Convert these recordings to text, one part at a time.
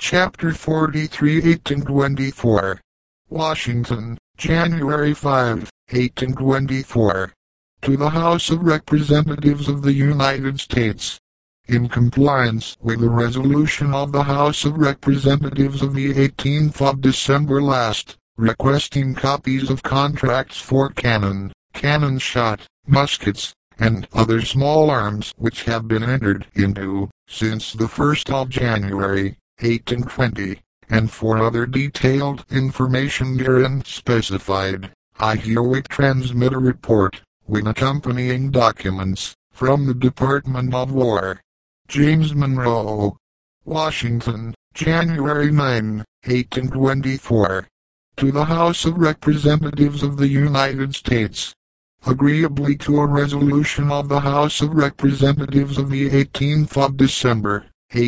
Chapter 43, 1824. Washington, January 5, 1824. To the House of Representatives of the United States. In compliance with the resolution of the House of Representatives of the 18th of December last, requesting copies of contracts for cannon shot, muskets, and other small arms which have been entered into since the 1st of January, 1820, and for other detailed information herein specified, I herewith transmit a report, with accompanying documents, from the Department of War. James Monroe, Washington, January 9, 1824. To the House of Representatives of the United States. Agreeably to a resolution of the House of Representatives of the 18th of December,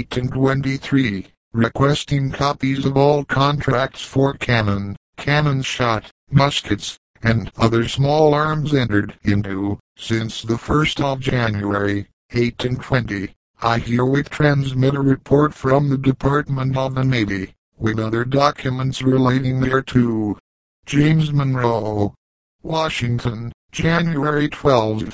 1823, requesting copies of all contracts for cannon shot, muskets, and other small arms entered into since the 1st of January, 1820, I herewith transmit a report from the Department of the Navy, with other documents relating thereto. James Monroe, Washington, January 12,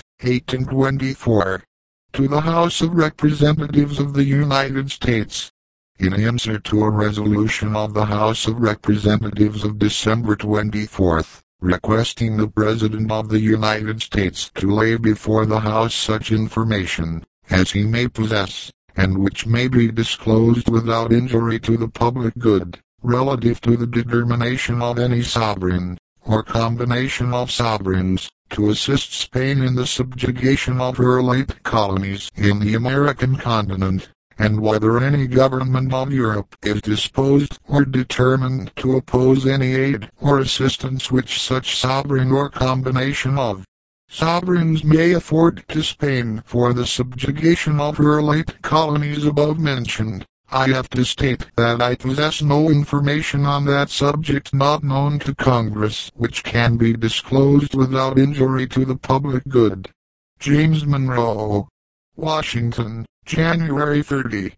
1824. To the House of Representatives of the United States. In answer to a resolution of the House of Representatives of December 24, requesting the President of the United States to lay before the House such information as he may possess, and which may be disclosed without injury to the public good, relative to the determination of any sovereign, or combination of sovereigns, to assist Spain in the subjugation of her late colonies in the American continent, and whether any government of Europe is disposed or determined to oppose any aid or assistance which such sovereign or combination of sovereigns may afford to Spain for the subjugation of her late colonies above mentioned. I have to state that I possess no information on that subject not known to Congress which can be disclosed without injury to the public good. James Monroe, Washington, January 30,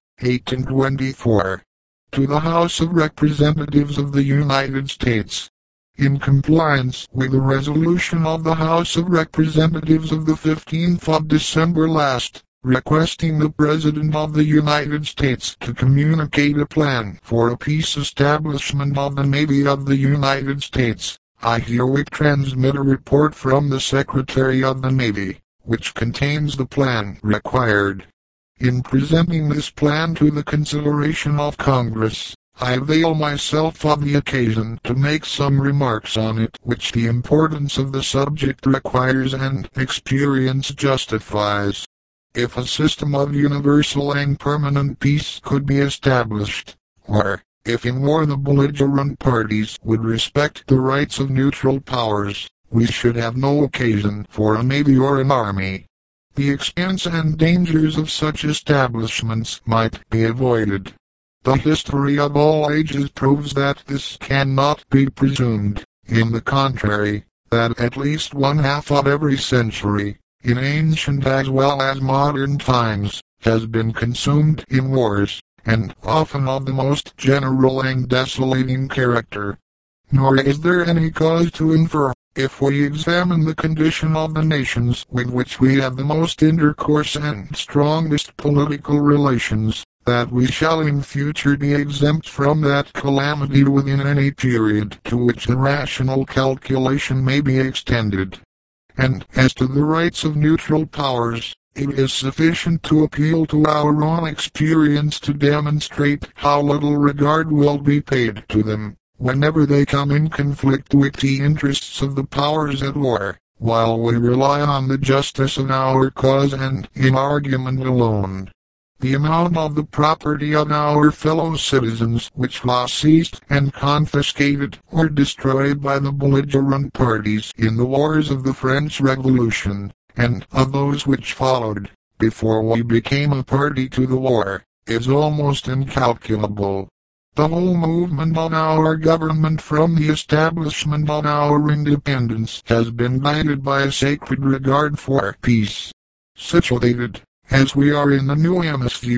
1824. To the House of Representatives of the United States. In compliance with the resolution of the House of Representatives of the 15th of December last, requesting the President of the United States to communicate a plan for a peace establishment of the Navy of the United States, I herewith transmit a report from the Secretary of the Navy, which contains the plan required. In presenting this plan to the consideration of Congress, I avail myself of the occasion to make some remarks on it which the importance of the subject requires and experience justifies. If a system of universal and permanent peace could be established, or, if in war the belligerent parties would respect the rights of neutral powers, we should have no occasion for a navy or an army. The expense and dangers of such establishments might be avoided. The history of all ages proves that this cannot be presumed. In the contrary, that at least one half of every century, in ancient as well as modern times, has been consumed in wars, and often of the most general and desolating character. Nor is there any cause to infer, if we examine the condition of the nations with which we have the most intercourse and strongest political relations, that we shall in future be exempt from that calamity within any period to which a rational calculation may be extended. And as to the rights of neutral powers, it is sufficient to appeal to our own experience to demonstrate how little regard will be paid to them, whenever they come in conflict with the interests of the powers at war, while we rely on the justice of our cause and in argument alone. The amount of the property of our fellow citizens which was seized and confiscated or destroyed by the belligerent parties in the wars of the French Revolution, and of those which followed, before we became a party to the war, is almost incalculable. The whole movement of our government from the establishment of our independence has been guided by a sacred regard for peace. Situated, as we are in the new hemisphere,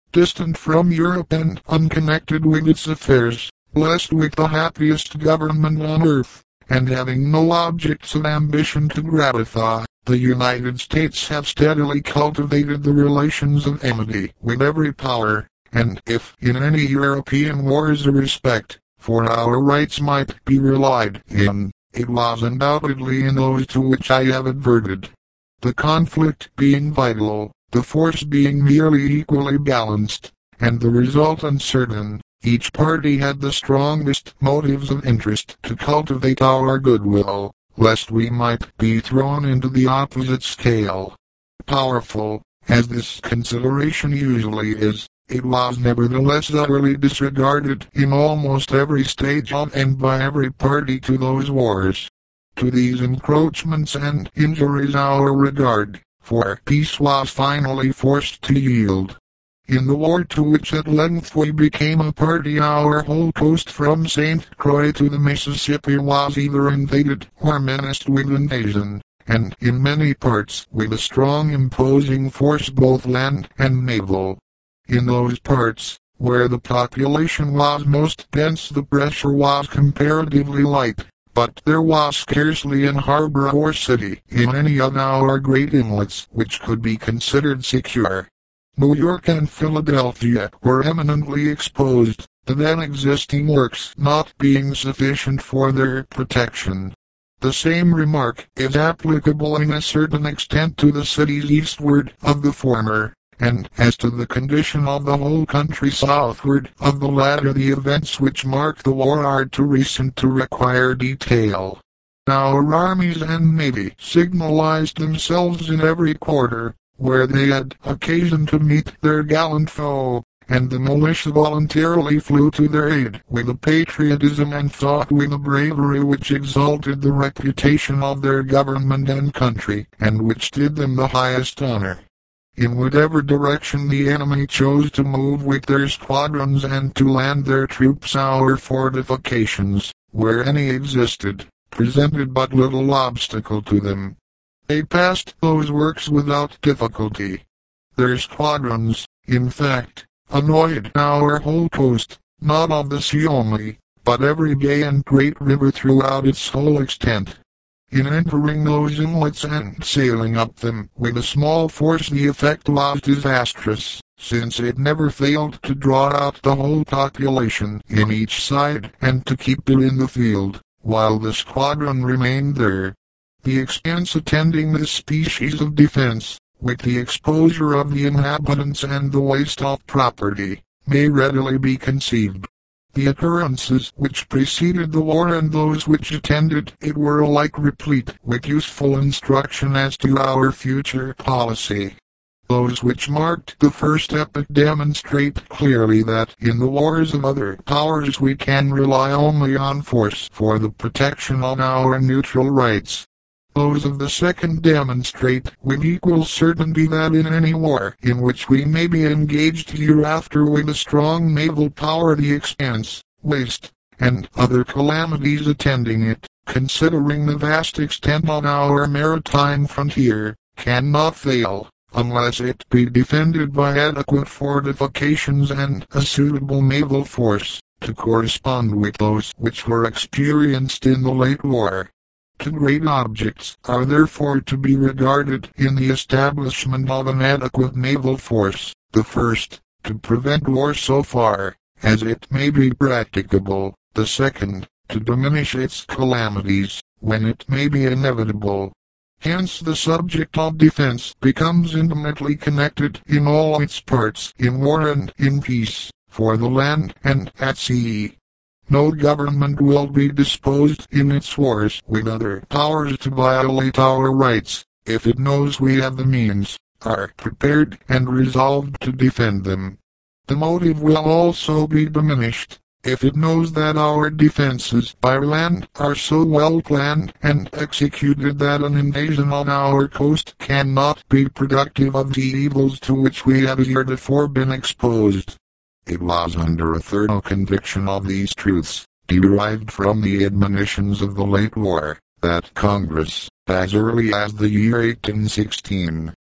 distant from Europe and unconnected with its affairs, blessed with the happiest government on earth, and having no objects of ambition to gratify, the United States have steadily cultivated the relations of amity with every power, and if in any European wars a respect for our rights might be relied in, it was undoubtedly in those to which I have adverted. The conflict being vital, the force being nearly equally balanced, and the result uncertain, each party had the strongest motives of interest to cultivate our goodwill, lest we might be thrown into the opposite scale. Powerful as this consideration usually is, it was nevertheless utterly disregarded in almost every stage of and by every party to those wars. To these encroachments and injuries our regard for peace was finally forced to yield. In the war to which at length we became a party, our whole coast from St. Croix to the Mississippi was either invaded or menaced with invasion, and in many parts with a strong imposing force both land and naval. In those parts where the population was most dense the pressure was comparatively light, but there was scarcely an harbor or city in any of our great inlets which could be considered secure. New York and Philadelphia were eminently exposed, the then existing works not being sufficient for their protection. The same remark is applicable in a certain extent to the cities eastward of the former, and as to the condition of the whole country southward of the latter the events which mark the war are too recent to require detail. Our armies and navy signalized themselves in every quarter, where they had occasion to meet their gallant foe, and the militia voluntarily flew to their aid with a patriotism and fought with a bravery which exalted the reputation of their government and country, and which did them the highest honor. In whatever direction the enemy chose to move with their squadrons and to land their troops, our fortifications, where any existed, presented but little obstacle to them. They passed those works without difficulty. Their squadrons, in fact, annoyed our whole coast, not of the sea only, but every bay and great river throughout its whole extent. In entering those inlets and sailing up them with a small force the effect was disastrous, since it never failed to draw out the whole population in each side and to keep it in the field, while the squadron remained there. The expense attending this species of defense, with the exposure of the inhabitants and the waste of property, may readily be conceived. The occurrences which preceded the war and those which attended it were alike replete with useful instruction as to our future policy. Those which marked the first epoch demonstrate clearly that in the wars of other powers we can rely only on force for the protection of our neutral rights. Those of the second demonstrate with equal certainty that in any war in which we may be engaged hereafter with a strong naval power the expense, waste, and other calamities attending it, considering the vast extent of our maritime frontier, cannot fail, unless it be defended by adequate fortifications and a suitable naval force, to correspond with those which were experienced in the late war. Two great objects are therefore to be regarded in the establishment of an adequate naval force. The first, to prevent war so far as it may be practicable. The second, to diminish its calamities when it may be inevitable. Hence the subject of defense becomes intimately connected in all its parts, in war and in peace, for the land and at sea. No government will be disposed in its wars with other powers to violate our rights, if it knows we have the means, are prepared and resolved to defend them. The motive will also be diminished, if it knows that our defenses by land are so well planned and executed that an invasion on our coast cannot be productive of the evils to which we have heretofore been exposed. It was under a thorough conviction of these truths, derived from the admonitions of the late war, that Congress, as early as the year 1816,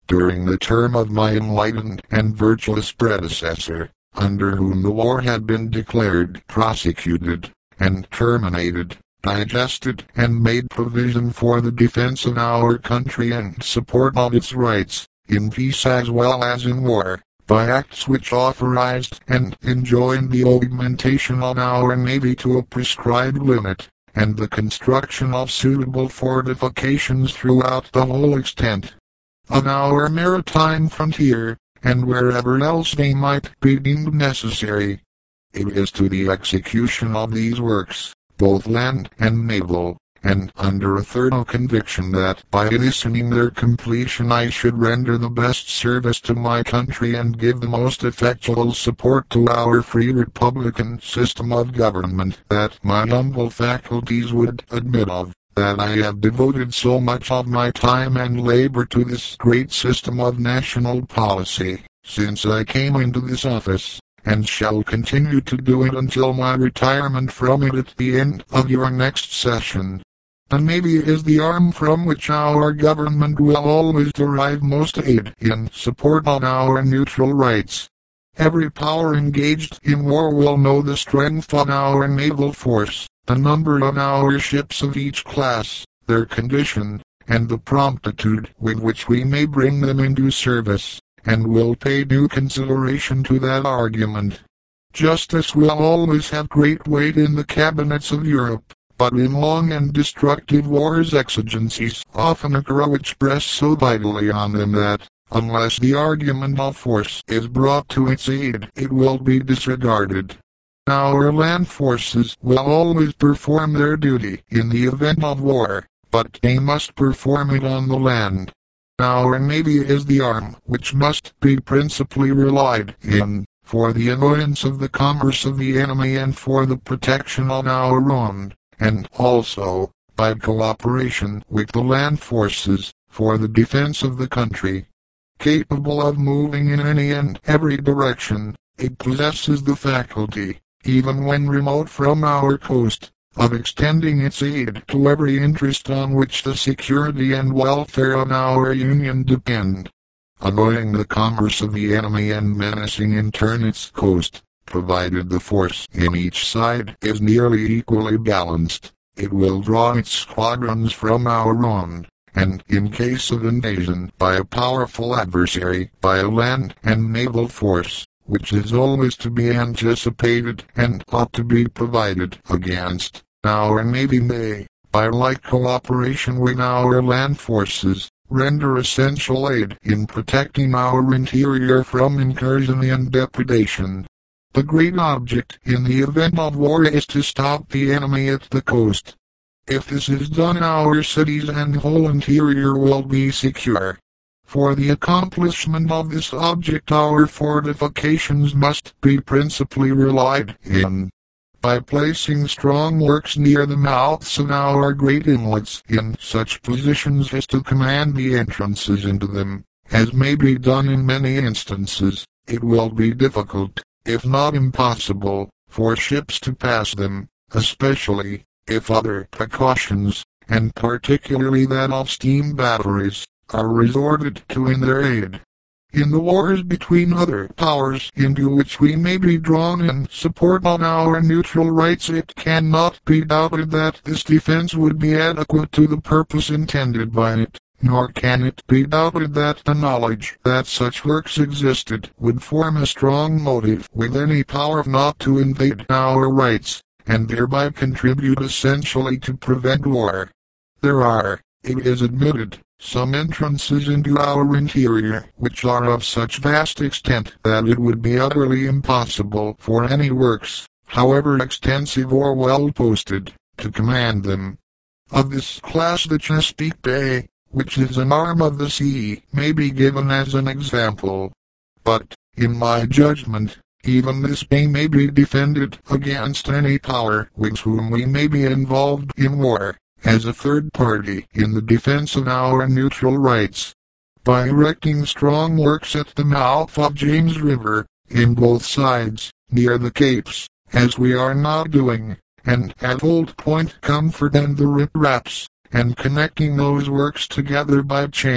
during the term of my enlightened and virtuous predecessor, under whom the war had been declared, prosecuted, and terminated, digested, and made provision for the defense of our country and support of its rights, in peace as well as in war, by acts which authorized and enjoined the augmentation of our navy to a prescribed limit, and the construction of suitable fortifications throughout the whole extent of our maritime frontier, and wherever else they might be deemed necessary. It is to the execution of these works, both land and naval, and under a thorough conviction that by hastening their completion I should render the best service to my country and give the most effectual support to our free republican system of government that my humble faculties would admit of, that I have devoted so much of my time and labor to this great system of national policy, since I came into this office, and shall continue to do it until my retirement from it at the end of your next session. The Navy is the arm from which our government will always derive most aid in support of our neutral rights. Every power engaged in war will know the strength of our naval force, the number of our ships of each class, their condition, and the promptitude with which we may bring them into service, and will pay due consideration to that argument. Justice will always have great weight in the cabinets of Europe, but in long and destructive wars exigencies often occur which press so vitally on them that, unless the argument of force is brought to its aid, it will be disregarded. Our land forces will always perform their duty in the event of war, but they must perform it on the land. Our navy is the arm which must be principally relied in, for the annoyance of the commerce of the enemy and for the protection of our own, and also, by cooperation with the land forces, for the defense of the country. Capable of moving in any and every direction, it possesses the faculty, even when remote from our coast, of extending its aid to every interest on which the security and welfare of our Union depend. Annoying the commerce of the enemy and menacing in turn its coast, provided the force in each side is nearly equally balanced, it will draw its squadrons from our own, and in case of invasion by a powerful adversary, by a land and naval force, which is always to be anticipated and ought to be provided against, our navy may, by like cooperation with our land forces, render essential aid in protecting our interior from incursion and depredation. The great object in the event of war is to stop the enemy at the coast. If this is done, our cities and whole interior will be secure. For the accomplishment of this object our fortifications must be principally relied in. By placing strong works near the mouths of our great inlets in such positions as to command the entrances into them, as may be done in many instances, it will be difficult, if not impossible, for ships to pass them, especially if other precautions, and particularly that of steam batteries, are resorted to in their aid. In the wars between other powers into which we may be drawn in support of our neutral rights, it cannot be doubted that this defense would be adequate to the purpose intended by it. Nor can it be doubted that the knowledge that such works existed would form a strong motive with any power not to invade our rights, and thereby contribute essentially to prevent war. There are, it is admitted, some entrances into our interior which are of such vast extent that it would be utterly impossible for any works, however extensive or well posted, to command them. Of this class the Chesapeake Bay, which is an arm of the sea, may be given as an example. But, in my judgment, even this bay may be defended against any power with whom we may be involved in war, as a third party in the defense of our neutral rights. By erecting strong works at the mouth of James River, in both sides, near the capes, as we are now doing, and at Old Point Comfort and the Rip Raps, and connecting those works together by chains,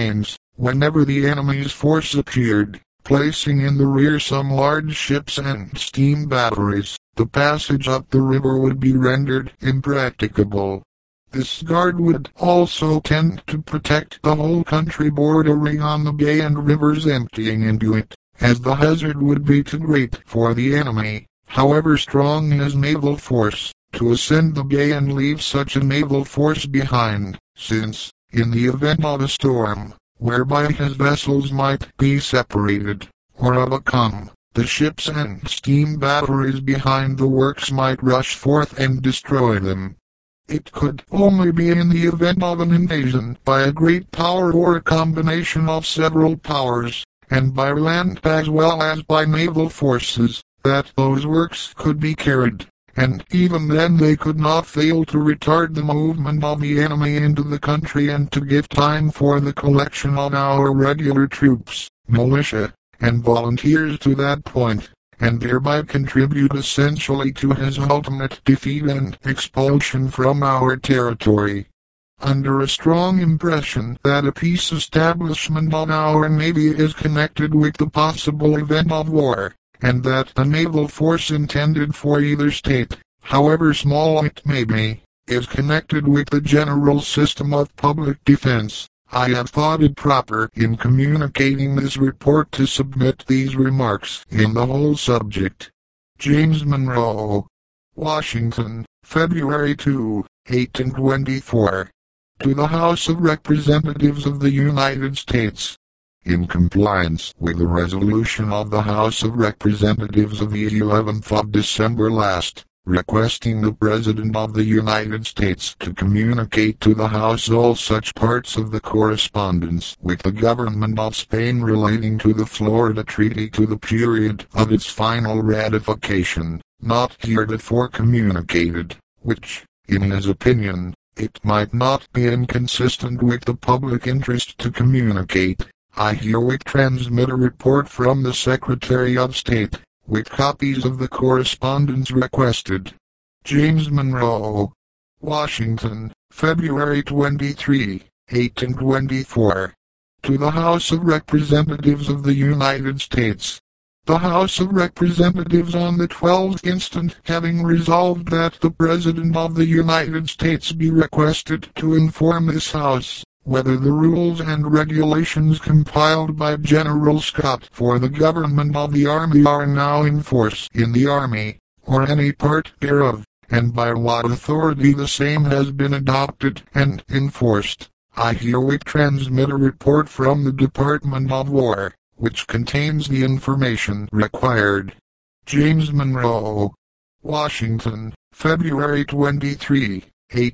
whenever the enemy's force appeared, placing in the rear some large ships and steam batteries, the passage up the river would be rendered impracticable. This guard would also tend to protect the whole country bordering on the bay and rivers emptying into it, as the hazard would be too great for the enemy, however strong his naval force, to ascend the bay and leave such a naval force behind, since, in the event of a storm, whereby his vessels might be separated, or of a calm, the ships and steam batteries behind the works might rush forth and destroy them. It could only be in the event of an invasion by a great power or a combination of several powers, and by land as well as by naval forces, that those works could be carried, and even then they could not fail to retard the movement of the enemy into the country and to give time for the collection of our regular troops, militia, and volunteers to that point, and thereby contribute essentially to his ultimate defeat and expulsion from our territory. Under a strong impression that a peace establishment of our Navy is connected with the possible event of war, and that a naval force intended for either state, however small it may be, is connected with the general system of public defense, I have thought it proper in communicating this report to submit these remarks in the whole subject. James Monroe, Washington, February 2, 1824. To the House of Representatives of the United States. In compliance with the resolution of the House of Representatives of the 11th of December last, requesting the President of the United States to communicate to the House all such parts of the correspondence with the government of Spain relating to the Florida Treaty to the period of its final ratification, not heretofore communicated, which, in his opinion, it might not be inconsistent with the public interest to communicate. I herewith transmit a report from the Secretary of State, with copies of the correspondence requested. James Monroe, Washington, February 23, 1824. To the House of Representatives of the United States. The House of Representatives on the 12th instant having resolved that the President of the United States be requested to inform this House, whether the rules and regulations compiled by General Scott for the government of the Army are now in force in the Army, or any part thereof, and by what authority the same has been adopted and enforced. I herewith transmit a report from the Department of War, which contains the information required. James Monroe, Washington, February 23,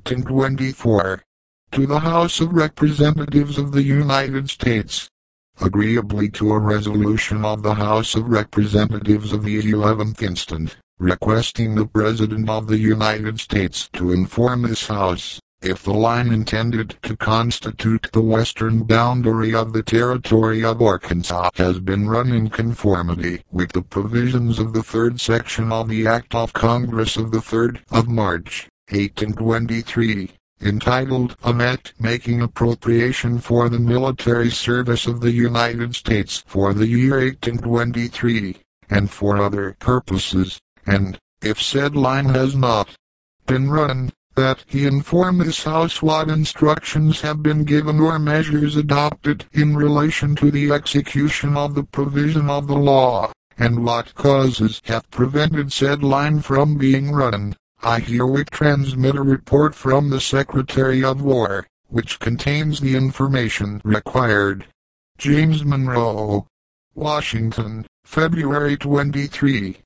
1824. To the House of Representatives of the United States. Agreeably to a resolution of the House of Representatives of the 11th instant, requesting the President of the United States to inform this House, if the line intended to constitute the western boundary of the territory of Arkansas has been run in conformity with the provisions of the third section of the Act of Congress of the 3rd of March, 1823, entitled An Act Making Appropriation for the Military Service of the United States for the year 1823, and for other purposes, and, if said line has not been run, that he inform this House what instructions have been given or measures adopted in relation to the execution of the provision of the law, and what causes have prevented said line from being run. I herewith transmit a report from the Secretary of War, which contains the information required. James Monroe, Washington, February 23,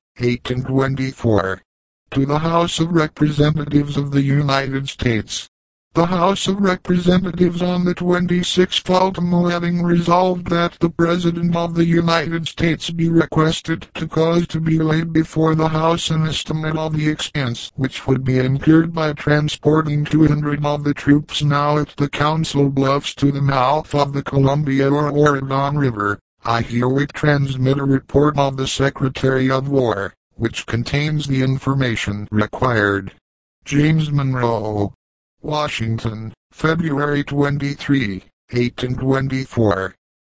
1824. To the House of Representatives of the United States. The House of Representatives on the 26th ultimo having resolved that the President of the United States be requested to cause to be laid before the House an estimate of the expense which would be incurred by transporting 200 of the troops now at the Council Bluffs to the mouth of the Columbia or Oregon River, I herewith transmit a report of the Secretary of War, which contains the information required. James Monroe, Washington, February 23, 1824.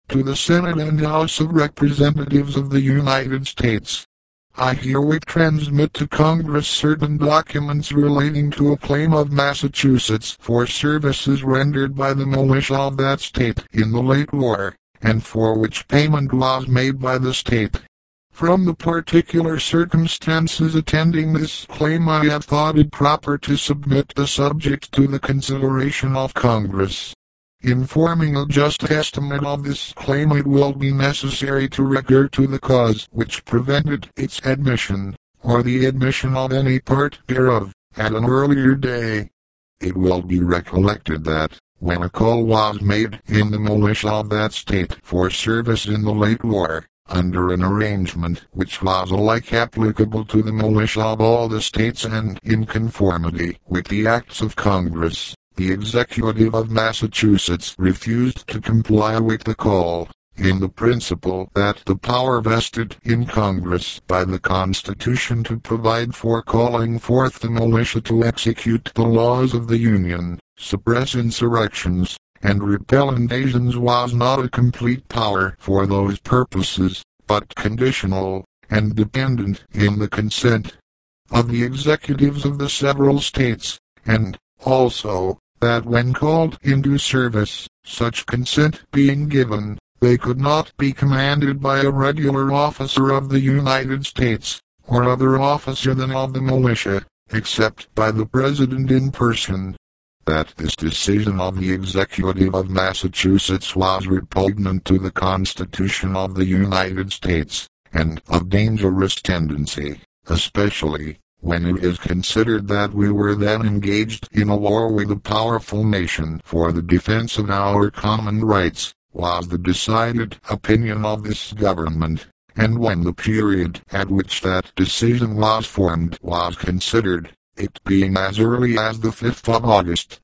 To the Senate and House of Representatives of the United States. I herewith transmit to Congress certain documents relating to a claim of Massachusetts for services rendered by the militia of that state in the late war, and for which payment was made by the state. From the particular circumstances attending this claim, I have thought it proper to submit the subject to the consideration of Congress. In forming a just estimate of this claim, it will be necessary to recur to the cause which prevented its admission, or the admission of any part thereof, at an earlier day. It will be recollected that, when a call was made in the militia of that state for service in the late war, under an arrangement which was alike applicable to the militia of all the states and in conformity with the acts of Congress, the executive of Massachusetts refused to comply with the call, in the principle that the power vested in Congress by the Constitution to provide for calling forth the militia to execute the laws of the Union, suppress insurrections, and repel invasions was not a complete power for those purposes, but conditional, and dependent in the consent of the executives of the several states, and, also, that when called into service, such consent being given, they could not be commanded by a regular officer of the United States, or other officer than of the militia, except by the President in person. That this decision of the executive of Massachusetts was repugnant to the Constitution of the United States, and of dangerous tendency, especially when it is considered that we were then engaged in a war with a powerful nation for the defense of our common rights, was the decided opinion of this government, and when the period at which that decision was formed was considered, it being as early as the 5th of August,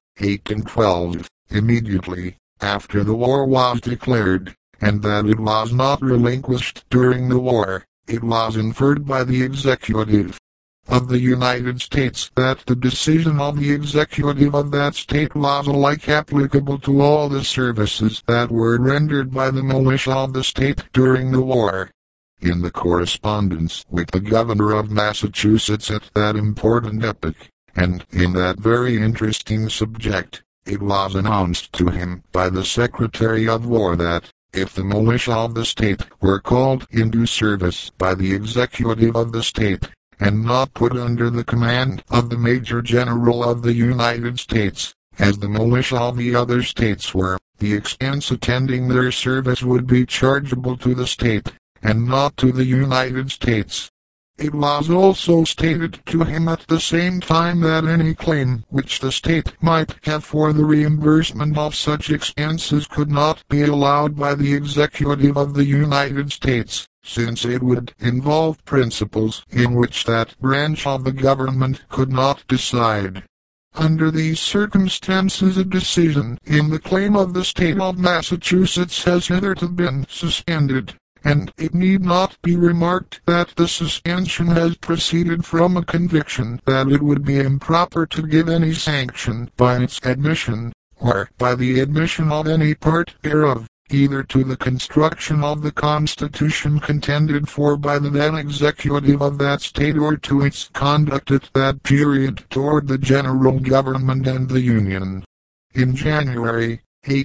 1812, immediately after the war was declared, and that it was not relinquished during the war, it was inferred by the executive of the United States that the decision of the executive of that state was alike applicable to all the services that were rendered by the militia of the state during the war. In the correspondence with the governor of Massachusetts at that important epoch, and in that very interesting subject, it was announced to him by the Secretary of War that, if the militia of the state were called into service by the executive of the state, and not put under the command of the Major General of the United States, as the militia of the other states were, the expense attending their service would be chargeable to the state, and not to the United States. It was also stated to him at the same time that any claim which the state might have for the reimbursement of such expenses could not be allowed by the executive of the United States, since it would involve principles in which that branch of the government could not decide. Under these circumstances, a decision in the claim of the state of Massachusetts has hitherto been suspended, and it need not be remarked that the suspension has proceeded from a conviction that it would be improper to give any sanction by its admission, or by the admission of any part thereof, either to the construction of the Constitution contended for by the then executive of that state or to its conduct at that period toward the general government and the Union. In January,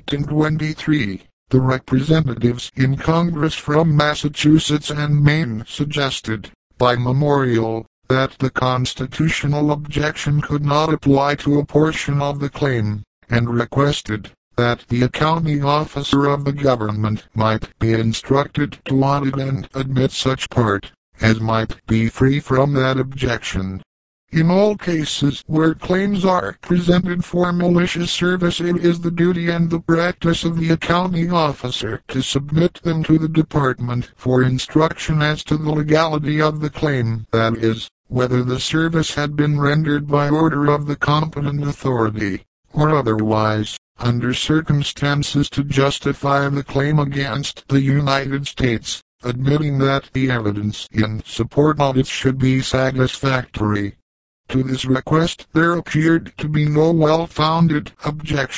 1823, the representatives in Congress from Massachusetts and Maine suggested, by memorial, that the constitutional objection could not apply to a portion of the claim, and requested that the accounting officer of the government might be instructed to audit and admit such part as might be free from that objection. In all cases where claims are presented for malicious service, it is the duty and the practice of the accounting officer to submit them to the department for instruction as to the legality of the claim, that is, whether the service had been rendered by order of the competent authority, or otherwise, under circumstances to justify the claim against the United States, admitting that the evidence in support of it should be satisfactory. To this request there appeared to be no well-founded objection,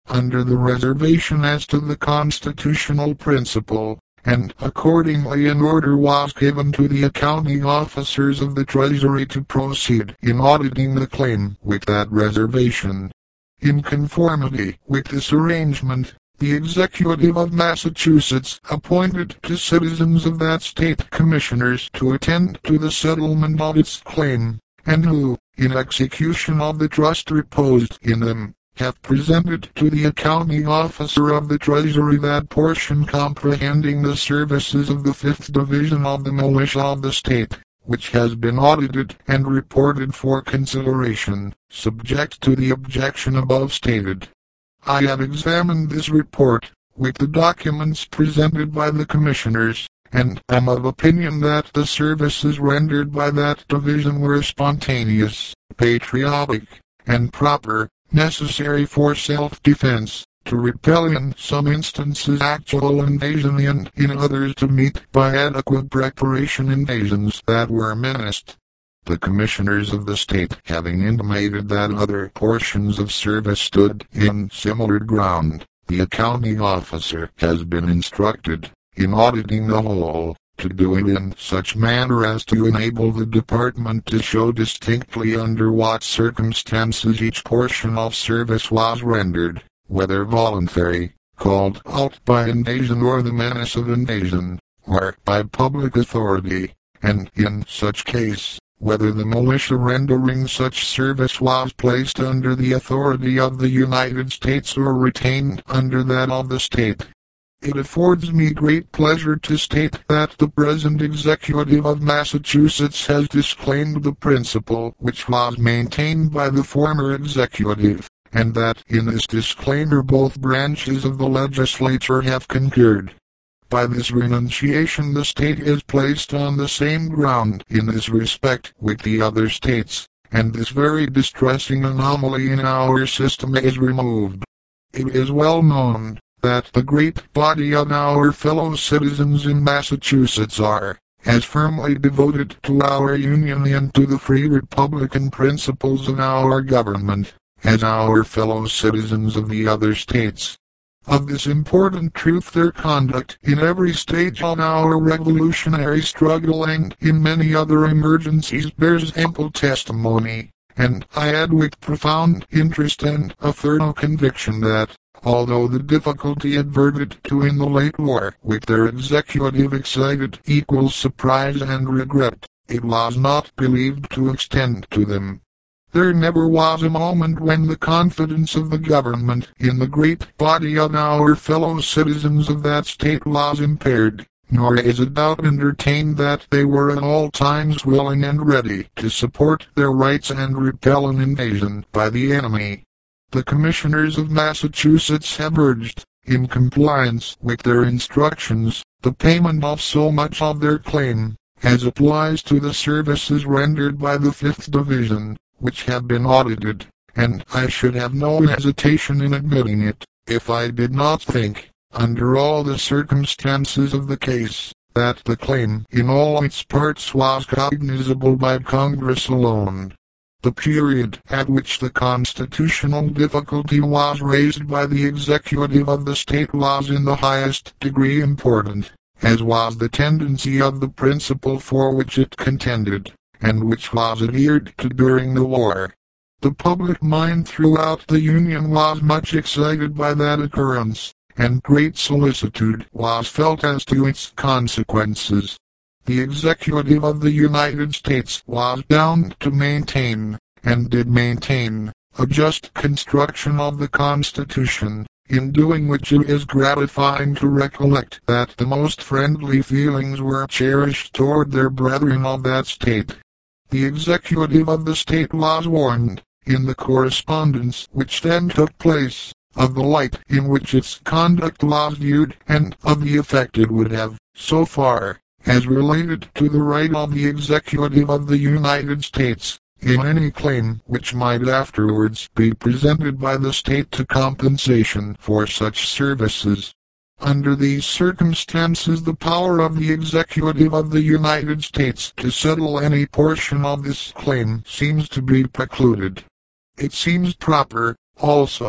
under the reservation as to the constitutional principle, and accordingly an order was given to the accounting officers of the Treasury to proceed in auditing the claim with that reservation. In conformity with this arrangement, the executive of Massachusetts appointed two citizens of that state commissioners to attend to the settlement of its claim, and who, in execution of the trust reposed in them, have presented to the accounting officer of the Treasury that portion comprehending the services of the 5th Division of the militia of the state, which has been audited and reported for consideration, subject to the objection above stated. I have examined this report, with the documents presented by the commissioners, and am of opinion that the services rendered by that division were spontaneous, patriotic, and proper, necessary for self-defense, to repel in some instances actual invasion and in others to meet by adequate preparation invasions that were menaced. The commissioners of the state having intimated that other portions of service stood in similar ground, the accounting officer has been instructed, in auditing the whole, to do it in such manner as to enable the department to show distinctly under what circumstances each portion of service was rendered, whether voluntary, called out by invasion or the menace of invasion, or by public authority, and in such case, whether the militia rendering such service was placed under the authority of the United States or retained under that of the state. It affords me great pleasure to state that the present executive of Massachusetts has disclaimed the principle which was maintained by the former executive, and that in this disclaimer both branches of the legislature have concurred. By this renunciation the state is placed on the same ground in this respect with the other states, and this very distressing anomaly in our system is removed. It is well known that the great body of our fellow citizens in Massachusetts are as firmly devoted to our Union and to the free republican principles of our government as our fellow citizens of the other states. Of this important truth their conduct in every stage of our revolutionary struggle and in many other emergencies bears ample testimony, and I add with profound interest and a thorough conviction that, although the difficulty adverted to in the late war with their executive excited equal surprise and regret, it was not believed to extend to them. There never was a moment when the confidence of the government in the great body of our fellow citizens of that state was impaired, nor is a doubt entertained that they were at all times willing and ready to support their rights and repel an invasion by the enemy. The commissioners of Massachusetts have urged, in compliance with their instructions, the payment of so much of their claim, as applies to the services rendered by the 5th Division, which have been audited, and I should have no hesitation in admitting it, if I did not think, under all the circumstances of the case, that the claim in all its parts was cognizable by Congress alone. The period at which the constitutional difficulty was raised by the executive of the state was in the highest degree important, as was the tendency of the principle for which it contended, and which was adhered to during the war. The public mind throughout the Union was much excited by that occurrence, and great solicitude was felt as to its consequences. The executive of the United States was bound to maintain, and did maintain, a just construction of the Constitution, in doing which it is gratifying to recollect that the most friendly feelings were cherished toward their brethren of that state. The executive of the state was warned, in the correspondence which then took place, of the light in which its conduct was viewed and of the effect it would have, so far as related to the right of the executive of the United States, in any claim which might afterwards be presented by the state to compensation for such services. Under these circumstances the power of the executive of the United States to settle any portion of this claim seems to be precluded. It seems proper, also,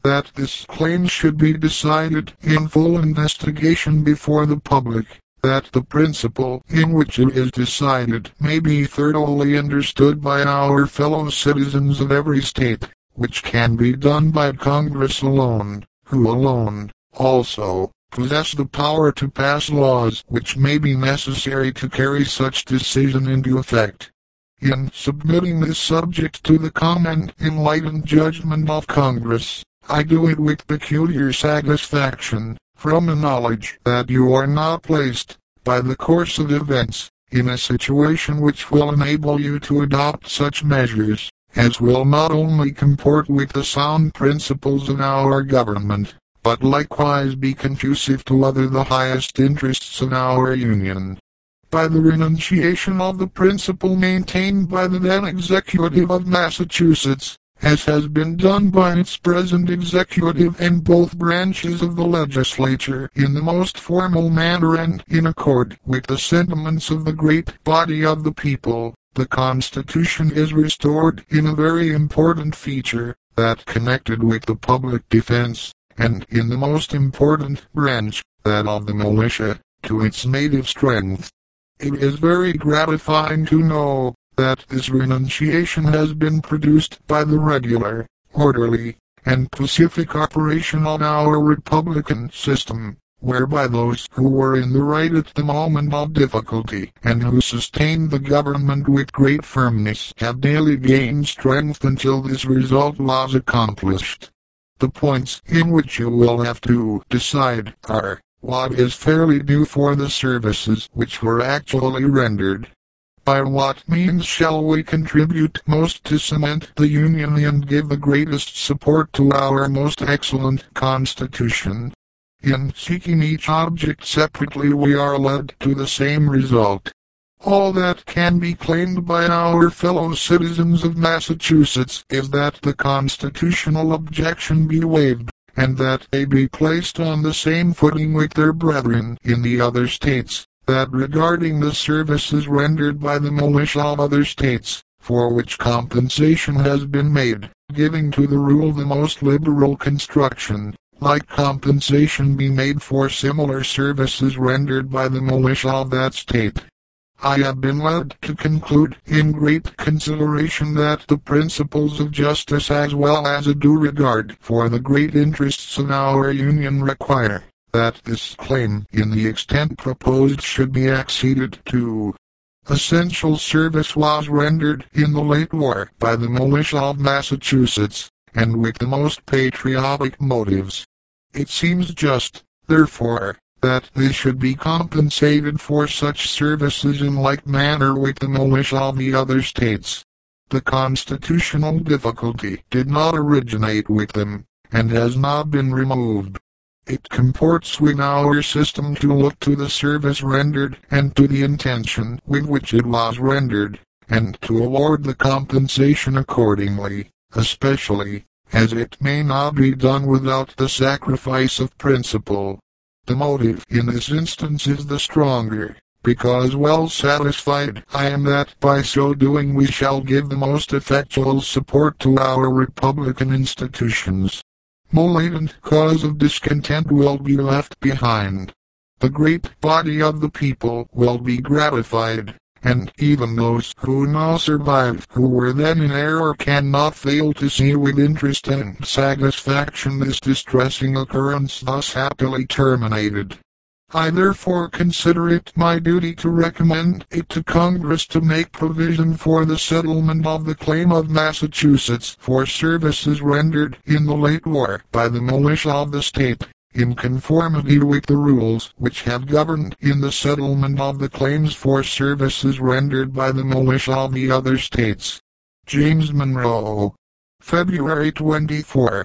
that this claim should be decided in full investigation before the public, that the principle in which it is decided may be thoroughly understood by our fellow citizens of every state, which can be done by Congress alone, who alone, also, possess the power to pass laws which may be necessary to carry such decision into effect. In submitting this subject to the calm and enlightened judgment of Congress, I do it with peculiar satisfaction, from a knowledge that you are now placed, by the course of events, in a situation which will enable you to adopt such measures, as will not only comport with the sound principles of our government, but likewise be conducive to the highest interests of our Union. By the renunciation of the principle maintained by the then Executive of Massachusetts, as has been done by its present executive and both branches of the legislature in the most formal manner and in accord with the sentiments of the great body of the people, the Constitution is restored in a very important feature, that connected with the public defense, and in the most important branch, that of the militia, to its native strength. It is very gratifying to know that this renunciation has been produced by the regular, orderly, and pacific operation of our republican system, whereby those who were in the right at the moment of difficulty, and who sustained the government with great firmness, have daily gained strength until this result was accomplished. The points in which you will have to decide are, what is fairly due for the services which were actually rendered? By what means shall we contribute most to cement the Union and give the greatest support to our most excellent Constitution? In seeking each object separately we are led to the same result. All that can be claimed by our fellow citizens of Massachusetts is that the constitutional objection be waived, and that they be placed on the same footing with their brethren in the other states, that regarding the services rendered by the militia of other states, for which compensation has been made, giving to the rule the most liberal construction, like compensation be made for similar services rendered by the militia of that state. I have been led to conclude in great consideration that the principles of justice as well as a due regard for the great interests of our Union require that this claim in the extent proposed should be acceded to. Essential service was rendered in the late war by the militia of Massachusetts, and with the most patriotic motives. It seems just, therefore, that they should be compensated for such services in like manner with the militia of the other states. The constitutional difficulty did not originate with them, and has not been removed. It comports with our system to look to the service rendered and to the intention with which it was rendered, and to award the compensation accordingly, especially as it may not be done without the sacrifice of principle. The motive in this instance is the stronger, because well satisfied I am that by so doing we shall give the most effectual support to our republican institutions. No latent cause of discontent will be left behind. The great body of the people will be gratified, and even those who now survive who were then in error cannot fail to see with interest and satisfaction this distressing occurrence thus happily terminated. I therefore consider it my duty to recommend it to Congress to make provision for the settlement of the claim of Massachusetts for services rendered in the late war by the militia of the state, in conformity with the rules which have governed in the settlement of the claims for services rendered by the militia of the other states. James Monroe. February 24,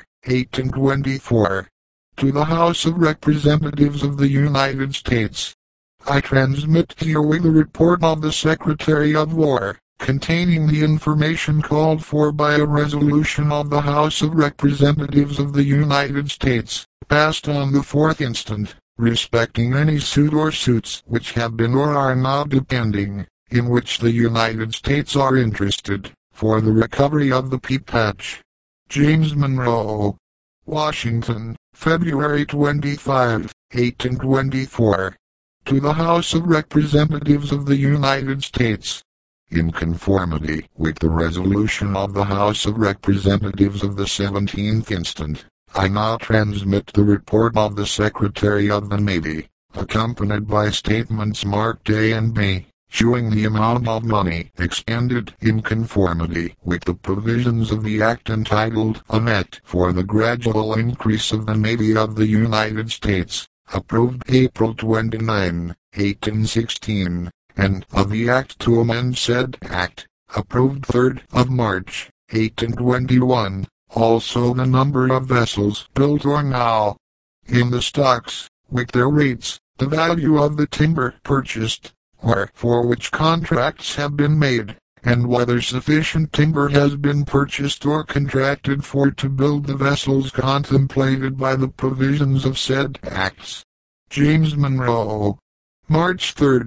1824. To the House of Representatives of the United States. I transmit herewith the report of the Secretary of War, containing the information called for by a resolution of the House of Representatives of the United States, passed on the 4th instant, respecting any suit or suits which have been or are now depending, in which the United States are interested, for the recovery of the Peapatch. James Monroe. Washington, February 25, 1824. To the House of Representatives of the United States. In conformity with the resolution of the House of Representatives of the 17th instant, I now transmit the report of the Secretary of the Navy, accompanied by statements marked A and B, showing the amount of money expended in conformity with the provisions of the Act entitled An Act for the Gradual Increase of the Navy of the United States, approved April 29, 1816, and of the Act to amend said Act, approved 3rd of March, 1821, also the number of vessels built or now in the stocks, with their rates, the value of the timber purchased, or for which contracts have been made, and whether sufficient timber has been purchased or contracted for to build the vessels contemplated by the provisions of said acts. James Monroe. March 3,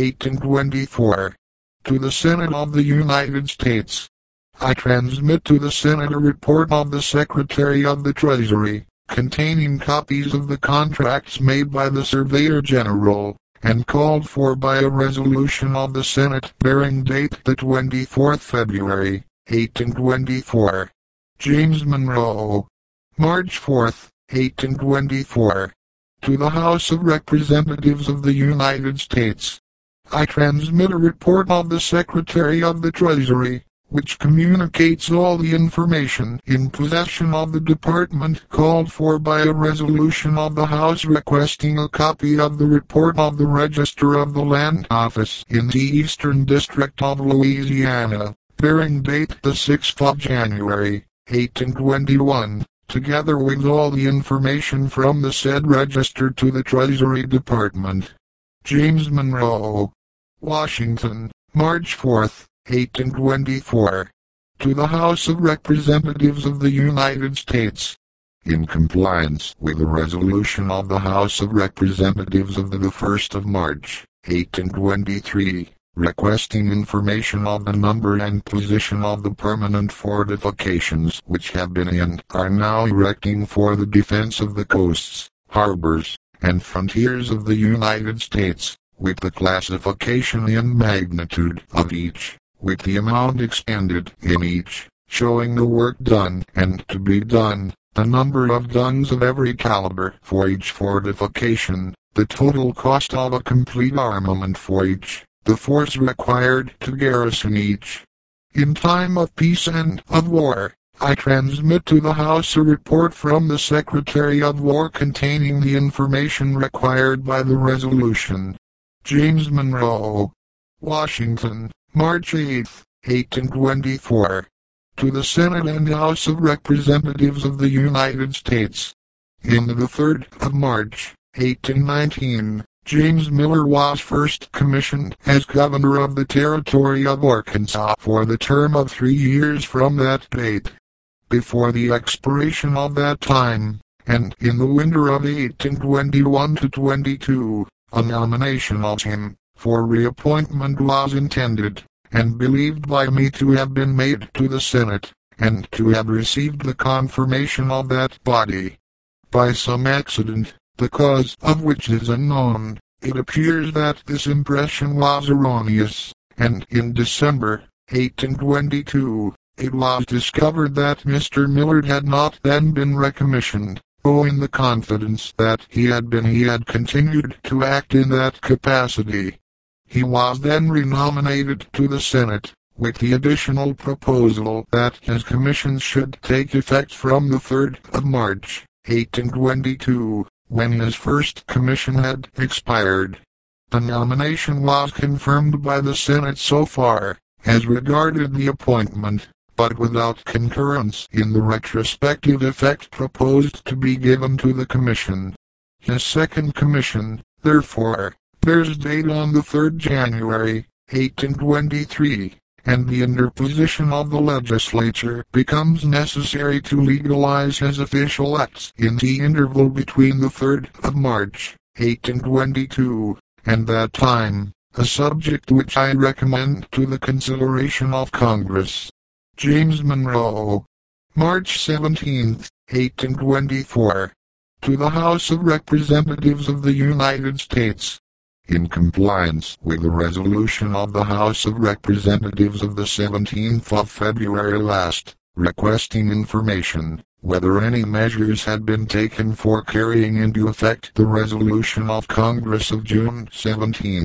1824. To the Senate of the United States. I transmit to the Senate a report of the Secretary of the Treasury, containing copies of the contracts made by the Surveyor General, and called for by a resolution of the Senate bearing date the 24th February, 1824. James Monroe. March 4, 1824. To the House of Representatives of the United States. I transmit a report of the Secretary of the Treasury, which communicates all the information in possession of the Department called for by a resolution of the House requesting a copy of the report of the Register of the Land Office in the Eastern District of Louisiana, bearing date the 6th of January, 1821, together with all the information from the said register to the Treasury Department. James Monroe. Washington, March 4, 1824. To the House of Representatives of the United States. In compliance with the resolution of the House of Representatives of the 1st of March, 1823, requesting information of the number and position of the permanent fortifications which have been and are now erecting for the defense of the coasts, harbors, and frontiers of the United States, with the classification and magnitude of each, with the amount expended in each, showing the work done and to be done, the number of guns of every caliber for each fortification, the total cost of a complete armament for each, the force required to garrison each. In time of peace and of war, I transmit to the House a report from the Secretary of War containing the information required by the resolution. James Monroe. Washington, March 8, 1824. To the Senate and House of Representatives of the United States. In the 3rd of March, 1819, James Miller was first commissioned as Governor of the Territory of Arkansas for the term of 3 years from that date. Before the expiration of that time, and in the winter of 1821-22, a nomination of him for reappointment was intended, and believed by me to have been made to the Senate, and to have received the confirmation of that body. By some accident, the cause of which is unknown, it appears that this impression was erroneous, and in December, 1822, it was discovered that Mr. Millard had not then been recommissioned, owing the confidence that he had continued to act in that capacity. He was then renominated to the Senate, with the additional proposal that his commission should take effect from the 3rd of March, 1822, when his first commission had expired. The nomination was confirmed by the Senate so far, as regarded the appointment, but without concurrence in the retrospective effect proposed to be given to the commission. His second commission, therefore, bears date on the 3rd January, 1823, and the interposition of the legislature becomes necessary to legalize his official acts in the interval between the 3rd of March, 1822, and that time, a subject which I recommend to the consideration of Congress. James Monroe. March 17, 1824. To the House of Representatives of the United States. In compliance with the resolution of the House of Representatives of the 17th of February last, requesting information whether any measures had been taken for carrying into effect the resolution of Congress of June 17,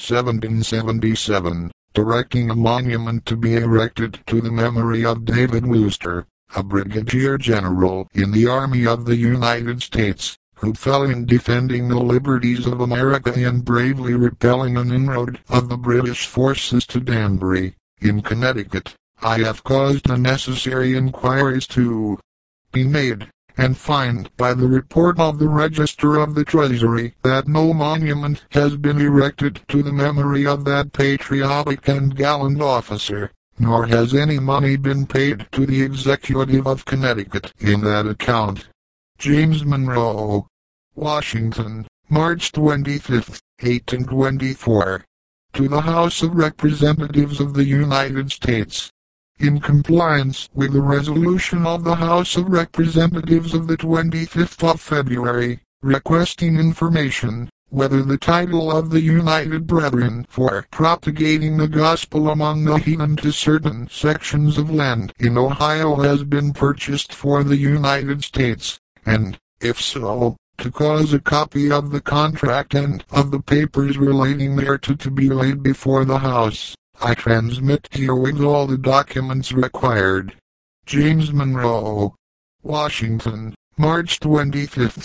1777, directing a monument to be erected to the memory of David Wooster, a brigadier general in the Army of the United States, who fell in defending the liberties of America and bravely repelling an inroad of the British forces to Danbury, in Connecticut. I have caused the necessary inquiries to be made, and find by the report of the Register of the Treasury that no monument has been erected to the memory of that patriotic and gallant officer, nor has any money been paid to the Executive of Connecticut in that account. James Monroe, Washington, March 25, 1824. To the House of Representatives of the United States. In compliance with the resolution of the House of Representatives of the 25th of February, requesting information whether the title of the United Brethren for propagating the gospel among the heathen to certain sections of land in Ohio has been purchased for the United States, and, if so, to cause a copy of the contract and of the papers relating thereto to be laid before the House. I transmit herewith all the documents required. James Monroe, Washington, March 25,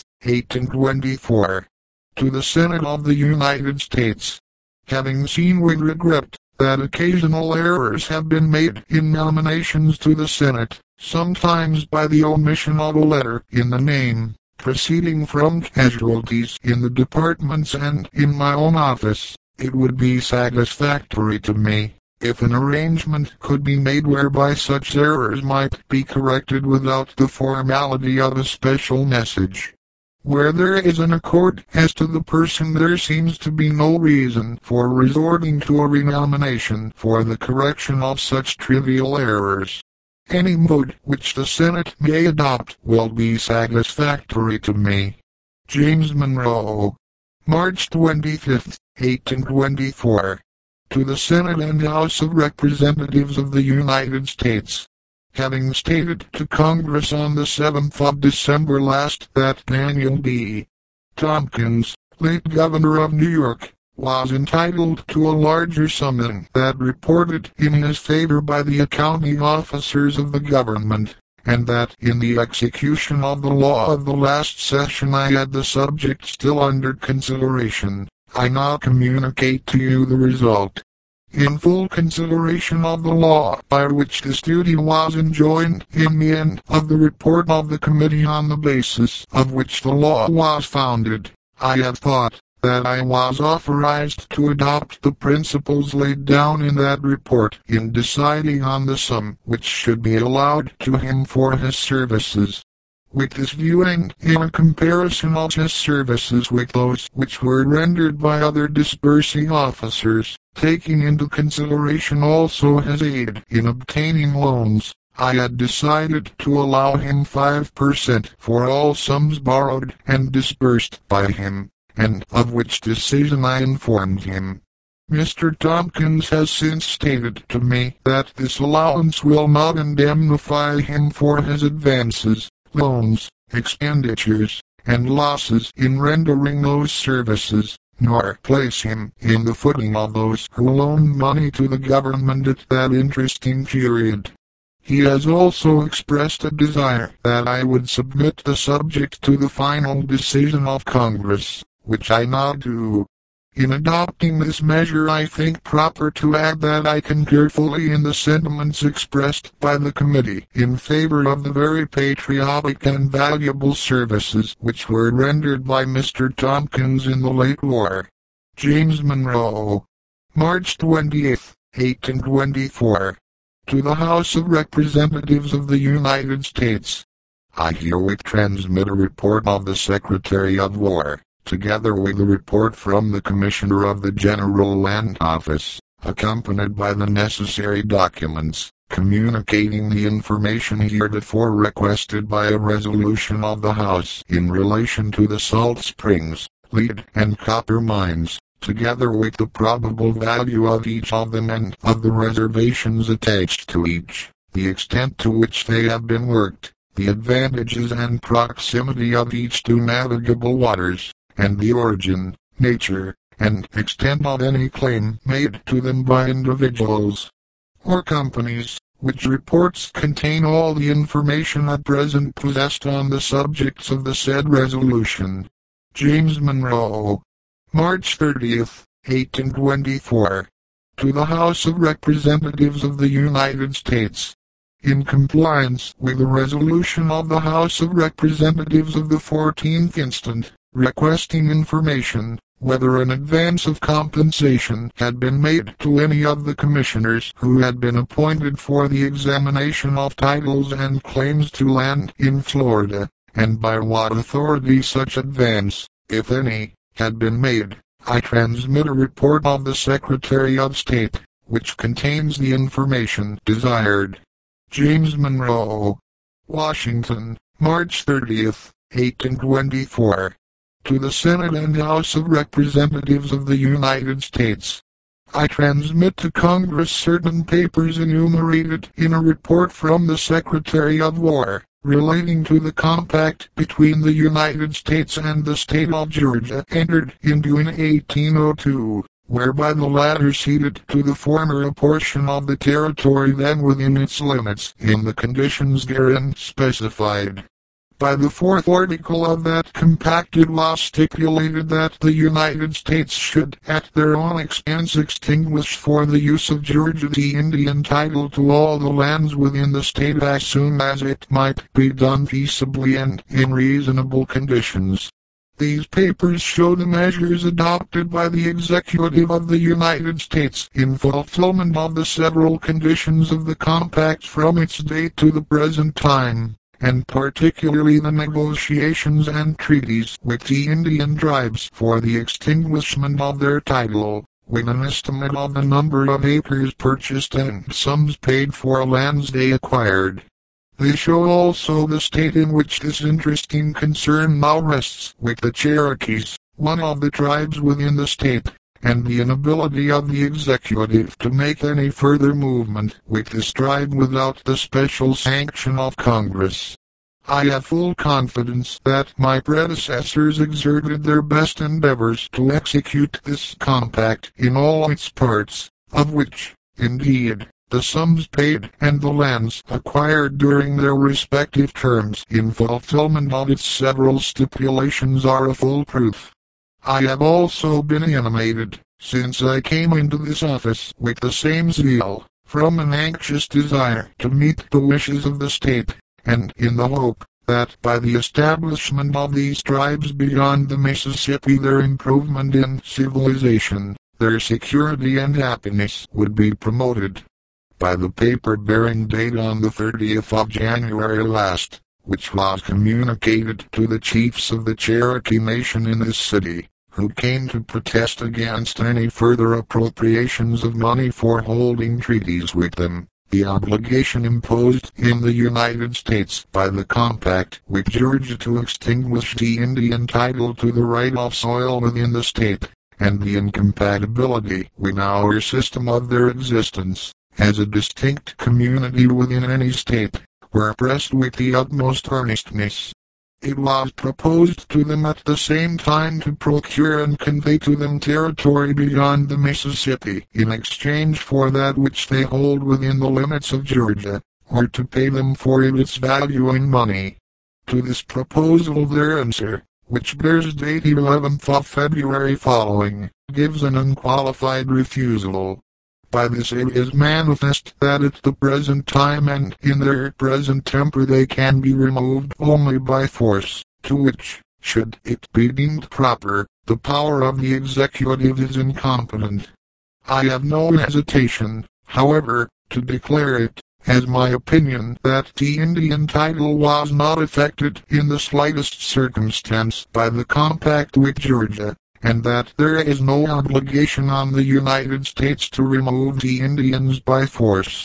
1824. To the Senate of the United States. Having seen with regret that occasional errors have been made in nominations to the Senate, sometimes by the omission of a letter in the name, proceeding from casualties in the departments and in my own office, it would be satisfactory to me if an arrangement could be made whereby such errors might be corrected without the formality of a special message. Where there is an accord as to the person, there seems to be no reason for resorting to a renomination for the correction of such trivial errors. Any mode which the Senate may adopt will be satisfactory to me. James Monroe, March 25, 1824. To the Senate and House of Representatives of the United States. Having stated to Congress on the 7th of December last that Daniel B. Tompkins, late Governor of New York, was entitled to a larger sum than that reported in his favor by the accounting officers of the government, and that in the execution of the law of the last session I had the subject still under consideration, I now communicate to you the result. In full consideration of the law by which this duty was enjoined in the end of the report of the committee on the basis of which the law was founded, I have thought that I was authorized to adopt the principles laid down in that report in deciding on the sum which should be allowed to him for his services. With this view and in a comparison of his services with those which were rendered by other disbursing officers, taking into consideration also his aid in obtaining loans, I had decided to allow him 5% for all sums borrowed and disbursed by him, and of which decision I informed him. Mr. Tompkins has since stated to me that this allowance will not indemnify him for his advances, loans, expenditures, and losses in rendering those services, nor place him in the footing of those who loaned money to the government at that interesting period. He has also expressed a desire that I would submit the subject to the final decision of Congress, which I now do. In adopting this measure I think proper to add that I concur fully in the sentiments expressed by the committee in favor of the very patriotic and valuable services which were rendered by Mr. Tompkins in the late war. James Monroe, March 28, 1824. To the House of Representatives of the United States. I herewith transmit a report of the Secretary of War, together with a report from the Commissioner of the General Land Office, accompanied by the necessary documents, communicating the information heretofore requested by a resolution of the House in relation to the salt springs, lead and copper mines, together with the probable value of each of them and of the reservations attached to each, the extent to which they have been worked, the advantages and proximity of each to navigable waters, and the origin, nature, and extent of any claim made to them by individuals or companies, which reports contain all the information at present possessed on the subjects of the said resolution. James Monroe, March 30th, 1824. To the House of Representatives of the United States. In compliance with the resolution of the House of Representatives of the 14th instant, requesting information, whether an advance of compensation had been made to any of the commissioners who had been appointed for the examination of titles and claims to land in Florida, and by what authority such advance, if any, had been made, I transmit a report of the Secretary of State, which contains the information desired. James Monroe, Washington, March 30th, 1824. To the Senate and House of Representatives of the United States. I transmit to Congress certain papers enumerated in a report from the Secretary of War, relating to the compact between the United States and the state of Georgia entered into in 1802, whereby the latter ceded to the former a portion of the territory then within its limits in the conditions therein specified. By the fourth article of that compact it was stipulated that the United States should at their own expense extinguish for the use of Georgia the Indian title to all the lands within the state as soon as it might be done peaceably and in reasonable conditions. These papers show the measures adopted by the Executive of the United States in fulfillment of the several conditions of the compact from its date to the present time, and particularly the negotiations and treaties with the Indian tribes for the extinguishment of their title, with an estimate of the number of acres purchased and sums paid for lands they acquired. They show also the state in which this interesting concern now rests with the Cherokees, one of the tribes within the state, and the inability of the executive to make any further movement with this tribe without the special sanction of Congress. I have full confidence that my predecessors exerted their best endeavors to execute this compact in all its parts, of which, indeed, the sums paid and the lands acquired during their respective terms in fulfillment of its several stipulations are a full proof. I have also been animated, since I came into this office with the same zeal, from an anxious desire to meet the wishes of the state, and in the hope that by the establishment of these tribes beyond the Mississippi their improvement in civilization, their security and happiness would be promoted. By the paper bearing date on the 30th of January last, which was communicated to the chiefs of the Cherokee Nation in this city, who came to protest against any further appropriations of money for holding treaties with them, the obligation imposed in the United States by the compact with Georgia to extinguish the Indian title to the right of soil within the state, and the incompatibility with our system of their existence as a distinct community within any state, were pressed with the utmost earnestness. It was proposed to them at the same time to procure and convey to them territory beyond the Mississippi in exchange for that which they hold within the limits of Georgia, or to pay them for it its value in money. To this proposal their answer, which bears date 11th of February following, gives an unqualified refusal. By this it is manifest that at the present time and in their present temper they can be removed only by force, to which, should it be deemed proper, the power of the executive is incompetent. I have no hesitation, however, to declare it, as my opinion that the Indian title was not affected in the slightest circumstance by the compact with Georgia, and that there is no obligation on the United States to remove the Indians by force.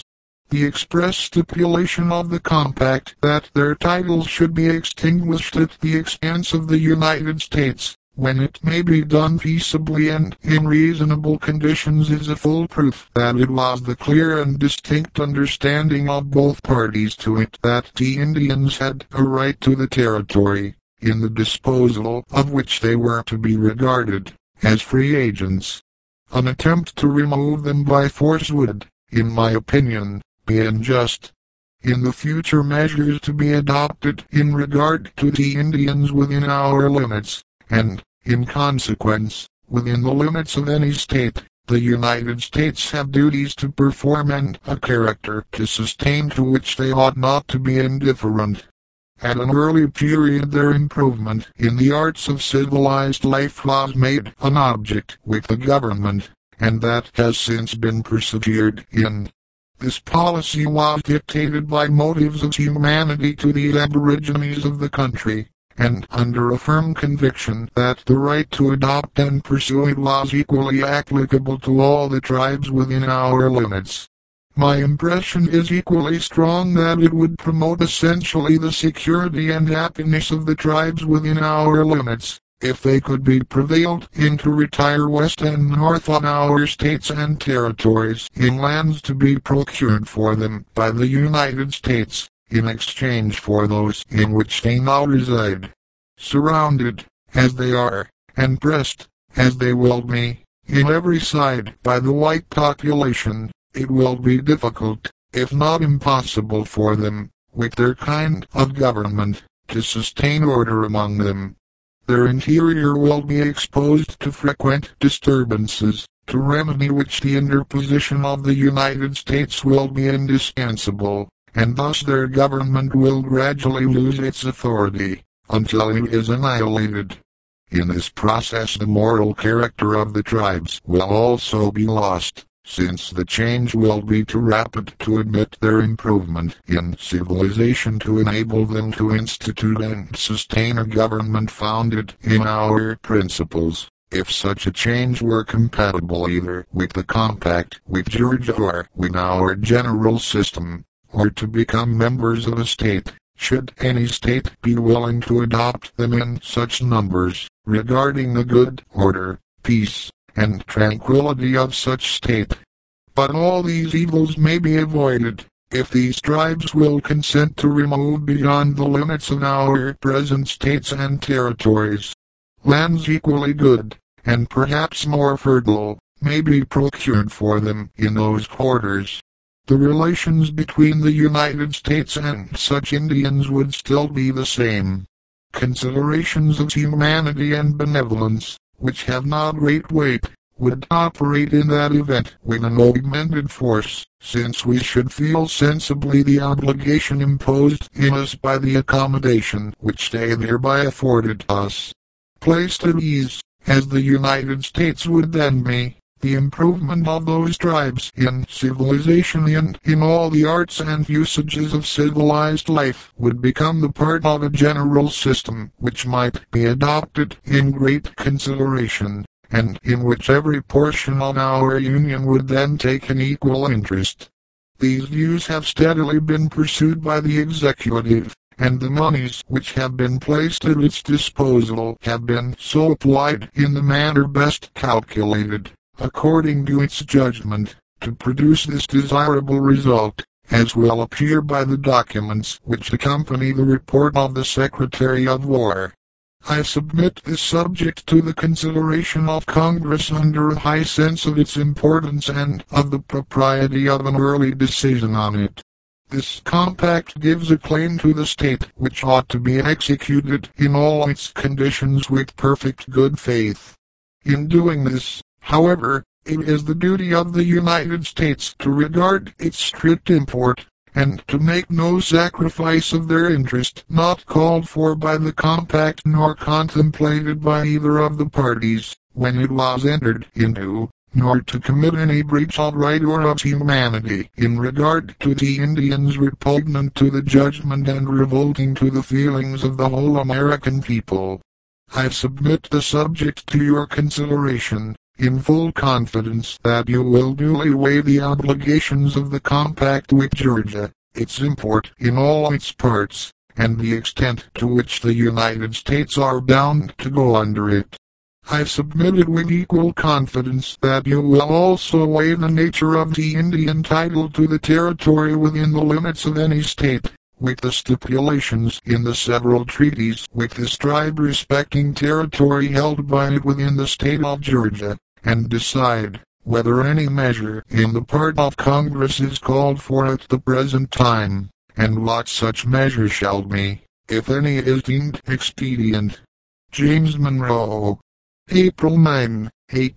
the express stipulation of the compact that their titles should be extinguished at the expense of the United States, when it may be done peaceably and in reasonable conditions, is a full proof that it was the clear and distinct understanding of both parties to it that the Indians had a right to the territory, in the disposal of which they were to be regarded as free agents. An attempt to remove them by force would, in my opinion, be unjust. In the future measures to be adopted in regard to the Indians within our limits, and, in consequence, within the limits of any state, the United States have duties to perform and a character to sustain to which they ought not to be indifferent. At an early period their improvement in the arts of civilized life was made an object with the government, and that has since been persevered in. This policy was dictated by motives of humanity to the aborigines of the country, and under a firm conviction that the right to adopt and pursue it was equally applicable to all the tribes within our limits. My impression is equally strong that it would promote essentially the security and happiness of the tribes within our limits, if they could be prevailed in to retire west and north on our states and territories in lands to be procured for them by the United States, in exchange for those in which they now reside. Surrounded, as they are, and pressed, as they will be, in every side by the white population, it will be difficult, if not impossible for them, with their kind of government, to sustain order among them. Their interior will be exposed to frequent disturbances, to remedy which the interposition of the United States will be indispensable, and thus their government will gradually lose its authority, until it is annihilated. In this process the moral character of the tribes will also be lost, since the change will be too rapid to admit their improvement in civilization to enable them to institute and sustain a government founded in our principles, if such a change were compatible either with the compact with Georgia or with our general system, or to become members of a state, should any state be willing to adopt them in such numbers, regarding the good order, peace, and tranquility of such state. But all these evils may be avoided, if these tribes will consent to remove beyond the limits of our present states and territories. Lands equally good, and perhaps more fertile, may be procured for them in those quarters. The relations between the United States and such Indians would still be the same. Considerations of humanity and benevolence, which have now great weight, would operate in that event with an augmented force, since we should feel sensibly the obligation imposed in us by the accommodation which they thereby afforded us. Placed at ease, as the United States would then be, the improvement of those tribes in civilization and in all the arts and usages of civilized life would become the part of a general system which might be adopted in great consideration, and in which every portion of our Union would then take an equal interest. These views have steadily been pursued by the executive, and the moneys which have been placed at its disposal have been so applied in the manner best calculated, according to its judgment, to produce this desirable result, as will appear by the documents which accompany the report of the Secretary of War. I submit this subject to the consideration of Congress under a high sense of its importance and of the propriety of an early decision on it. This compact gives a claim to the state which ought to be executed in all its conditions with perfect good faith. In doing this, however, it is the duty of the United States to regard its strict import, and to make no sacrifice of their interest not called for by the compact nor contemplated by either of the parties, when it was entered into, nor to commit any breach of right or of humanity in regard to the Indians repugnant to the judgment and revolting to the feelings of the whole American people. I submit the subject to your consideration, in full confidence that you will duly weigh the obligations of the compact with Georgia, its import in all its parts, and the extent to which the United States are bound to go under it. I submitted with equal confidence that you will also weigh the nature of the Indian title to the territory within the limits of any state, with the stipulations in the several treaties with this tribe respecting territory held by it within the state of Georgia, and decide whether any measure in the part of Congress is called for at the present time, and what such measure shall be, if any is deemed expedient. James Monroe. April 9,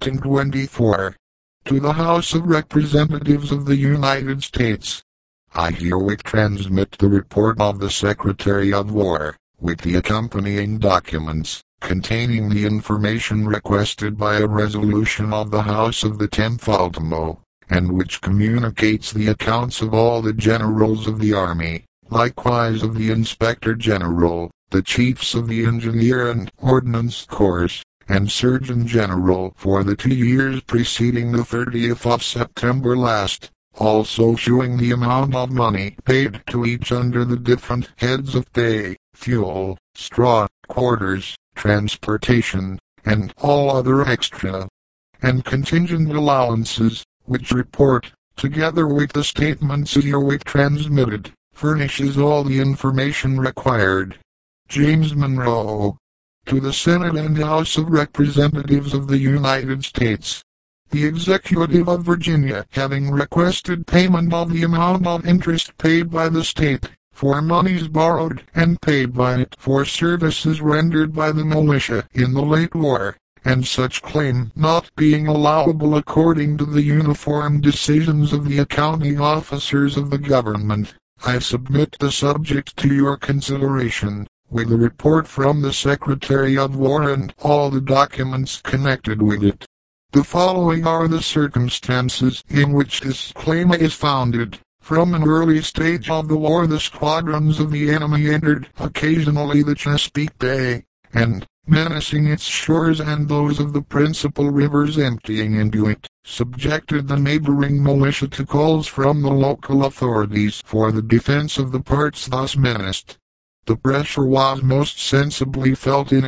1824. To the House of Representatives of the United States. I herewith transmit the report of the Secretary of War, with the accompanying documents, containing the information requested by a resolution of the House of the 10th ultimo, and which communicates the accounts of all the generals of the army, likewise of the Inspector General, the chiefs of the Engineer and Ordnance Corps, and Surgeon General for the 2 years preceding the 30th of September last, also showing the amount of money paid to each under the different heads of pay, fuel, straw, quarters, transportation, and all other extra and contingent allowances, which report, together with the statements herewith transmitted, furnishes all the information required. James Monroe. To the Senate and House of Representatives of the United States. The Executive of Virginia having requested payment of the amount of interest paid by the state, for monies borrowed and paid by it for services rendered by the militia in the late war, and such claim not being allowable according to the uniform decisions of the accounting officers of the government, I submit the subject to your consideration, with a report from the Secretary of War and all the documents connected with it. The following are the circumstances in which this claim is founded. From an early stage of the war the squadrons of the enemy entered occasionally the Chesapeake Bay, and, menacing its shores and those of the principal rivers emptying into it, subjected the neighboring militia to calls from the local authorities for the defense of the parts thus menaced. The pressure was most sensibly felt in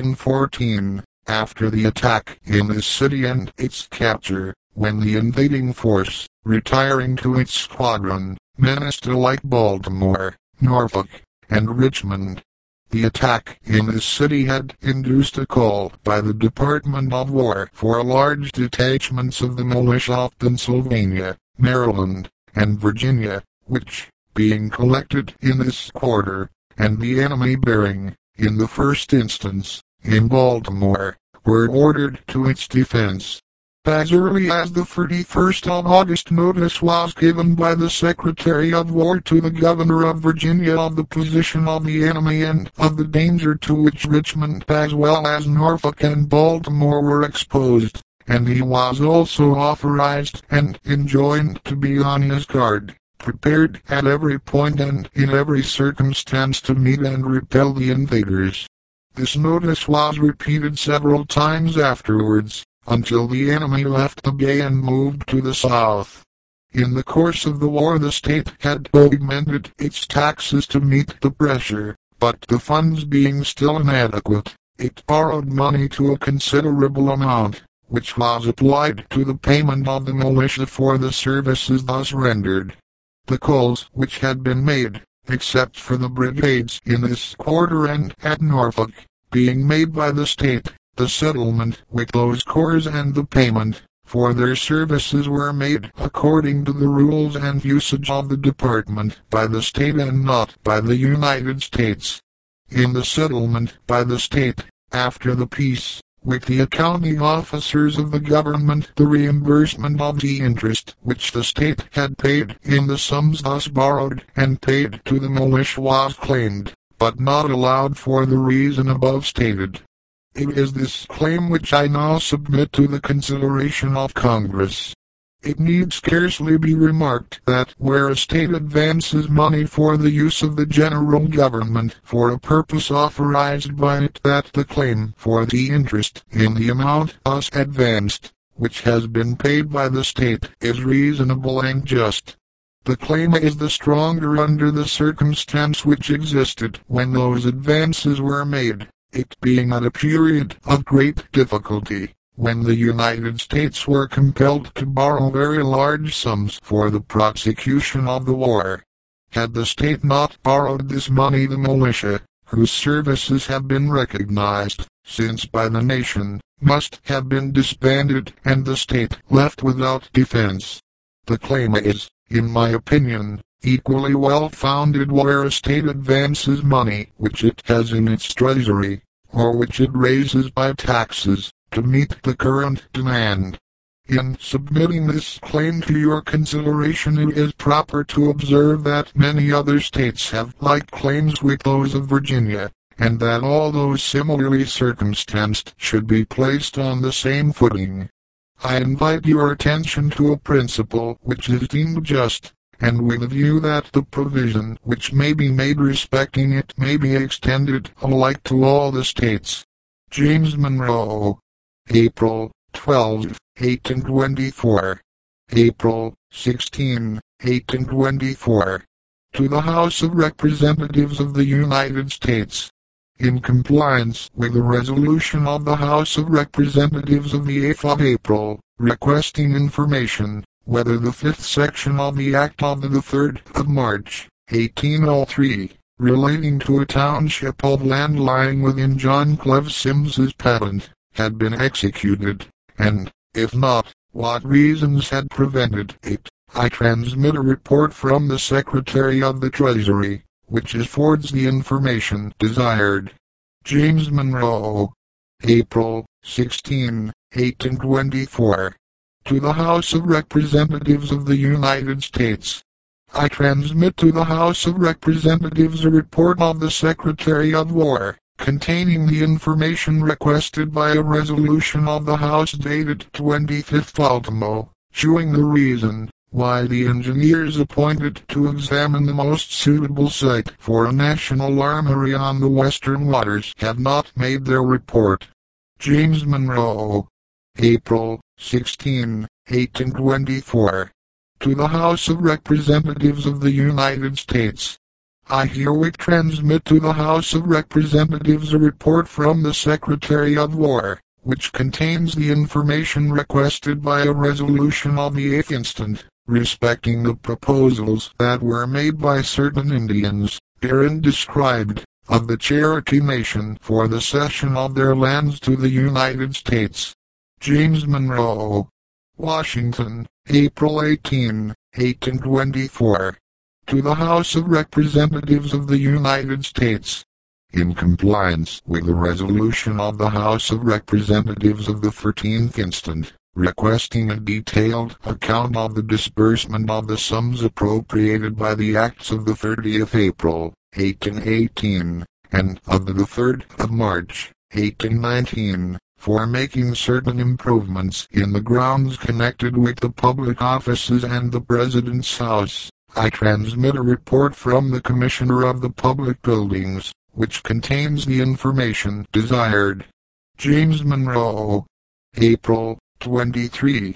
1814, after the attack in this city and its capture, when the invading force, retiring to its squadron, menaced alike Baltimore, Norfolk, and Richmond. The attack in this city had induced a call by the Department of War for large detachments of the militia of Pennsylvania, Maryland, and Virginia, which, being collected in this quarter, and the enemy bearing, in the first instance, in Baltimore, were ordered to its defense. As early as the 31st of August notice was given by the Secretary of War to the Governor of Virginia of the position of the enemy and of the danger to which Richmond as well as Norfolk and Baltimore were exposed, and he was also authorized and enjoined to be on his guard, prepared at every point and in every circumstance to meet and repel the invaders. This notice was repeated several times afterwards, until the enemy left the bay and moved to the south. In the course of the war the state had augmented its taxes to meet the pressure, but the funds being still inadequate, it borrowed money to a considerable amount, which was applied to the payment of the militia for the services thus rendered. The calls which had been made, except for the brigades in this quarter and at Norfolk, being made by the state, the settlement with those corps and the payment for their services were made according to the rules and usage of the department by the state and not by the United States. In the settlement by the state, after the peace, with the accounting officers of the government, the reimbursement of the interest which the state had paid in the sums thus borrowed and paid to the militia was claimed, but not allowed for the reason above stated. It is this claim which I now submit to the consideration of Congress. It need scarcely be remarked that where a state advances money for the use of the general government for a purpose authorized by it, that the claim for the interest in the amount thus advanced which has been paid by the state, is reasonable and just. The claim is the stronger under the circumstance which existed when those advances were made, it being at a period of great difficulty, when the United States were compelled to borrow very large sums for the prosecution of the war. Had the state not borrowed this money, the militia, whose services have been recognized, since by the nation, must have been disbanded and the state left without defense. The claim is, in my opinion, equally well-founded where a state advances money which it has in its treasury, or which it raises by taxes, to meet the current demand. In submitting this claim to your consideration, it is proper to observe that many other states have like claims with those of Virginia, and that all those similarly circumstanced should be placed on the same footing. I invite your attention to a principle which is deemed just, and with a view that the provision which may be made respecting it may be extended alike to all the states. James Monroe. April 12, 1824. April 16, 1824. To the House of Representatives of the United States. In compliance with the resolution of the House of Representatives of the 8th of April, requesting information, whether the 5th section of the Act of the 3rd of March, 1803, relating to a township of land lying within John Cleve Sims's patent, had been executed, and, if not, what reasons had prevented it, I transmit a report from the Secretary of the Treasury, which affords the information desired. James Monroe. April 16, 1824. To the House of Representatives of the United States. I transmit to the House of Representatives a report of the Secretary of War, containing the information requested by a resolution of the House dated 25th ultimo, showing the reason why the engineers appointed to examine the most suitable site for a national armory on the western waters have not made their report. James Monroe. April 16, 1824. To the House of Representatives of the United States. I herewith transmit to the House of Representatives a report from the Secretary of War, which contains the information requested by a resolution of the 8th instant, respecting the proposals that were made by certain Indians, herein described, of the Cherokee Nation for the cession of their lands to the United States. James Monroe. Washington, April 18, 1824. To the House of Representatives of the United States. In compliance with the resolution of the House of Representatives of the 13th instant, requesting a detailed account of the disbursement of the sums appropriated by the Acts of the 30th April, 1818, and of the 3rd of March, 1819, for making certain improvements in the grounds connected with the public offices and the President's House, I transmit a report from the Commissioner of the Public Buildings, which contains the information desired. James Monroe. April 23,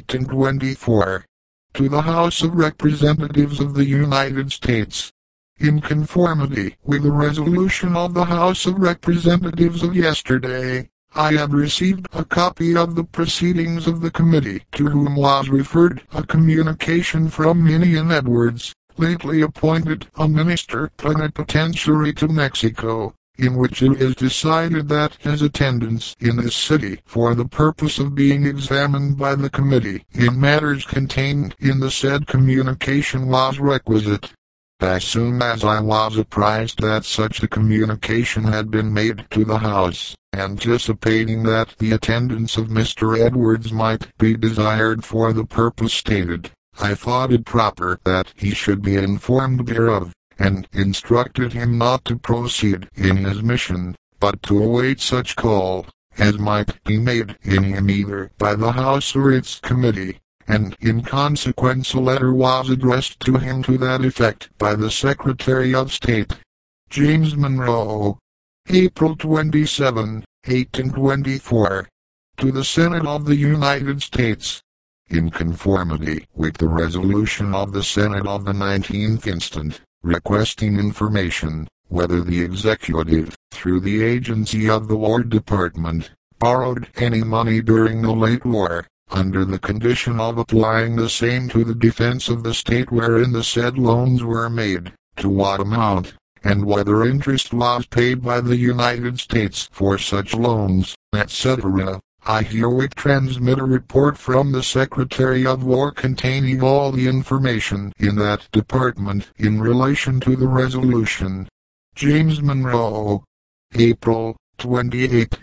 1824. To the House of Representatives of the United States. In conformity with the resolution of the House of Representatives of yesterday, I have received a copy of the proceedings of the committee to whom was referred a communication from Ninian Edwards, lately appointed a minister plenipotentiary to Mexico, in which it is decided that his attendance in this city for the purpose of being examined by the committee in matters contained in the said communication was requisite. As soon as I was apprised that such a communication had been made to the House, anticipating that the attendance of Mr. Edwards might be desired for the purpose stated, I thought it proper that he should be informed thereof, and instructed him not to proceed in his mission, but to await such call as might be made in him either by the House or its committee, and in consequence a letter was addressed to him to that effect by the Secretary of State. James Monroe. April 27, 1824. to the Senate of the United States. In conformity with the resolution of the Senate of the 19th instant, requesting information, whether the executive, through the agency of the War Department, borrowed any money during the late war, under the condition of applying the same to the defense of the state wherein the said loans were made, to what amount, and whether interest was paid by the United States for such loans, etc. I herewith transmit a report from the Secretary of War containing all the information in that department in relation to the resolution. James Monroe, April 28,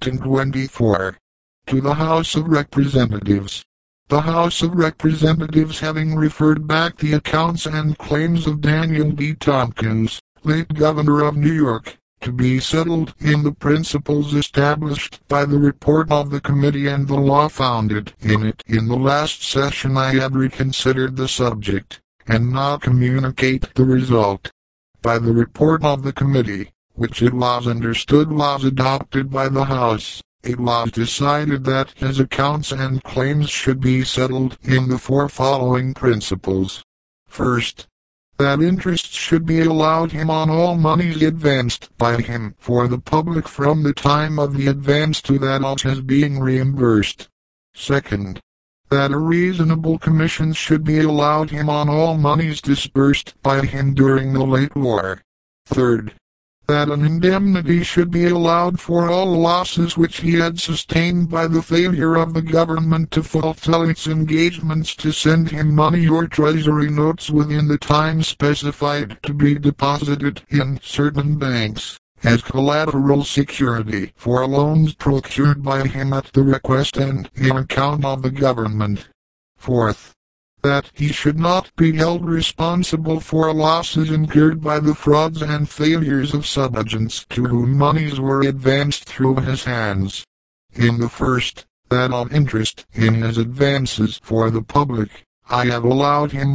1824. To the House of Representatives. The House of Representatives, having referred back the accounts and claims of Daniel D. Tompkins, late Governor of New York, to be settled in the principles established by the report of the committee and the law founded in it. In the last session I have reconsidered the subject, and now communicate the result. By the report of the committee, which it was understood was adopted by the House, it was decided that his accounts and claims should be settled in the four following principles. First, that interest should be allowed him on all monies advanced by him for the public from the time of the advance to that of his being reimbursed. Second, that a reasonable commission should be allowed him on all monies disbursed by him during the late war. Third, that an indemnity should be allowed for all losses which he had sustained by the failure of the government to fulfill its engagements to send him money or treasury notes within the time specified to be deposited in certain banks, as collateral security for loans procured by him at the request and in account of the government. Fourth, that he should not be held responsible for losses incurred by the frauds and failures of subagents to whom monies were advanced through his hands. In the first, that of interest in his advances for the public, I have allowed him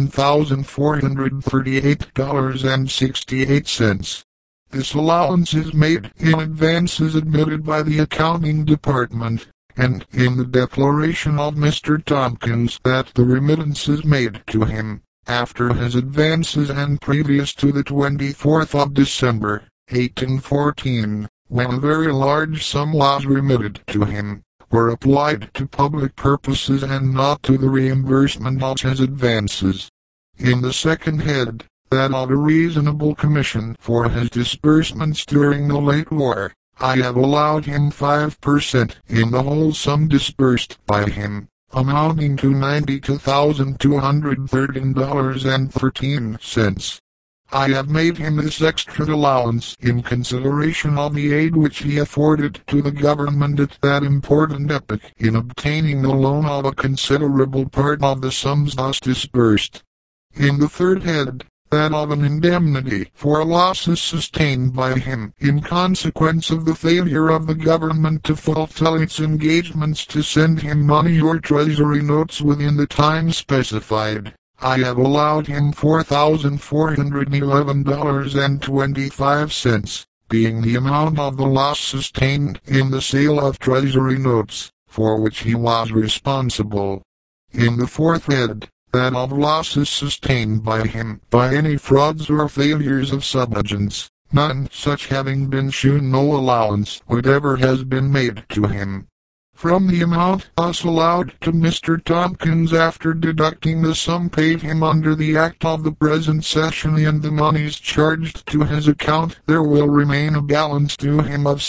$14,438.68. This allowance is made in advances admitted by the accounting department, and in the declaration of Mr. Tompkins that the remittances made to him, after his advances and previous to the 24th of December, 1814, when a very large sum was remitted to him, were applied to public purposes and not to the reimbursement of his advances. In the second head, that of a reasonable commission for his disbursements during the late war, I have allowed him 5% in the whole sum disbursed by him, amounting to $92,213.13. I have made him this extra allowance in consideration of the aid which he afforded to the government at that important epoch in obtaining the loan of a considerable part of the sums thus disbursed. In the third head, that of an indemnity for losses sustained by him in consequence of the failure of the government to fulfill its engagements to send him money or treasury notes within the time specified, I have allowed him $4,411.25, being the amount of the loss sustained in the sale of treasury notes, for which he was responsible. In the fourth head, that of losses sustained by him by any frauds or failures of subagents, none such having been shewn, no allowance whatever has been made to him. From the amount thus allowed to Mr. Tompkins after deducting the sum paid him under the act of the present session and the monies charged to his account, there will remain a balance due him of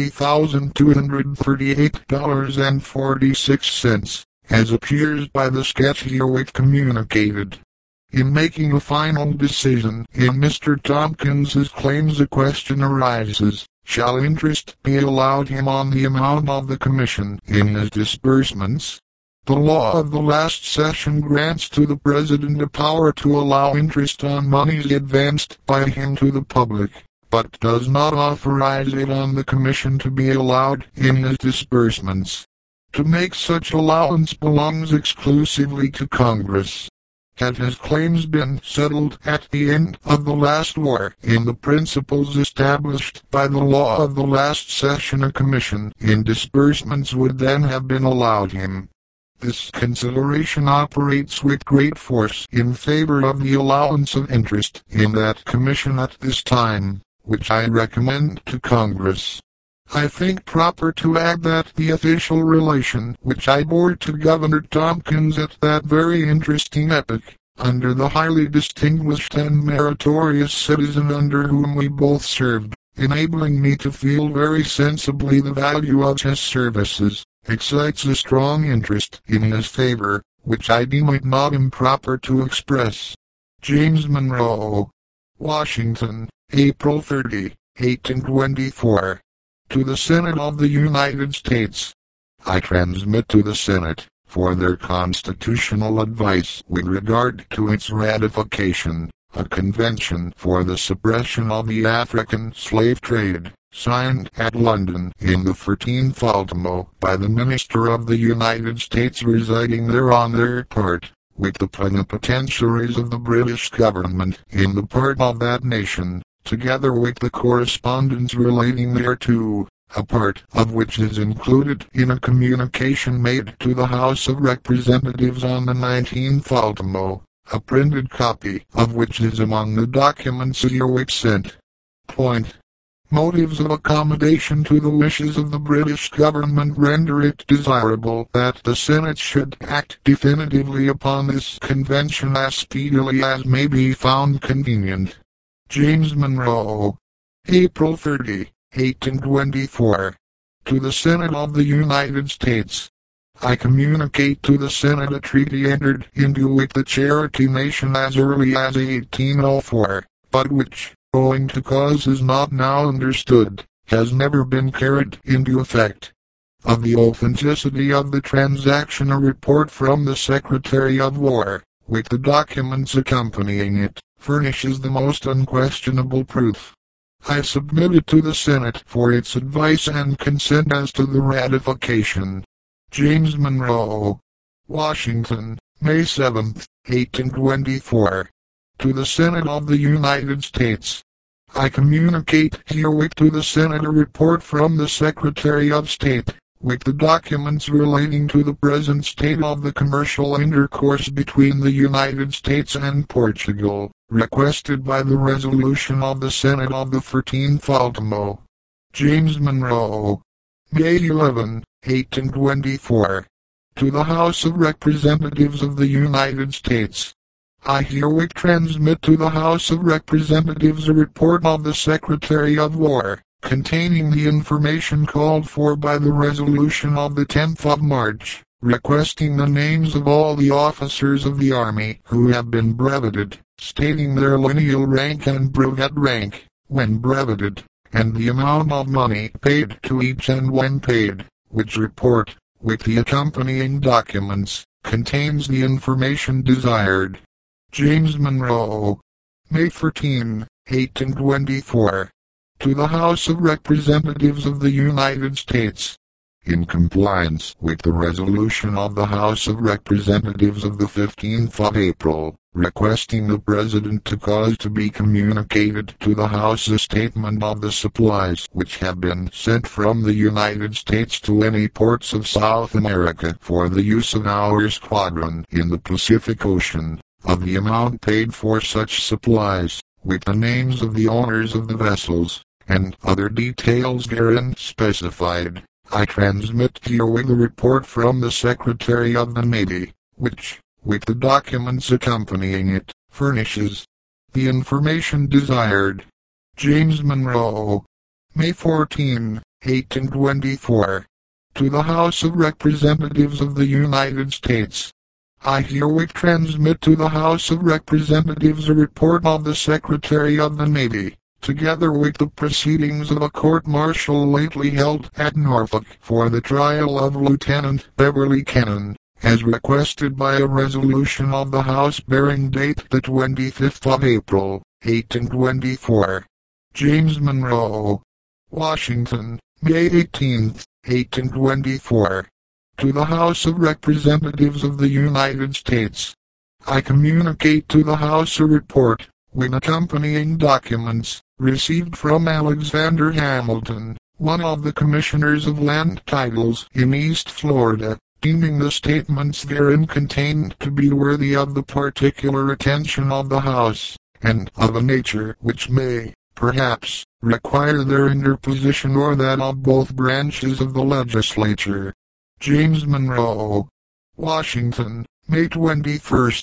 $60,238.46. as appears by the sketch herewith communicated. In making a final decision in Mr. Tompkins's claims, a question arises: shall interest be allowed him on the amount of the commission in his disbursements? The law of the last session grants to the President a power to allow interest on monies advanced by him to the public, but does not authorize it on the commission to be allowed in his disbursements. To make such allowance belongs exclusively to Congress. had his claims been settled at the end of the last war in the principles established by the law of the last session, a commission in disbursements would then have been allowed him. This consideration operates with great force in favor of the allowance of interest in that commission at this time, which I recommend to Congress. I think proper to add that the official relation which I bore to Governor Tompkins at that very interesting epoch, under the highly distinguished and meritorious citizen under whom we both served, enabling me to feel very sensibly the value of his services, excites a strong interest in his favor, which I deem it not improper to express. James Monroe, Washington, April 30, 1824. To the Senate of the United States. I transmit to the Senate, for their constitutional advice with regard to its ratification, a convention for the suppression of the African slave trade, signed at London in the 14th ultimo by the Minister of the United States residing there on their part, with the plenipotentiaries of the British government in the part of that nation, together with the correspondence relating thereto, a part of which is included in a communication made to the House of Representatives on the 19th ultimo, a printed copy of which is among the documents herewith sent. Point. Motives of accommodation to the wishes of the British government render it desirable that the Senate should act definitively upon this convention as speedily as may be found convenient. James Monroe, April 30, 1824. To the Senate of the United States. I communicate to the Senate a treaty entered into with the Cherokee Nation as early as 1804, but which, owing to causes not now understood, has never been carried into effect. Of the authenticity of the transaction a report from the Secretary of War, with the documents accompanying it, furnishes the most unquestionable proof. I submit it to the Senate for its advice and consent as to the ratification. James Monroe, Washington, May 7, 1824. To the Senate of the United States. I communicate herewith to the Senate a report from the Secretary of State, with the documents relating to the present state of the commercial intercourse between the United States and Portugal, requested by the resolution of the Senate of the 14th ultimo. James Monroe, May 11, 1824. To the House of Representatives of the United States. I herewith transmit to the House of Representatives a report of the Secretary of War, containing the information called for by the resolution of the 10th of March, requesting the names of all the officers of the Army who have been breveted, stating their lineal rank and brevet rank, when breveted, and the amount of money paid to each and when paid, which report, with the accompanying documents, contains the information desired. James Monroe, May 13, 1824. To the House of Representatives of the United States. In compliance with the resolution of the House of Representatives of the 15th of April, requesting the President to cause to be communicated to the House a statement of the supplies which have been sent from the United States to any ports of South America for the use of our squadron in the Pacific Ocean, of the amount paid for such supplies, with the names of the owners of the vessels, and other details therein specified. I transmit herewith a report from the Secretary of the Navy, which, with the documents accompanying it, furnishes the information desired. James Monroe, May 14, 1824. To the House of Representatives of the United States. I herewith transmit to the House of Representatives a report of the Secretary of the Navy, together with the proceedings of a court-martial lately held at Norfolk for the trial of Lieutenant Beverly Kennon, as requested by a resolution of the House bearing date the 25th of April, 1824. James Monroe, Washington, May 18, 1824. To the House of Representatives of the United States. I communicate to the House a report, with accompanying documents, received from Alexander Hamilton, one of the Commissioners of Land Titles in East Florida, deeming the statements therein contained to be worthy of the particular attention of the House, and of a nature which may, perhaps, require their interposition or that of both branches of the legislature. James Monroe. Washington, May 21,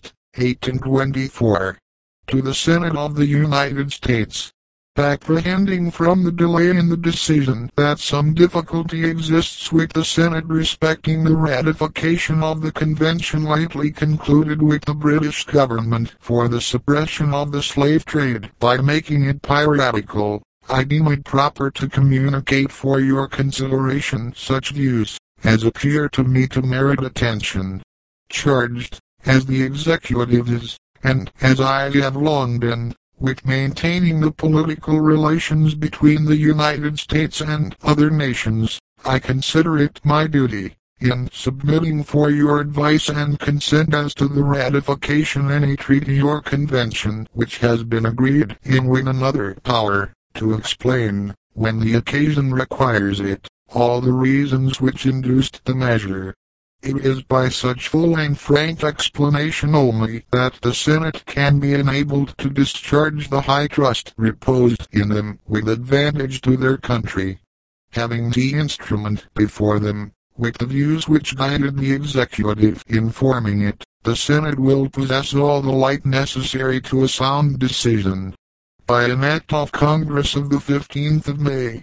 1824. To the Senate of the United States. Apprehending from the delay in the decision that some difficulty exists with the Senate respecting the ratification of the convention lately concluded with the British government for the suppression of the slave trade by making it piratical, I deem it proper to communicate for your consideration such views as appear to me to merit attention. Charged, as the executive is, and as I have long been, with maintaining the political relations between the United States and other nations, I consider it my duty, in submitting for your advice and consent as to the ratification any treaty or convention which has been agreed in with another power, to explain, when the occasion requires it, all the reasons which induced the measure. It is by such full and frank explanation only that the Senate can be enabled to discharge the high trust reposed in them with advantage to their country. Having the instrument before them, with the views which guided the executive in forming it, the Senate will possess all the light necessary to a sound decision. By an act of Congress of the 15th of May,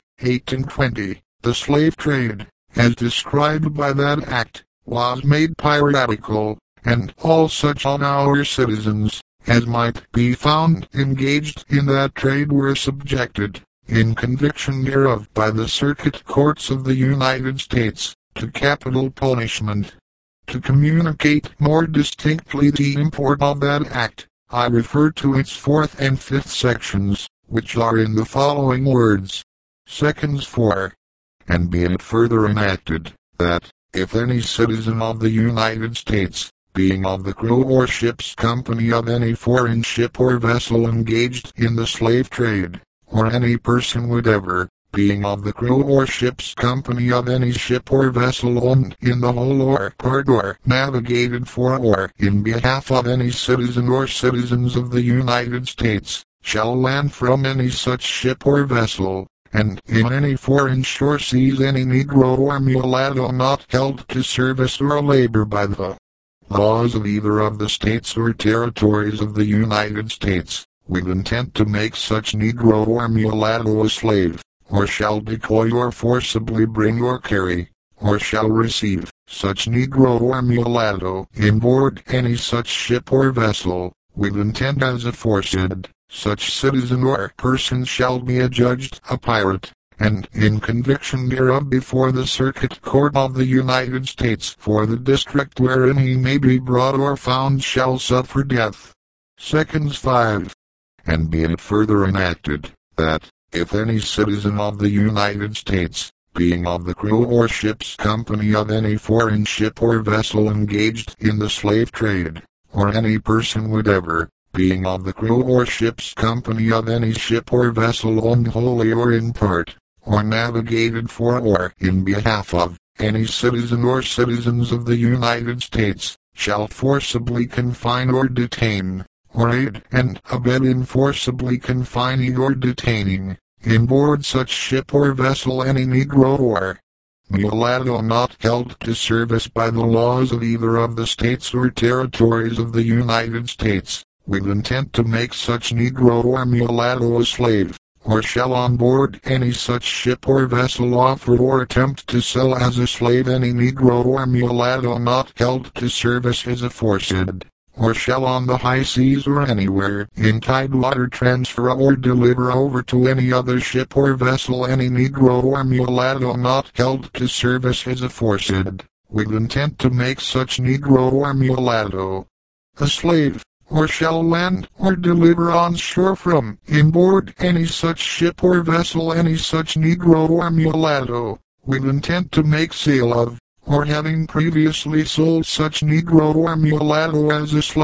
1820, the slave trade, as described by that act, was made piratical, and all such of our citizens as might be found engaged in that trade were subjected, in conviction thereof by the circuit courts of the United States, to capital punishment. To communicate more distinctly the import of that act, I refer to its 4th and 5th sections, which are in the following words. Sections 4. And be it further enacted, that, if any citizen of the United States, being of the crew or ship's company of any foreign ship or vessel engaged in the slave trade, or any person whatever, being of the crew or ship's company of any ship or vessel owned in the whole or part or navigated for or in behalf of any citizen or citizens of the United States, shall land from any such ship or vessel, and in any foreign shore seize any Negro or mulatto not held to service or labor by the laws of either of the states or territories of the United States, with intent to make such Negro or mulatto a slave, or shall decoy or forcibly bring or carry, or shall receive, such Negro or mulatto in board any such ship or vessel, with intent as aforesaid, such citizen or person shall be adjudged a pirate, and in conviction thereof before the Circuit Court of the United States for the district wherein he may be brought or found shall suffer death. Sections 5. And be it further enacted, that, if any citizen of the United States, being of the crew or ship's company of any foreign ship or vessel engaged in the slave trade, or any person whatever, being of the crew or ship's company of any ship or vessel owned wholly or in part, or navigated for or in behalf of any citizen or citizens of the United States, shall forcibly confine or detain, or aid and abet in forcibly confining or detaining, in board such ship or vessel any Negro or mulatto not held to service by the laws of either of the states or territories of the United States, with intent to make such Negro or mulatto a slave, or shall on board any such ship or vessel offer or attempt to sell as a slave any Negro or mulatto not held to service as aforesaid, or shall on the high seas or anywhere in tidewater transfer or deliver over to any other ship or vessel any Negro or mulatto not held to service as aforesaid, with intent to make such Negro or mulatto a slave, or shall land or deliver on shore from in board any such ship or vessel any such Negro or mulatto, with intent to make sale of, or having previously sold such Negro or mulatto as a slave,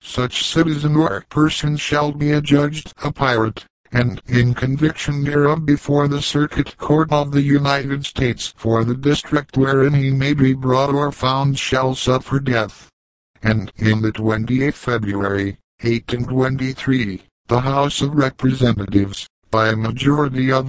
such citizen or person shall be adjudged a pirate, and in conviction thereof before the Circuit Court of the United States for the district wherein he may be brought or found shall suffer death. And in the 28th February, 1823, the House of Representatives, by a majority of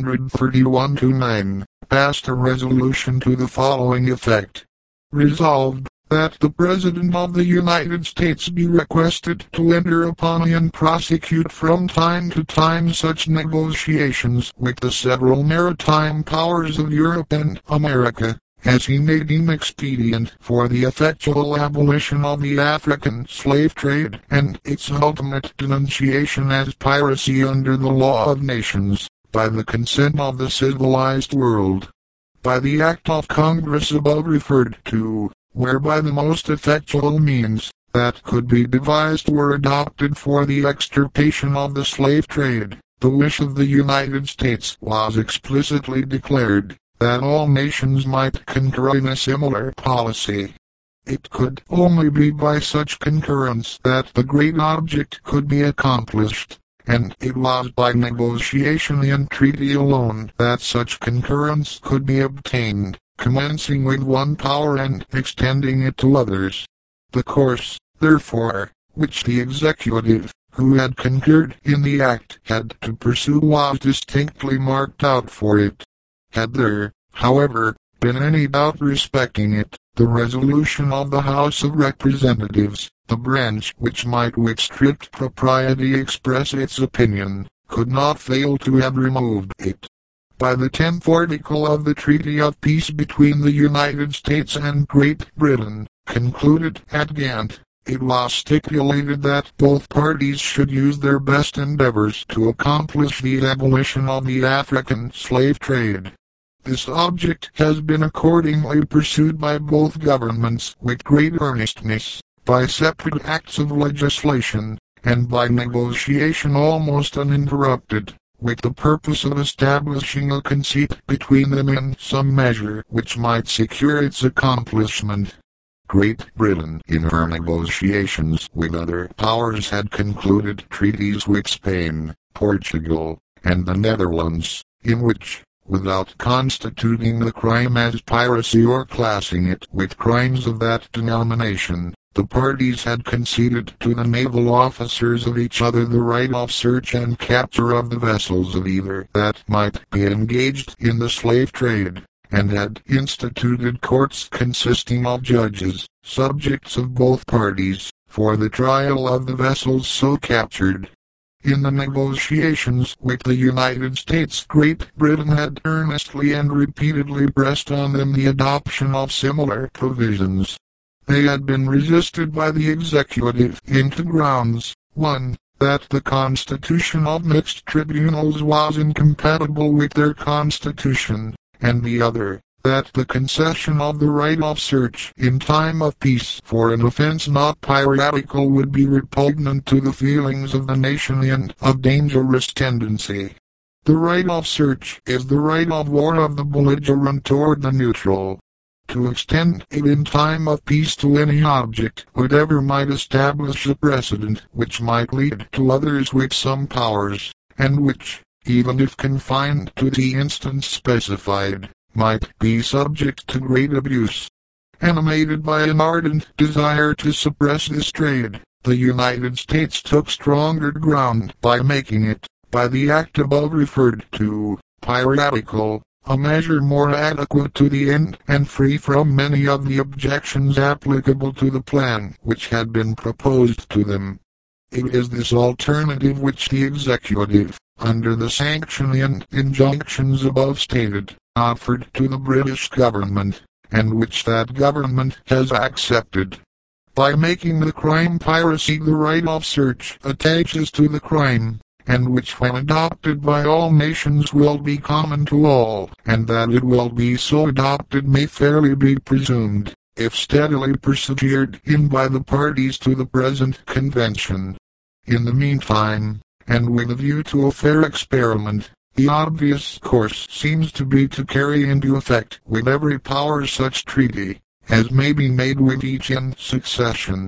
131 to 9, passed a resolution to the following effect. Resolved, that the President of the United States be requested to enter upon and prosecute from time to time such negotiations with the several maritime powers of Europe and America, as he may deem expedient for the effectual abolition of the African slave trade and its ultimate denunciation as piracy under the law of nations, by the consent of the civilized world. By the act of Congress above referred to, whereby the most effectual means that could be devised were adopted for the extirpation of the slave trade, the wish of the United States was explicitly declared that all nations might concur in a similar policy. It could only be by such concurrence that the great object could be accomplished, and it was by negotiation and treaty alone that such concurrence could be obtained, commencing with one power and extending it to others. The course, therefore, which the executive, who had concurred in the act, had to pursue was distinctly marked out for it. Had there, however, been any doubt respecting it, the resolution of the House of Representatives, the branch which might with strict propriety express its opinion, could not fail to have removed it. By the 10th article of the Treaty of Peace between the United States and Great Britain, concluded at Ghent, it was stipulated that both parties should use their best endeavors to accomplish the abolition of the African slave trade. This object has been accordingly pursued by both governments with great earnestness, by separate acts of legislation, and by negotiation almost uninterrupted, with the purpose of establishing a conceit between them in some measure which might secure its accomplishment. Great Britain in her negotiations with other powers had concluded treaties with Spain, Portugal, and the Netherlands, in which, without constituting the crime as piracy or classing it with crimes of that denomination, the parties had conceded to the naval officers of each other the right of search and capture of the vessels of either that might be engaged in the slave trade, and had instituted courts consisting of judges, subjects of both parties, for the trial of the vessels so captured. In the negotiations with the United States, Great Britain had earnestly and repeatedly pressed on them the adoption of similar provisions. They had been resisted by the executive in two grounds: 1. That the constitution of mixed tribunals was incompatible with their constitution, and the other, that the concession of the right of search in time of peace for an offense not piratical would be repugnant to the feelings of the nation and of dangerous tendency. The right of search is the right of war of the belligerent toward the neutral. To extend it in time of peace to any object whatever might establish a precedent which might lead to others with some powers, and which, even if confined to the instance specified, might be subject to great abuse. Animated by an ardent desire to suppress this trade, the United States took stronger ground by making it, by the act above referred to, piratical, a measure more adequate to the end and free from many of the objections applicable to the plan which had been proposed to them. It is this alternative which the executive, under the sanction and injunctions above stated, offered to the British government, and which that government has accepted. By making the crime piracy the right of search attaches to the crime, and which when adopted by all nations will be common to all, and that it will be so adopted may fairly be presumed, if steadily persevered in by the parties to the present convention. In the meantime, and with a view to a fair experiment, the obvious course seems to be to carry into effect with every power such treaty as may be made with each in succession.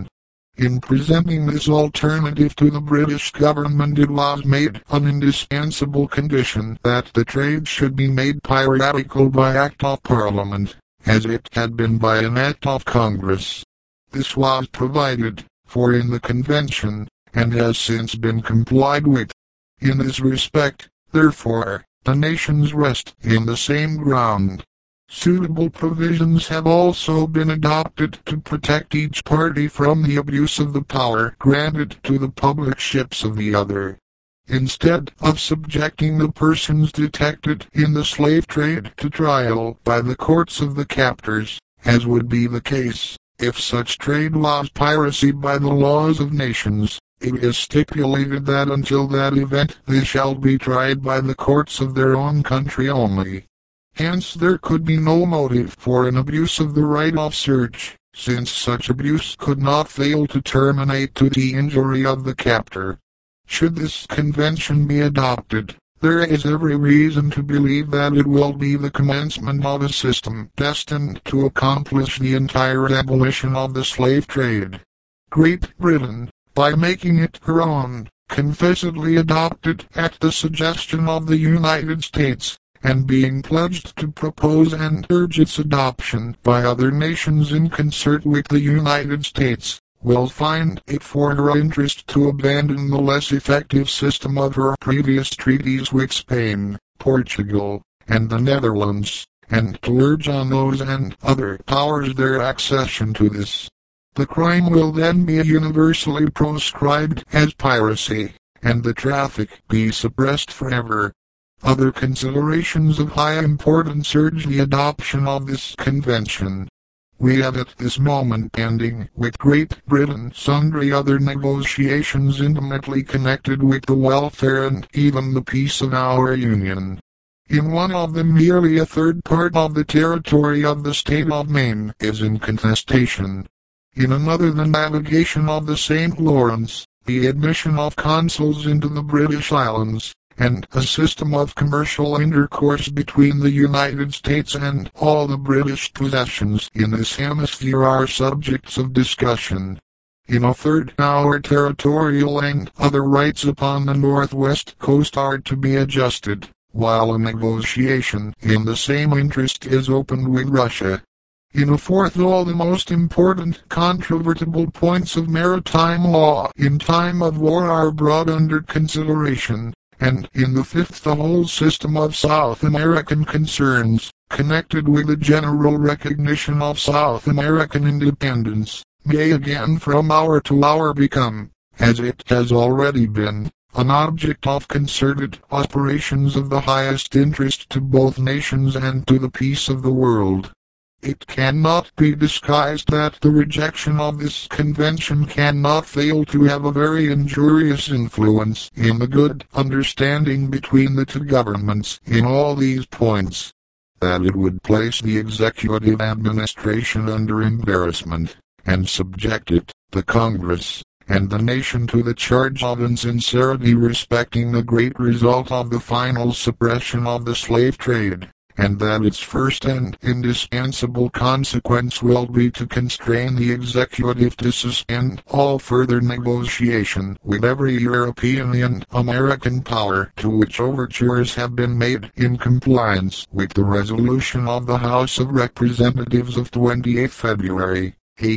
In presenting this alternative to the British government, it was made an indispensable condition that the trade should be made piratical by Act of Parliament, as it had been by an Act of Congress. This was provided for in the Convention, and has since been complied with. In this respect, therefore, the nations rest in the same ground. Suitable provisions have also been adopted to protect each party from the abuse of the power granted to the public ships of the other. Instead of subjecting the persons detected in the slave trade to trial by the courts of the captors, as would be the case if such trade was piracy by the laws of nations, it is stipulated that until that event they shall be tried by the courts of their own country only. Hence there could be no motive for an abuse of the right of search, since such abuse could not fail to terminate to the injury of the captor. Should this convention be adopted, there is every reason to believe that it will be the commencement of a system destined to accomplish the entire abolition of the slave trade. Great Britain, by making it her own, confessedly adopted at the suggestion of the United States, and being pledged to propose and urge its adoption by other nations in concert with the United States, will find it for her interest to abandon the less effective system of her previous treaties with Spain, Portugal, and the Netherlands, and to urge on those and other powers their accession to this. The crime will then be universally proscribed as piracy, and the traffic be suppressed forever. Other considerations of high importance urge the adoption of this convention. We have at this moment pending with Great Britain sundry other negotiations intimately connected with the welfare and even the peace of our Union. In one of them nearly a third part of the territory of the state of Maine is in contestation. In another the navigation of the St. Lawrence, the admission of consuls into the British Islands, and a system of commercial intercourse between the United States and all the British possessions in this hemisphere are subjects of discussion. In a third, our territorial and other rights upon the northwest coast are to be adjusted, while a negotiation in the same interest is opened with Russia. In a fourth, all the most important controvertible points of maritime law in time of war are brought under consideration. And in the fifth, the whole system of South American concerns, connected with the general recognition of South American independence, may again from hour to hour become, as it has already been, an object of concerted operations of the highest interest to both nations and to the peace of the world. It cannot be disguised that the rejection of this convention cannot fail to have a very injurious influence in the good understanding between the two governments in all these points. That it would place the executive administration under embarrassment, and subject it, the Congress, and the nation to the charge of insincerity respecting the great result of the final suppression of the slave trade. And that its first and indispensable consequence will be to constrain the executive to suspend all further negotiation with every European and American power to which overtures have been made in compliance with the resolution of the House of Representatives of 28 February,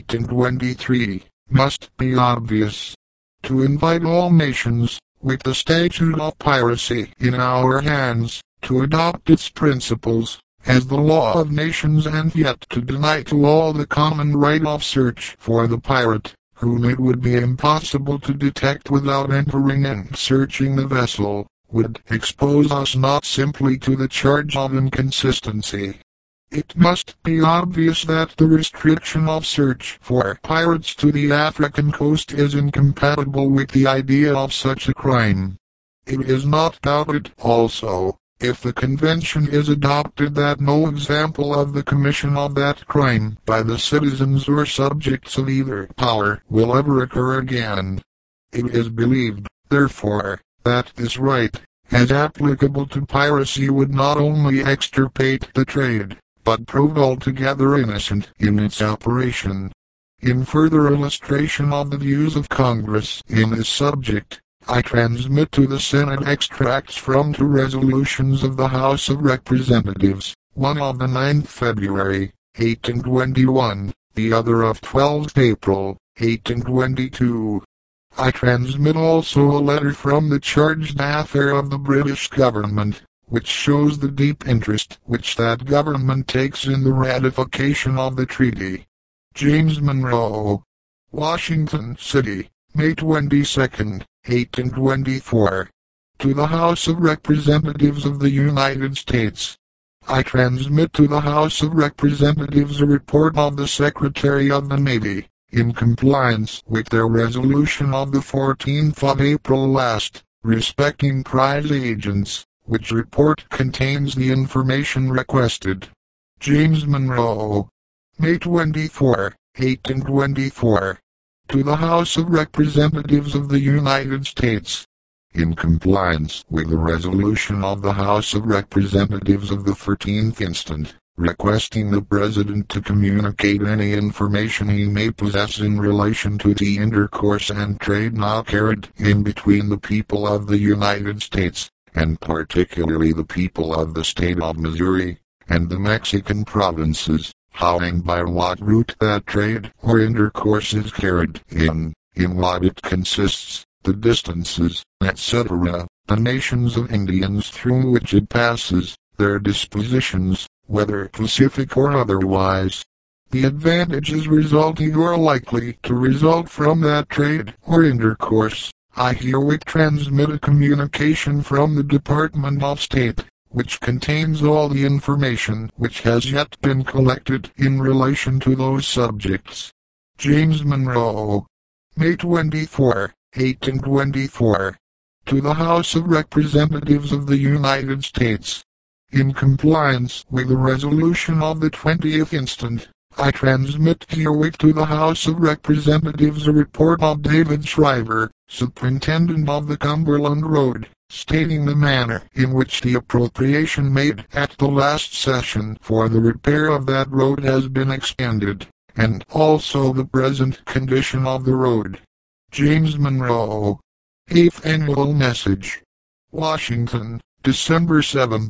1823, must be obvious. To invite all nations, with the statute of piracy in our hands, to adopt its principles, as the law of nations, and yet to deny to all the common right of search for the pirate, whom it would be impossible to detect without entering and searching the vessel, would expose us not simply to the charge of inconsistency. It must be obvious that the restriction of search for pirates to the African coast is incompatible with the idea of such a crime. It is not doubted, also, if the convention is adopted, that no example of the commission of that crime by the citizens or subjects of either power will ever occur again. It is believed, therefore, that this right, as applicable to piracy, would not only extirpate the trade, but prove altogether innocent in its operation. In further illustration of the views of Congress in this subject, I transmit to the Senate extracts from two resolutions of the House of Representatives, one of the 9th February, 1821, the other of 12th April, 1822. I transmit also a letter from the chargé d'affaires of the British government, which shows the deep interest which that government takes in the ratification of the treaty. James Monroe, Washington City, May 22, 1824. To the House of Representatives of the United States. I transmit to the House of Representatives a report of the Secretary of the Navy, in compliance with their resolution of the 14th of April last, respecting prize agents, which report contains the information requested. James Monroe, May 24, 1824. To the House of Representatives of the United States. In compliance with the resolution of the House of Representatives of the 13th instant, requesting the President to communicate any information he may possess in relation to the intercourse and trade now carried in between the people of the United States, and particularly the people of the state of Missouri, and the Mexican provinces, how and by what route that trade or intercourse is carried in what it consists, the distances, etc., the nations of Indians through which it passes, their dispositions, whether pacific or otherwise, the advantages resulting or likely to result from that trade or intercourse. I herewith transmit a communication from the Department of State, which contains all the information which has yet been collected in relation to those subjects. James Monroe, May 24, 1824. To the House of Representatives of the United States. In compliance with the resolution of the 20th instant, I transmit herewith to the House of Representatives a report of David Shriver, Superintendent of the Cumberland Road, stating the manner in which the appropriation made at the last session for the repair of that road has been expended, and also the present condition of the road. James Monroe, 8th Annual Message. Washington, December 7,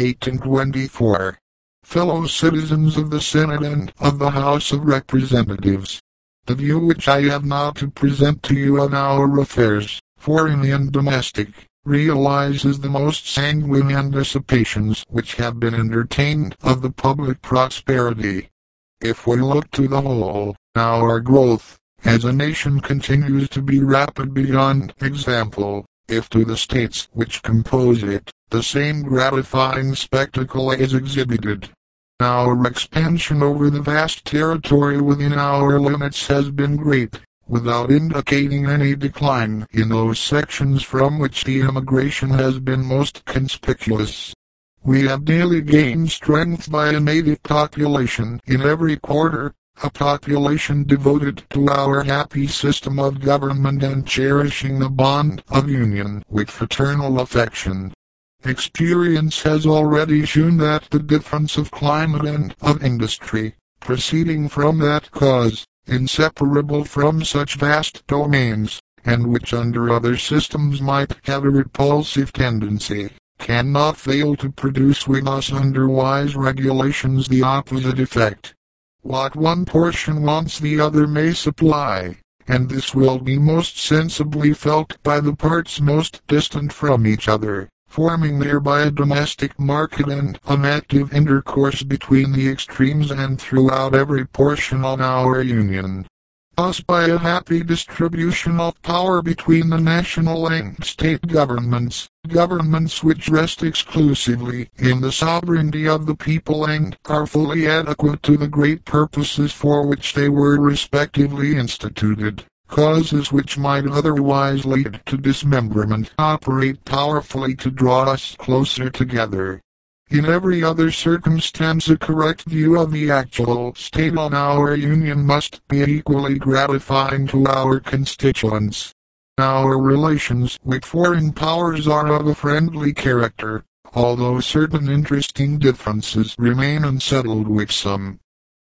1824. Fellow citizens of the Senate and of the House of Representatives. The view which I have now to present to you on our affairs, foreign and domestic, realizes the most sanguine anticipations which have been entertained of the public prosperity. If we look to the whole, our growth, as a nation continues to be rapid beyond example, if to the states which compose it, the same gratifying spectacle is exhibited. Our expansion over the vast territory within our limits has been great, without indicating any decline in those sections from which the immigration has been most conspicuous. We have daily gained strength by a native population in every quarter, a population devoted to our happy system of government and cherishing the bond of union with fraternal affection. Experience has already shown that the difference of climate and of industry, proceeding from that cause, inseparable from such vast domains, and which under other systems might have a repulsive tendency, cannot fail to produce with us under wise regulations the opposite effect. What one portion wants the other may supply, and this will be most sensibly felt by the parts most distant from each other, forming thereby a domestic market and an active intercourse between the extremes and throughout every portion of our Union. Thus by a happy distribution of power between the national and state governments, governments which rest exclusively in the sovereignty of the people and are fully adequate to the great purposes for which they were respectively instituted, causes which might otherwise lead to dismemberment operate powerfully to draw us closer together. In every other circumstance a correct view of the actual state of our Union must be equally gratifying to our constituents. Our relations with foreign powers are of a friendly character, although certain interesting differences remain unsettled with some.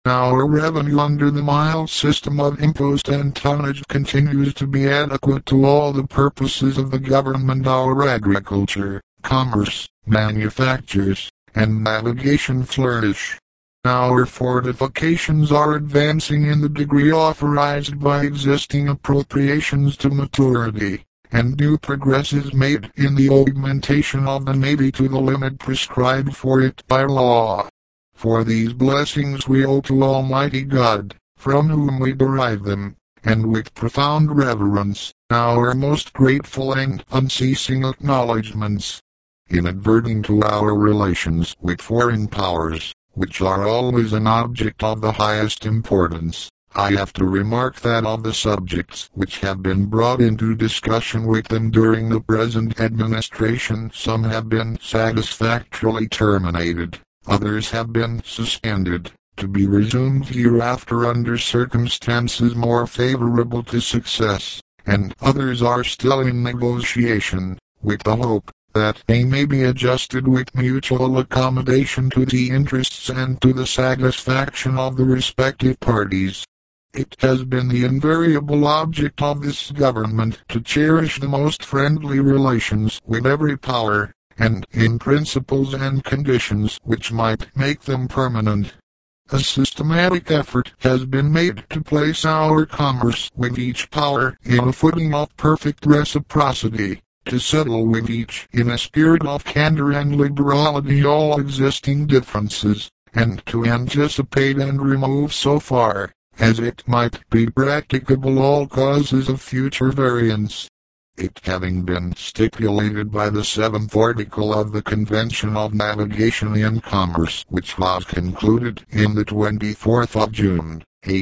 Our revenue under the mild system of impost and tonnage continues to be adequate to all the purposes of the government. Our agriculture, commerce, manufactures, and navigation flourish. Our fortifications are advancing in the degree authorized by existing appropriations to maturity, and new progress is made in the augmentation of the Navy to the limit prescribed for it by law. For these blessings we owe to Almighty God, from whom we derive them, and with profound reverence, our most grateful and unceasing acknowledgments. In adverting to our relations with foreign powers, which are always an object of the highest importance, I have to remark that of the subjects which have been brought into discussion with them during the present administration, some have been satisfactorily terminated. Others have been suspended, to be resumed hereafter under circumstances more favorable to success, and others are still in negotiation, with the hope that they may be adjusted with mutual accommodation to the interests and to the satisfaction of the respective parties. It has been the invariable object of this government to cherish the most friendly relations with every power, and in principles and conditions which might make them permanent. A systematic effort has been made to place our commerce with each power in a footing of perfect reciprocity, to settle with each in a spirit of candor and liberality all existing differences, and to anticipate and remove so far as it might be practicable all causes of future variance. It having been stipulated by the 7th article of the Convention of Navigation and Commerce, which was concluded in the 24th of June,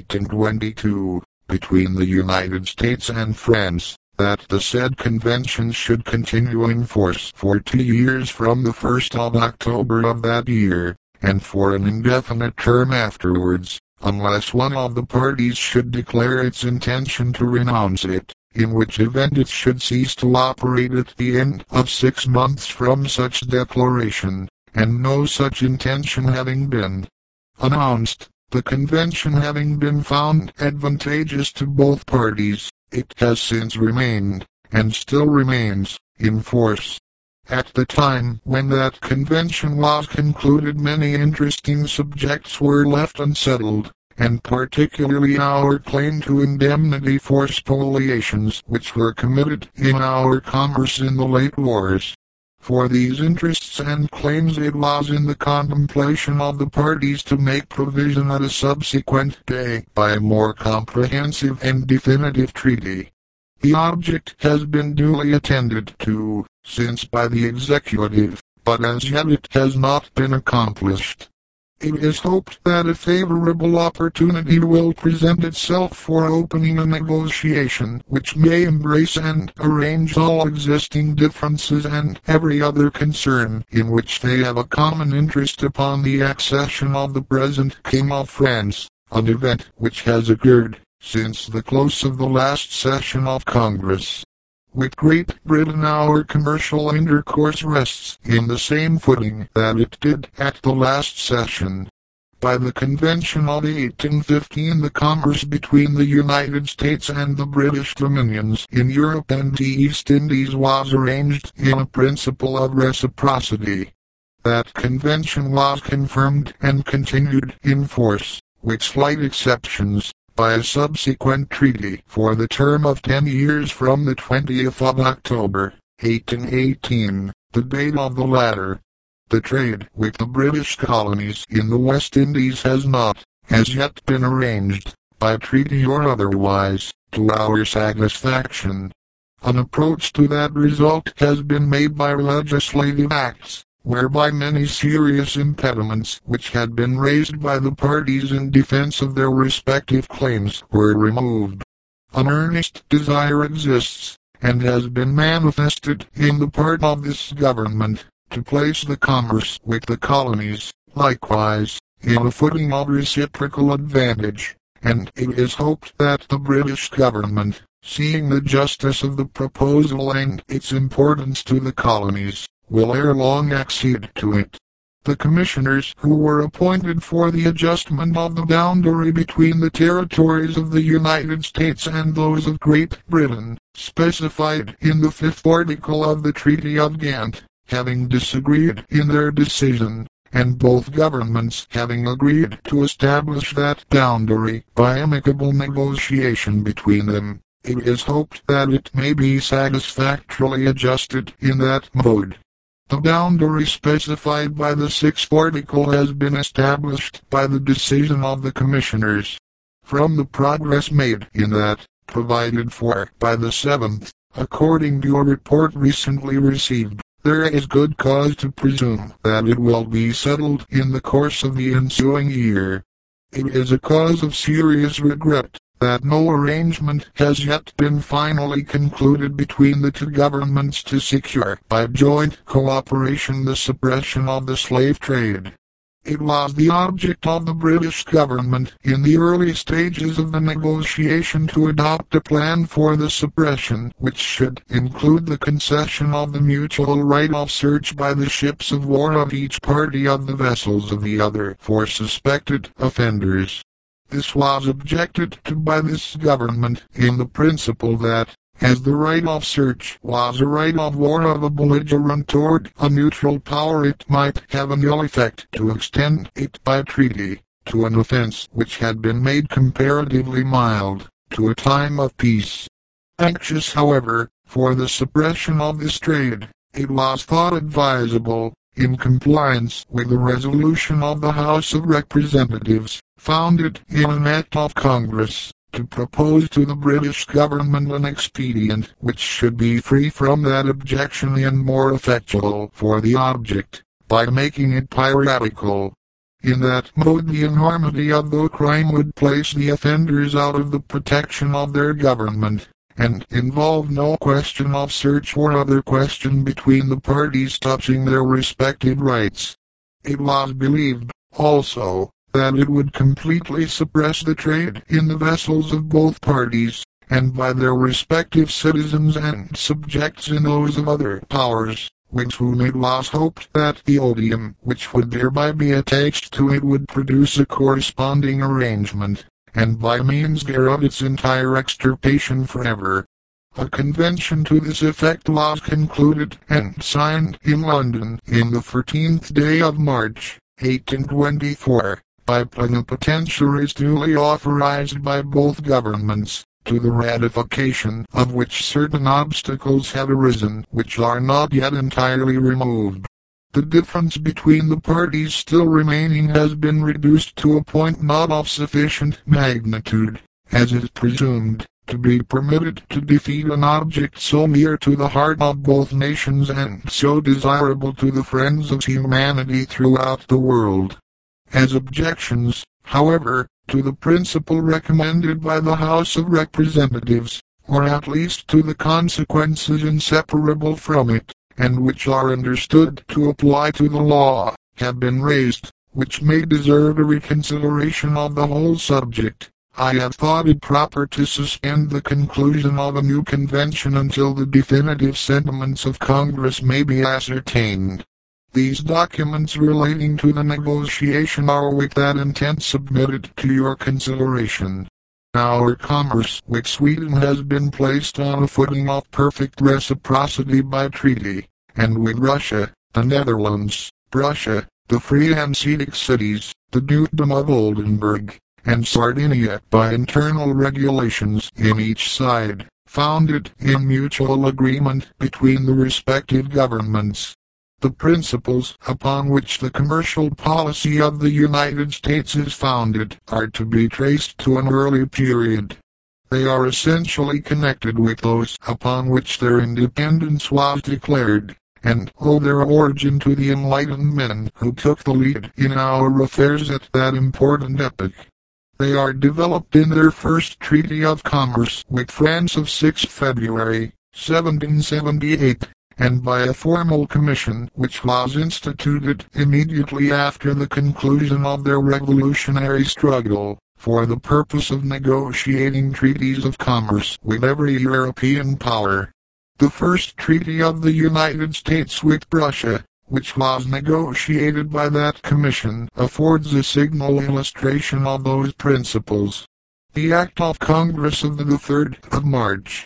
1822, between the United States and France, that the said convention should continue in force for 2 years from the 1st of October of that year, and for an indefinite term afterwards, unless one of the parties should declare its intention to renounce it, in which event it should cease to operate at the end of 6 months from such declaration, and no such intention having been announced, the convention having been found advantageous to both parties, it has since remained, and still remains, in force. At the time when that convention was concluded, many interesting subjects were left unsettled, and particularly our claim to indemnity for spoliations which were committed in our commerce in the late wars. For these interests and claims it was in the contemplation of the parties to make provision at a subsequent day by a more comprehensive and definitive treaty. The object has been duly attended to since by the executive, but as yet it has not been accomplished. It is hoped that a favorable opportunity will present itself for opening a negotiation which may embrace and arrange all existing differences and every other concern in which they have a common interest upon the accession of the present King of France, an event which has occurred since the close of the last session of Congress. With Great Britain our commercial intercourse rests in the same footing that it did at the last session. By the Convention of 1815 the commerce between the United States and the British Dominions in Europe and the East Indies was arranged in a principle of reciprocity. That convention was confirmed and continued in force, with slight exceptions, by a subsequent treaty for the term of 10 years from the 20th of October, 1818, the date of the latter. The trade with the British colonies in the West Indies has not, as yet, been arranged, by treaty or otherwise, to our satisfaction. An approach to that result has been made by legislative acts, whereby many serious impediments which had been raised by the parties in defense of their respective claims were removed. An earnest desire exists, and has been manifested in the part of this government, to place the commerce with the colonies, likewise, in a footing of reciprocal advantage, and it is hoped that the British government, seeing the justice of the proposal and its importance to the colonies, will ere long accede to it. The commissioners who were appointed for the adjustment of the boundary between the territories of the United States and those of Great Britain, specified in the 5th article of the Treaty of Ghent, having disagreed in their decision, and both governments having agreed to establish that boundary by amicable negotiation between them, it is hoped that it may be satisfactorily adjusted in that mode. The boundary specified by the 6th article has been established by the decision of the commissioners. From the progress made in that, provided for by the 7th, according to a report recently received, there is good cause to presume that it will be settled in the course of the ensuing year. It is a cause of serious regret that no arrangement has yet been finally concluded between the two governments to secure by joint cooperation the suppression of the slave trade. It was the object of the British government in the early stages of the negotiation to adopt a plan for the suppression which should include the concession of the mutual right of search by the ships of war of each party of the vessels of the other for suspected offenders. This was objected to by this government in the principle that, as the right of search was a right of war of a belligerent toward a neutral power, it might have an ill effect to extend it by treaty to an offense which had been made comparatively mild to a time of peace. Anxious, however, for the suppression of this trade, it was thought advisable, in compliance with the resolution of the House of Representatives, founded in an Act of Congress, to propose to the British government an expedient which should be free from that objection and more effectual for the object, by making it piratical. In that mode the enormity of the crime would place the offenders out of the protection of their government, and involve no question of search or other question between the parties touching their respective rights. It was believed, also, that it would completely suppress the trade in the vessels of both parties, and by their respective citizens and subjects in those of other powers, with whom it was hoped that the odium which would thereby be attached to it would produce a corresponding arrangement, and by means thereof its entire extirpation forever. A convention to this effect was concluded and signed in London in the 14th day of March, 1824, by plenipotentiaries duly authorized by both governments, to the ratification of which certain obstacles have arisen which are not yet entirely removed. The difference between the parties still remaining has been reduced to a point not of sufficient magnitude, as is presumed, to be permitted to defeat an object so near to the heart of both nations and so desirable to the friends of humanity throughout the world. As objections, however, to the principle recommended by the House of Representatives, or at least to the consequences inseparable from it, and which are understood to apply to the law, have been raised, which may deserve a reconsideration of the whole subject, I have thought it proper to suspend the conclusion of a new convention until the definitive sentiments of Congress may be ascertained. These documents relating to the negotiation are with that intent submitted to your consideration. Our commerce with Sweden has been placed on a footing of perfect reciprocity by treaty, and with Russia, the Netherlands, Prussia, the Free Hanseatic cities, the Dukedom of Oldenburg, and Sardinia by internal regulations in each side, founded in mutual agreement between the respective governments. The principles upon which the commercial policy of the United States is founded are to be traced to an early period. They are essentially connected with those upon which their independence was declared, and owe their origin to the enlightened men who took the lead in our affairs at that important epoch. They are developed in their first treaty of commerce with France of 6 February, 1778. And by a formal commission which was instituted immediately after the conclusion of their revolutionary struggle, for the purpose of negotiating treaties of commerce with every European power. The first treaty of the United States with Prussia, which was negotiated by that commission, affords a signal illustration of those principles. The Act of Congress of the 3rd of March,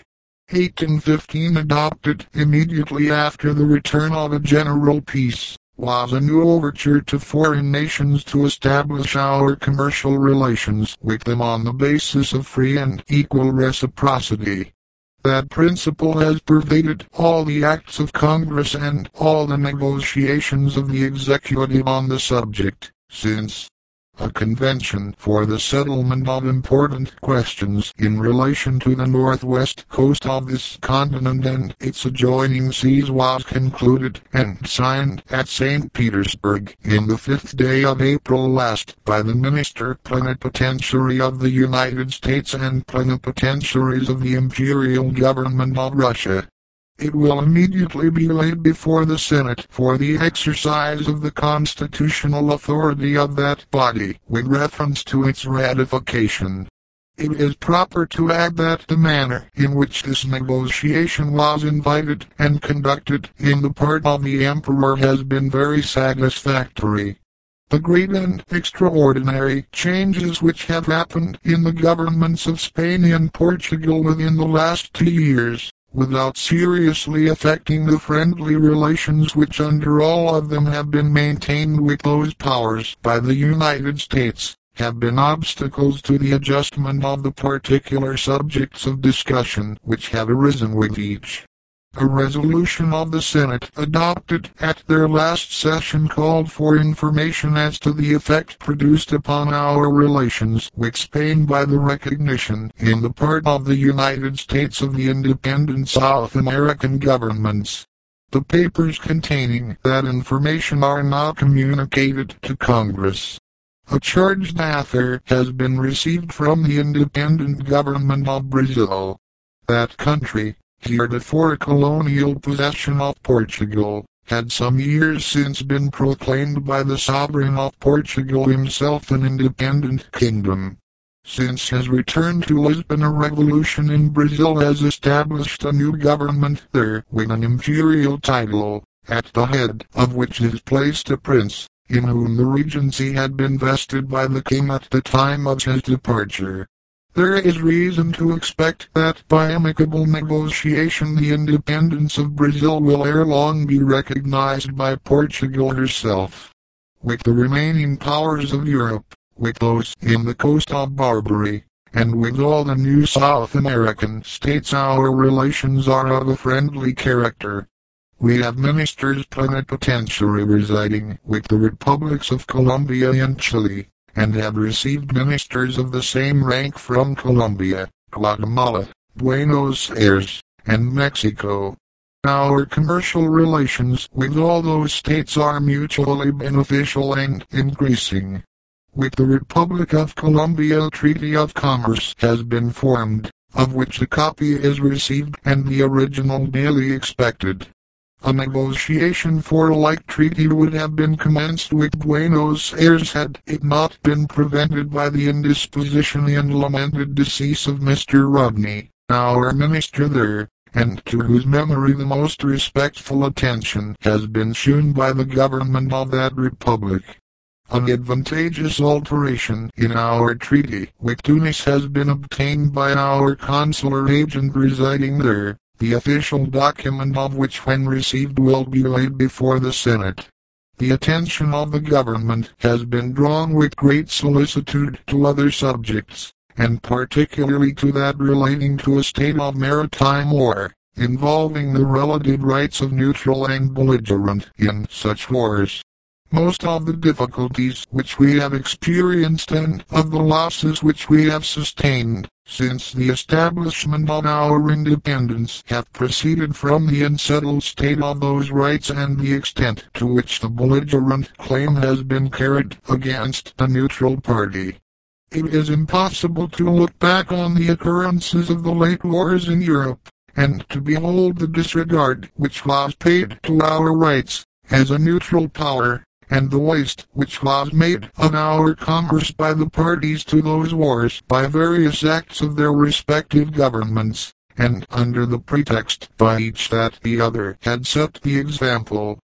1815, adopted immediately after the return of a general peace, was a new overture to foreign nations to establish our commercial relations with them on the basis of free and equal reciprocity. That principle has pervaded all the acts of Congress and all the negotiations of the executive on the subject, since a convention for the settlement of important questions in relation to the northwest coast of this continent and its adjoining seas was concluded and signed at St. Petersburg in the 5th day of April last by the Minister Plenipotentiary of the United States and plenipotentiaries of the Imperial Government of Russia. It will immediately be laid before the Senate for the exercise of the constitutional authority of that body with reference to its ratification. It is proper to add that the manner in which this negotiation was invited and conducted in the part of the Emperor has been very satisfactory. The great and extraordinary changes which have happened in the governments of Spain and Portugal within the last 2 years, without seriously affecting the friendly relations which under all of them have been maintained with those powers by the United States, have been obstacles to the adjustment of the particular subjects of discussion which have arisen with each. A resolution of the Senate adopted at their last session called for information as to the effect produced upon our relations with Spain by the recognition in the part of the United States of the independent South American governments. The papers containing that information are now communicated to Congress. A charged affair has been received from the independent government of Brazil. That country, heretofore a colonial possession of Portugal, had some years since been proclaimed by the sovereign of Portugal himself an independent kingdom. Since his return to Lisbon, a revolution in Brazil has established a new government there with an imperial title, at the head of which is placed a prince, in whom the regency had been vested by the king at the time of his departure. There is reason to expect that by amicable negotiation the independence of Brazil will ere long be recognized by Portugal herself. With the remaining powers of Europe, with those in the coast of Barbary, and with all the new South American states our relations are of a friendly character. We have ministers plenipotentiary residing with the republics of Colombia and Chile, and have received ministers of the same rank from Colombia, Guatemala, Buenos Aires, and Mexico. Our commercial relations with all those states are mutually beneficial and increasing. With the Republic of Colombia a treaty of commerce has been formed, of which a copy is received and the original daily expected. A negotiation for a like treaty would have been commenced with Buenos Aires had it not been prevented by the indisposition and lamented decease of Mr. Rodney, our minister there, and to whose memory the most respectful attention has been shewn by the government of that republic. An advantageous alteration in our treaty with Tunis has been obtained by our consular agent residing there, the official document of which when received will be laid before the Senate. The attention of the government has been drawn with great solicitude to other subjects, and particularly to that relating to a state of maritime war, involving the relative rights of neutral and belligerent in such wars. Most of the difficulties which we have experienced and of the losses which we have sustained since the establishment of our independence have proceeded from the unsettled state of those rights and the extent to which the belligerent claim has been carried against the neutral party. It is impossible to look back on the occurrences of the late wars in Europe, and to behold the disregard which was paid to our rights as a neutral power, and the waste which was made of our commerce by the parties to those wars by various acts of their respective governments, and under the pretext by each that the other had set the example,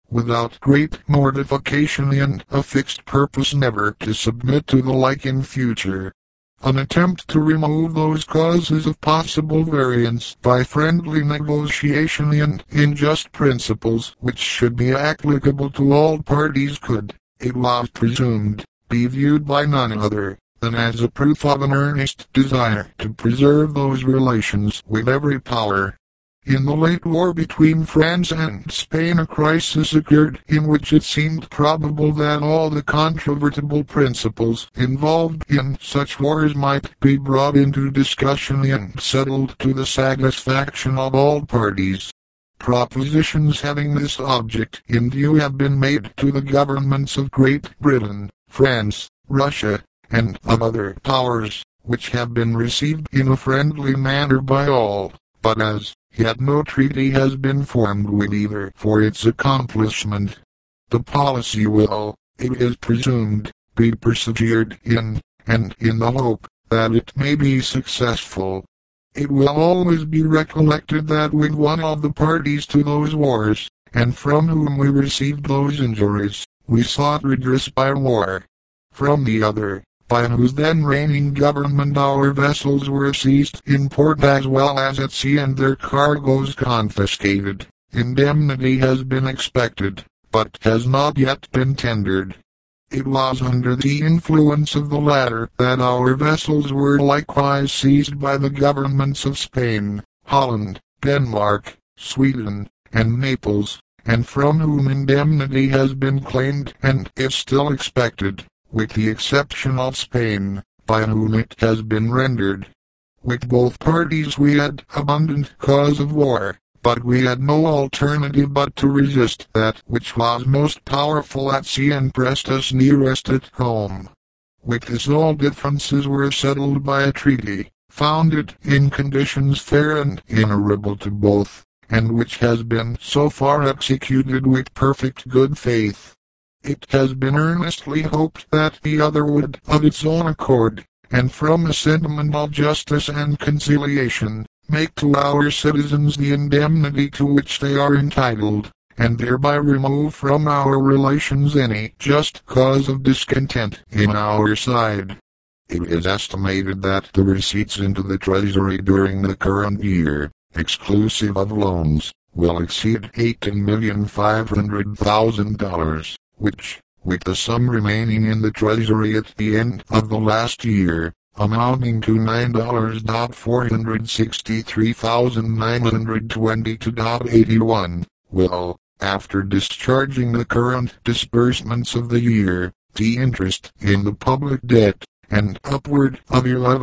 without great mortification and a fixed purpose never to submit to the like in future. An attempt to remove those causes of possible variance by friendly negotiation and in just principles which should be applicable to all parties could, it was presumed, be viewed by none other than as a proof of an earnest desire to preserve those relations with every power. In the late war between France and Spain a crisis occurred in which it seemed probable that all the controvertible principles involved in such wars might be brought into discussion and settled to the satisfaction of all parties. Propositions having this object in view have been made to the governments of Great Britain, France, Russia, and of other powers, which have been received in a friendly manner by all, but as yet no treaty has been formed with either for its accomplishment. The policy will, it is presumed, be persevered in, and in the hope that it may be successful. It will always be recollected that with one of the parties to those wars, and from whom we received those injuries, we sought redress by war. From the other, by whose then reigning government our vessels were seized in port as well as at sea and their cargoes confiscated, indemnity has been expected, but has not yet been tendered. It was under the influence of the latter that our vessels were likewise seized by the governments of Spain, Holland, Denmark, Sweden, and Naples, and from whom indemnity has been claimed and is still expected, with the exception of Spain, by whom it has been rendered. With both parties we had abundant cause of war, but we had no alternative but to resist that which was most powerful at sea and pressed us nearest at home. With this all differences were settled by a treaty, founded in conditions fair and honorable to both, and which has been so far executed with perfect good faith. It has been earnestly hoped that the other would, of its own accord, and from a sentiment of justice and conciliation, make to our citizens the indemnity to which they are entitled, and thereby remove from our relations any just cause of discontent in our side. It is estimated that the receipts into the Treasury during the current year, exclusive of loans, will exceed $18,500,000. Which, with the sum remaining in the Treasury at the end of the last year, amounting to $9,463,922.81, will, after discharging the current disbursements of the year, the interest in the public debt, and upward of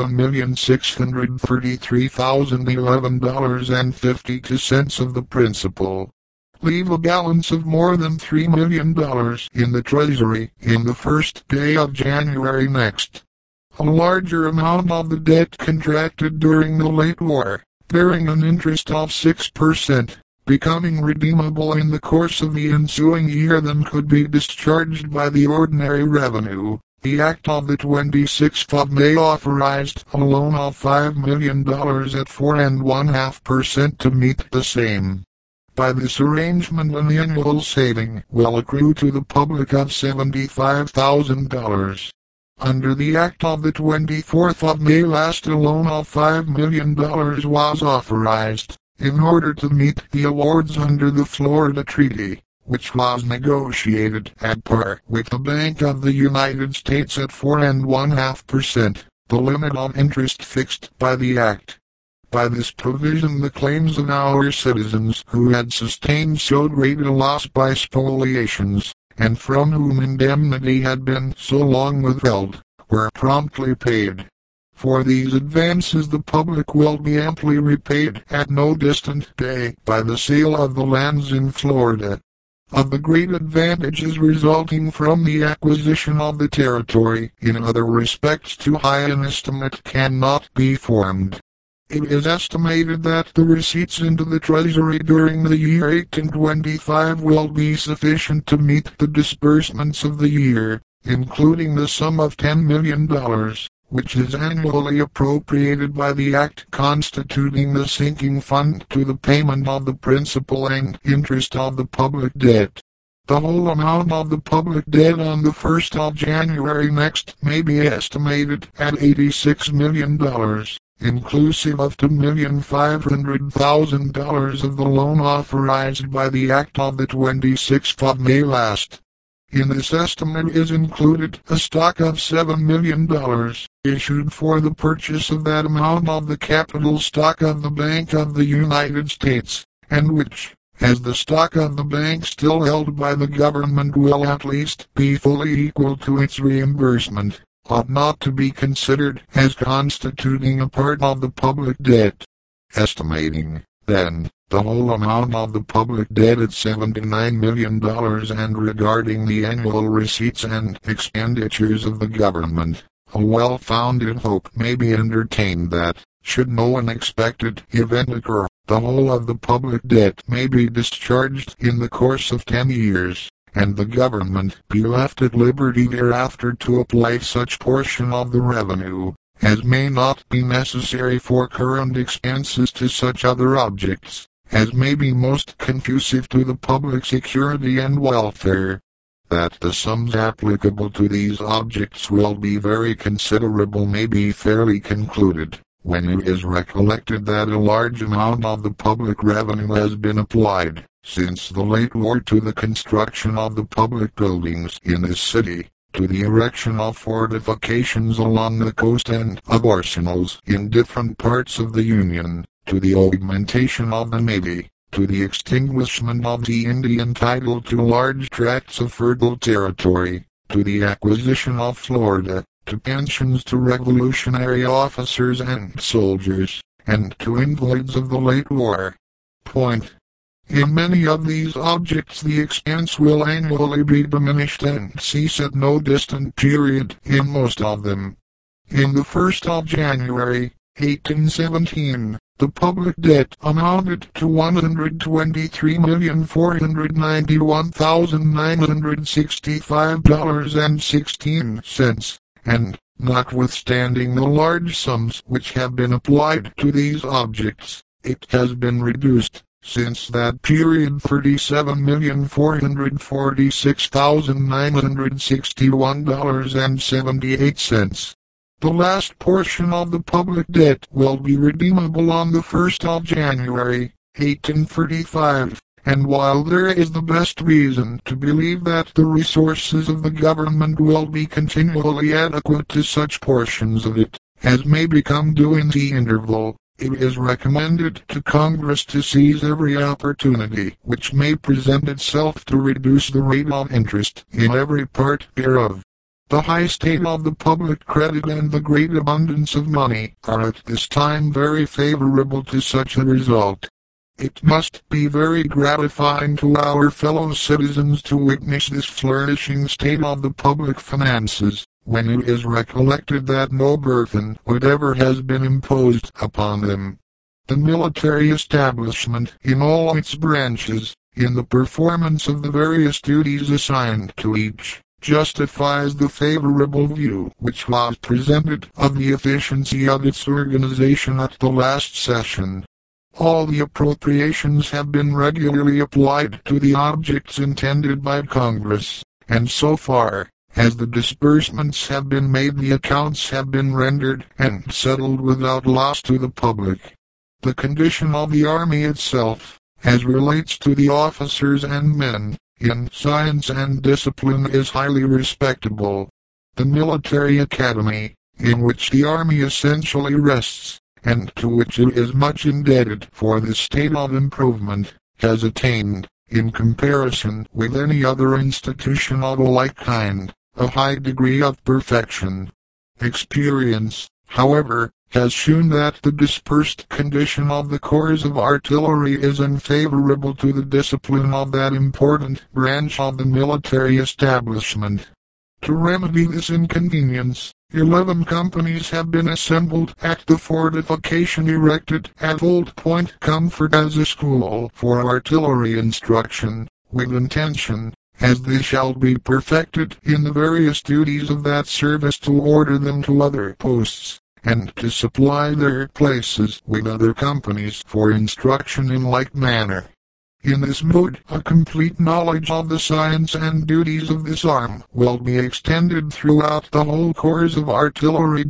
$11,633,011.52 of the principal, leave a balance of more than $3 million in the Treasury in the first day of January next. A larger amount of the debt contracted during the late war, bearing an interest of 6%, becoming redeemable in the course of the ensuing year than could be discharged by the ordinary revenue. The Act of the 26th of May authorized a loan of $5 million at 4.5% to meet the same. By this arrangement an annual saving will accrue to the public of $75,000. Under the Act of the 24th of May last a loan of $5 million was authorized, in order to meet the awards under the Florida Treaty, which was negotiated at par with the Bank of the United States at 4.5%, the limit of interest fixed by the Act. By this provision the claims of our citizens who had sustained so great a loss by spoliations, and from whom indemnity had been so long withheld, were promptly paid. For these advances the public will be amply repaid at no distant day by the sale of the lands in Florida. Of the great advantages resulting from the acquisition of the territory in other respects too high an estimate cannot be formed. It is estimated that the receipts into the Treasury during the year 1825 will be sufficient to meet the disbursements of the year, including the sum of $10 million, which is annually appropriated by the Act constituting the sinking fund to the payment of the principal and interest of the public debt. The whole amount of the public debt on the 1st of January next may be estimated at $86 million, inclusive of $2,500,000 of the loan authorized by the Act of the 26th of May last. In this estimate is included a stock of $7 million, issued for the purchase of that amount of the capital stock of the Bank of the United States, and which, as the stock of the bank still held by the government will at least be fully equal to its reimbursement, ought not to be considered as constituting a part of the public debt. Estimating, then, the whole amount of the public debt at $79 million and regarding the annual receipts and expenditures of the government, a well-founded hope may be entertained that, should no unexpected event occur, the whole of the public debt may be discharged in the course of 10 years, and the government be left at liberty thereafter to apply such portion of the revenue as may not be necessary for current expenses to such other objects as may be most conducive to the public security and welfare. That the sums applicable to these objects will be very considerable may be fairly concluded, when it is recollected that a large amount of the public revenue has been applied, since the late war, to the construction of the public buildings in this city, to the erection of fortifications along the coast and of arsenals in different parts of the Union, to the augmentation of the Navy, to the extinguishment of the Indian title to large tracts of fertile territory, to the acquisition of Florida, to pensions to revolutionary officers and soldiers, and to invalids of the late war. Point. In many of these objects the expense will annually be diminished and cease at no distant period in most of them. In the 1st of January, 1817, the public debt amounted to $123,491,965.16, and, notwithstanding the large sums which have been applied to these objects, it has been reduced, since that period, $37,446,961.78. The last portion of the public debt will be redeemable on the 1st of January, 1835, and while there is the best reason to believe that the resources of the government will be continually adequate to such portions of it as may become due in the interval, it is recommended to Congress to seize every opportunity which may present itself to reduce the rate of interest in every part thereof. The high state of the public credit and the great abundance of money are at this time very favorable to such a result. It must be very gratifying to our fellow citizens to witness this flourishing state of the public finances, when it is recollected that no burden whatever has been imposed upon them. The military establishment, in all its branches, in the performance of the various duties assigned to each, justifies the favorable view which was presented of the efficiency of its organization at the last session. All the appropriations have been regularly applied to the objects intended by Congress, and so far as the disbursements have been made, the accounts have been rendered and settled without loss to the public. The condition of the army itself, as relates to the officers and men, in science and discipline, is highly respectable. The military academy, in which the army essentially rests, and to which it is much indebted for this state of improvement, has attained, in comparison with any other institution of a like kind, a high degree of perfection. Experience, however, has shown that the dispersed condition of the corps of artillery is unfavorable to the discipline of that important branch of the military establishment. To remedy this inconvenience, 11 companies have been assembled at the fortification erected at Old Point Comfort as a school for artillery instruction, with intention, as they shall be perfected in the various duties of that service, to order them to other posts, and to supply their places with other companies for instruction in like manner. In this mode, a complete knowledge of the science and duties of this arm will be extended throughout the whole course of artillery.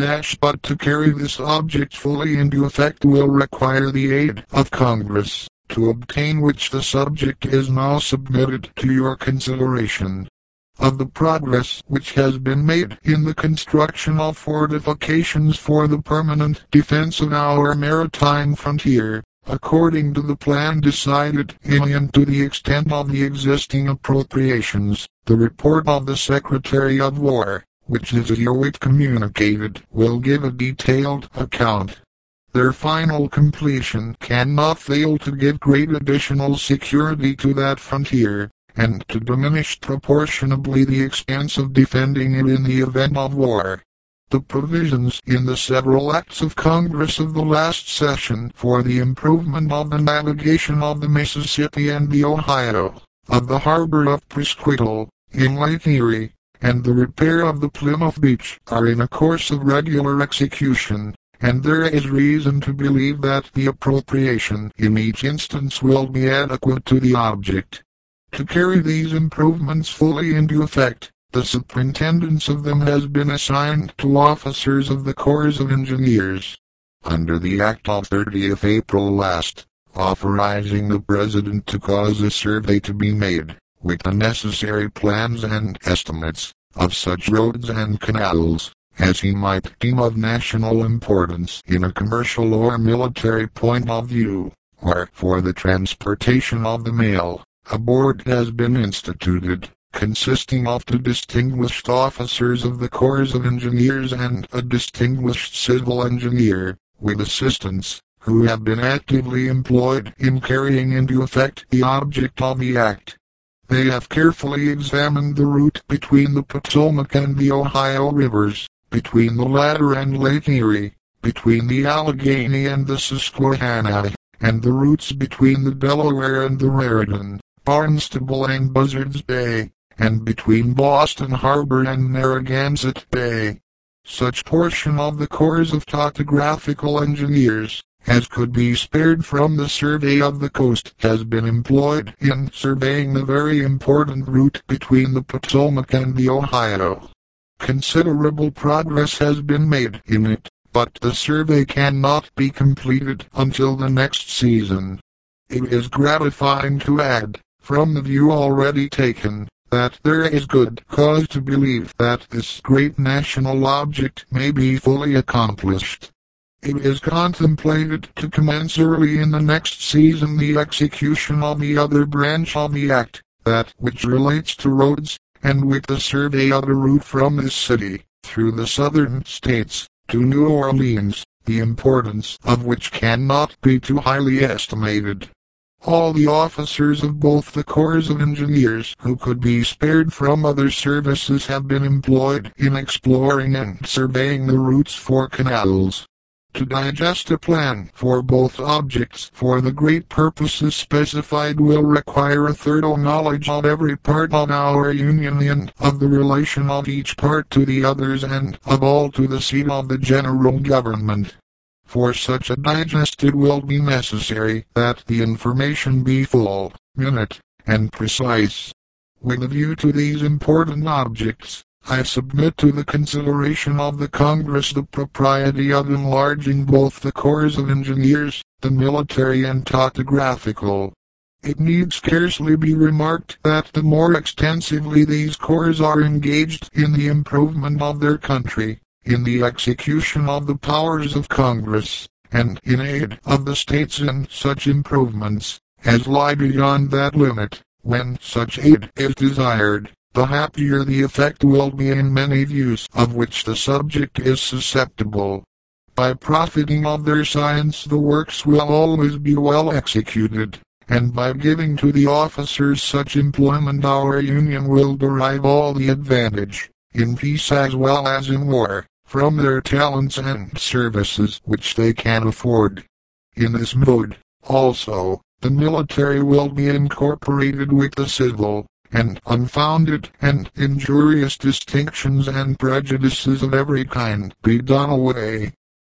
But to carry this object fully into effect will require the aid of Congress, to obtain which the subject is now submitted to your consideration. Of the progress which has been made in the construction of fortifications for the permanent defense of our maritime frontier, according to the plan decided in and to the extent of the existing appropriations, the report of the Secretary of War, which is herewith communicated, will give a detailed account. Their final completion cannot fail to give great additional security to that frontier, and to diminish proportionably the expense of defending it in the event of war. The provisions in the several acts of Congress of the last session for the improvement of the navigation of the Mississippi and the Ohio, of the harbor of Presqu'Isle, in Lake Erie, and the repair of the Plymouth Beach are in a course of regular execution, and there is reason to believe that the appropriation in each instance will be adequate to the object. To carry these improvements fully into effect, the superintendence of them has been assigned to officers of the Corps of Engineers. Under the Act of 30th April last, authorizing the President to cause a survey to be made, with the necessary plans and estimates, of such roads and canals, as he might deem of national importance in a commercial or military point of view, or for the transportation of the mail, a board has been instituted, consisting of 2 distinguished officers of the Corps of Engineers and a distinguished civil engineer, with assistants, who have been actively employed in carrying into effect the object of the act. They have carefully examined the route between the Potomac and the Ohio rivers, between the latter and Lake Erie, between the Allegheny and the Susquehanna, and the routes between the Delaware and the Raritan, Barnstable and Buzzards Bay, and between Boston Harbor and Narragansett Bay. Such portion of the Corps of Topographical Engineers as could be spared from the survey of the coast has been employed in surveying the very important route between the Potomac and the Ohio. Considerable progress has been made in it, but the survey cannot be completed until the next season. It is gratifying to add, from the view already taken, that there is good cause to believe that this great national object may be fully accomplished. It is contemplated to commence early in the next season the execution of the other branch of the act, that which relates to roads, and with the survey of the route from this city, through the southern states, to New Orleans, the importance of which cannot be too highly estimated. All the officers of both the Corps of Engineers who could be spared from other services have been employed in exploring and surveying the routes for canals. To digest a plan for both objects for the great purposes specified will require a thorough knowledge of every part of our Union and of the relation of each part to the others and of all to the seat of the general government. For such a digest it will be necessary that the information be full, minute, and precise. With a view to these important objects, I submit to the consideration of the Congress the propriety of enlarging both the Corps of Engineers, the military and topographical. It need scarcely be remarked that the more extensively these corps are engaged in the improvement of their country, in the execution of the powers of Congress, and in aid of the states in such improvements, as lie beyond that limit, when such aid is desired, the happier the effect will be in many views of which the subject is susceptible. By profiting of their science the works will always be well executed, and by giving to the officers such employment our Union will derive all the advantage, in peace as well as in war, from their talents and services which they can afford. In this mode, also, the military will be incorporated with the civil, and unfounded and injurious distinctions and prejudices of every kind be done away.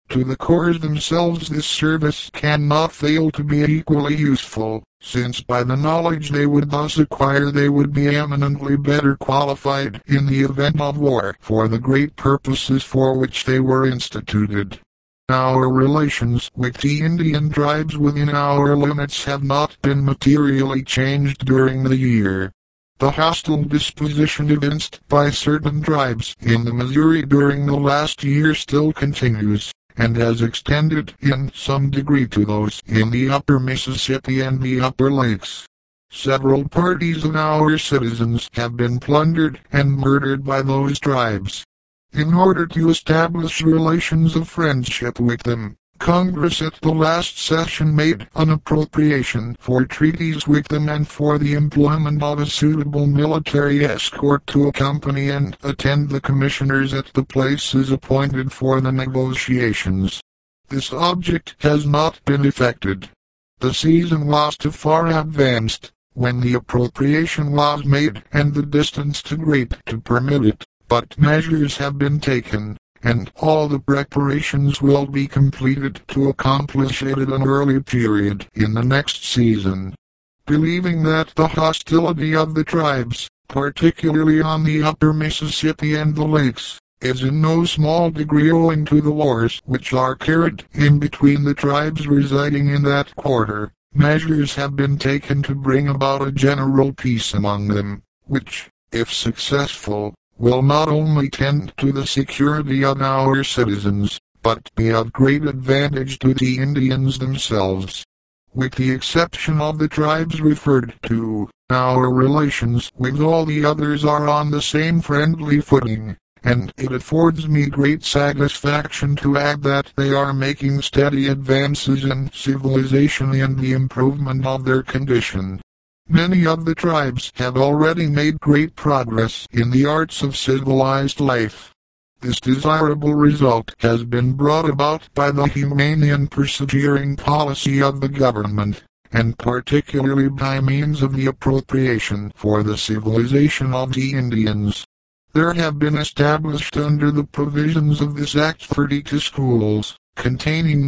To the corps themselves this service cannot fail to be equally useful, since by the knowledge they would thus acquire they would be eminently better qualified in the event of war for the great purposes for which they were instituted. Our relations with the Indian tribes within our limits have not been materially changed during the year. The hostile disposition evinced by certain tribes in the Missouri during the last year still continues, and has extended in some degree to those in the upper Mississippi and the upper lakes. Several parties of our citizens have been plundered and murdered by those tribes. In order to establish relations of friendship with them, Congress at the last session made an appropriation for treaties with them and for the employment of a suitable military escort to accompany and attend the commissioners at the places appointed for the negotiations. This object has not been effected. The season was too far advanced when the appropriation was made and the distance too great to permit it, but measures have been taken, and all the preparations will be completed to accomplish it at an early period in the next season. Believing that the hostility of the tribes, particularly on the upper Mississippi and the lakes, is in no small degree owing to the wars which are carried in between the tribes residing in that quarter, measures have been taken to bring about a general peace among them, which, if successful, will not only tend to the security of our citizens, but be of great advantage to the Indians themselves. With the exception of the tribes referred to, our relations with all the others are on the same friendly footing, and it affords me great satisfaction to add that they are making steady advances in civilization and the improvement of their condition. Many of the tribes have already made great progress in the arts of civilized life. This desirable result has been brought about by the humane and persevering policy of the government, and particularly by means of the appropriation for the civilization of the Indians. There have been established under the provisions of this act 32 schools, containing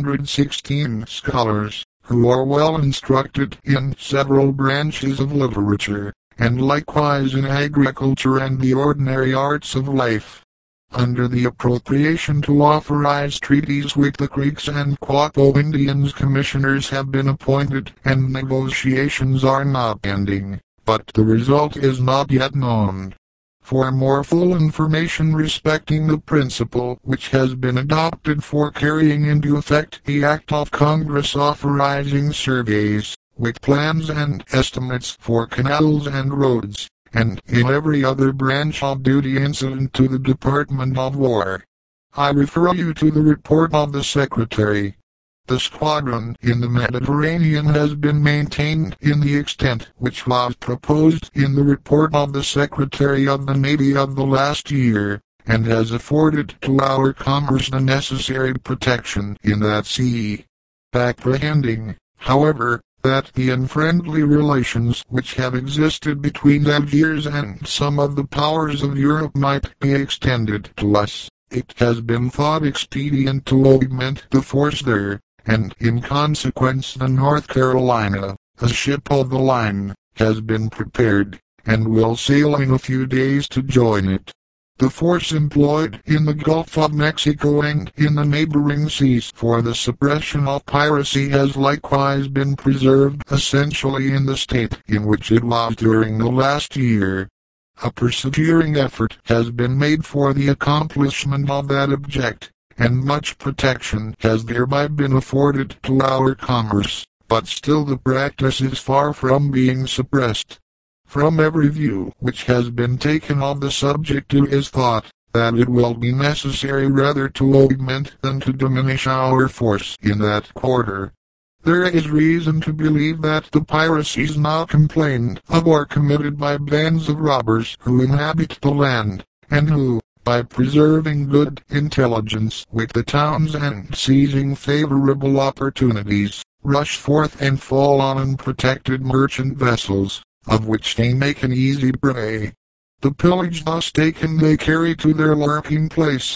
916 scholars, who are well instructed in several branches of literature, and likewise in agriculture and the ordinary arts of life. Under the appropriation to authorize treaties with the Creeks and Quapaw Indians, commissioners have been appointed and negotiations are now pending, but the result is not yet known. For more full information respecting the principle which has been adopted for carrying into effect the Act of Congress authorizing surveys, with plans and estimates for canals and roads, and in every other branch of duty incident to the Department of War, I refer you to the report of the Secretary. The squadron in the Mediterranean has been maintained in the extent which was proposed in the report of the Secretary of the Navy of the last year, and has afforded to our commerce the necessary protection in that sea. Apprehending, however, that the unfriendly relations which have existed between Algiers and some of the powers of Europe might be extended to us, it has been thought expedient to augment the force there, and in consequence the North Carolina, a ship of the line, has been prepared, and will sail in a few days to join it. The force employed in the Gulf of Mexico and in the neighboring seas for the suppression of piracy has likewise been preserved essentially in the state in which it was during the last year. A persevering effort has been made for the accomplishment of that object, and much protection has thereby been afforded to our commerce, but still the practice is far from being suppressed. From every view which has been taken of the subject it is thought that it will be necessary rather to augment than to diminish our force in that quarter. There is reason to believe that the piracies now complained of are committed by bands of robbers who inhabit the land, and who, by preserving good intelligence with the towns and seizing favorable opportunities, rush forth and fall on unprotected merchant vessels, of which they make an easy prey. The pillage thus taken they carry to their lurking places,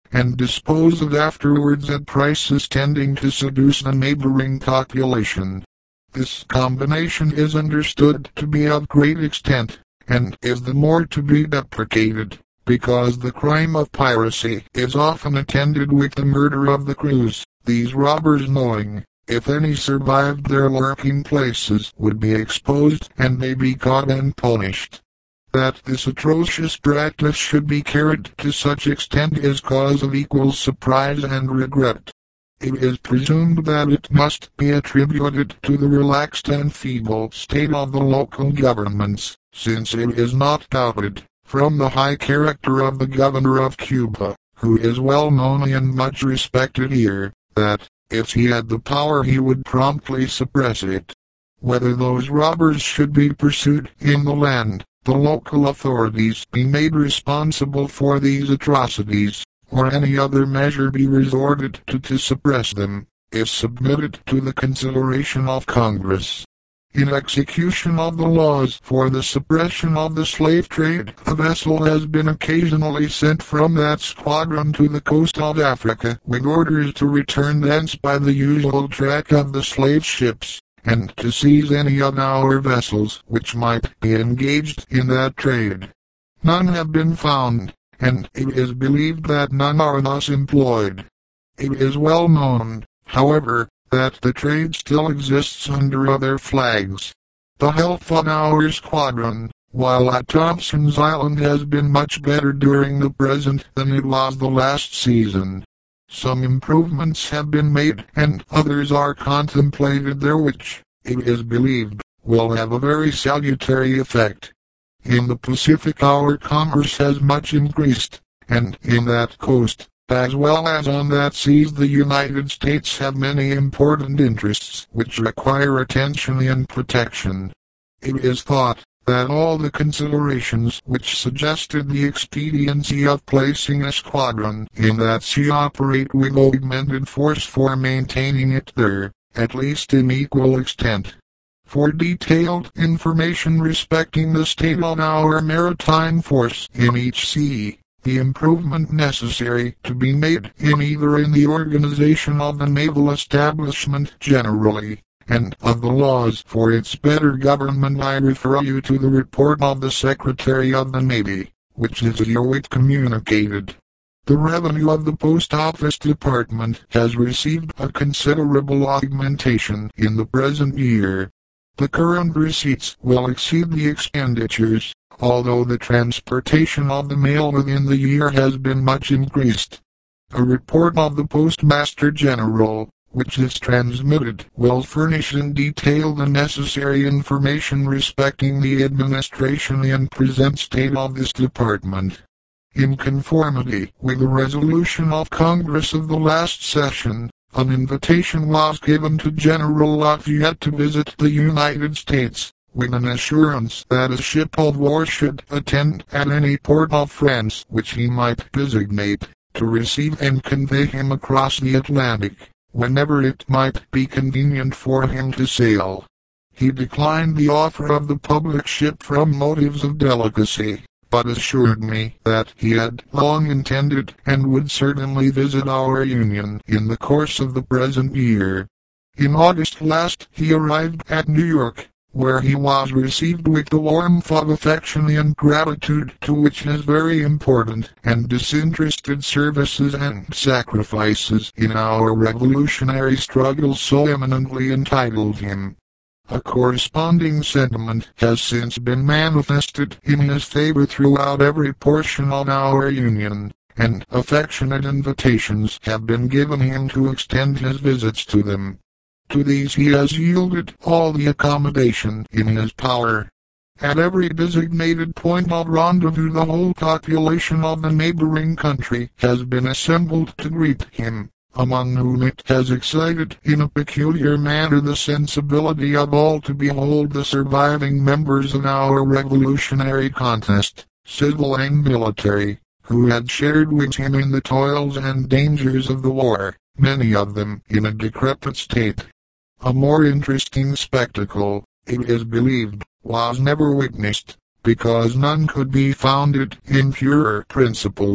and disposed of afterwards at prices tending to seduce the neighboring population. This combination is understood to be of great extent, and is the more to be deprecated, because the crime of piracy is often attended with the murder of the crews, these robbers knowing, if any survived their lurking places, would be exposed and may be caught and punished. That this atrocious practice should be carried to such extent is cause of equal surprise and regret. It is presumed that it must be attributed to the relaxed and feeble state of the local governments, since it is not doubted, from the high character of the governor of Cuba, who is well known and much respected here, that, if he had the power he would promptly suppress it. Whether those robbers should be pursued in the land, the local authorities be made responsible for these atrocities, or any other measure be resorted to suppress them, is submitted to the consideration of Congress. In execution of the laws for the suppression of the slave trade, a vessel has been occasionally sent from that squadron to the coast of Africa with orders to return thence by the usual track of the slave ships, and to seize any of our vessels which might be engaged in that trade. None have been found, and it is believed that none are thus employed. It is well known, however, that the trade still exists under other flags. The health of our squadron, while at Thompson's Island, has been much better during the present than it was the last season. Some improvements have been made, and others are contemplated there which, it is believed, will have a very salutary effect. In the Pacific our commerce has much increased, and in that coast, as well as on that seas, the United States have many important interests which require attention and protection. It is thought that all the considerations which suggested the expediency of placing a squadron in that sea operate with augmented force for maintaining it there, at least in equal extent. For detailed information respecting the state of our maritime force in each sea, the improvement necessary to be made in the organization of the naval establishment generally, and of the laws for its better government, I refer you to the report of the Secretary of the Navy, which is herewith communicated. The revenue of the Post Office Department has received a considerable augmentation in the present year. The current receipts will exceed the expenditures, although the transportation of the mail within the year has been much increased. A report of the Postmaster General, which is transmitted, will furnish in detail the necessary information respecting the administration and present state of this department. In conformity with the resolution of Congress of the last session, an invitation was given to General Lafayette to visit the United States, with an assurance that a ship of war should attend at any port of France which he might designate, to receive and convey him across the Atlantic, whenever it might be convenient for him to sail. He declined the offer of the public ship from motives of delicacy, but assured me that he had long intended and would certainly visit our Union in the course of the present year. In August last he arrived at New York, where he was received with the warmth of affection and gratitude to which his very important and disinterested services and sacrifices in our revolutionary struggle so eminently entitled him. A corresponding sentiment has since been manifested in his favor throughout every portion of our Union, and affectionate invitations have been given him to extend his visits to them. To these he has yielded all the accommodation in his power. At every designated point of rendezvous the whole population of the neighboring country has been assembled to greet him, among whom it has excited in a peculiar manner the sensibility of all to behold the surviving members of our revolutionary contest, civil and military, who had shared with him in the toils and dangers of the war, many of them in a decrepit state. A more interesting spectacle, it is believed, was never witnessed, because none could be founded in purer principles,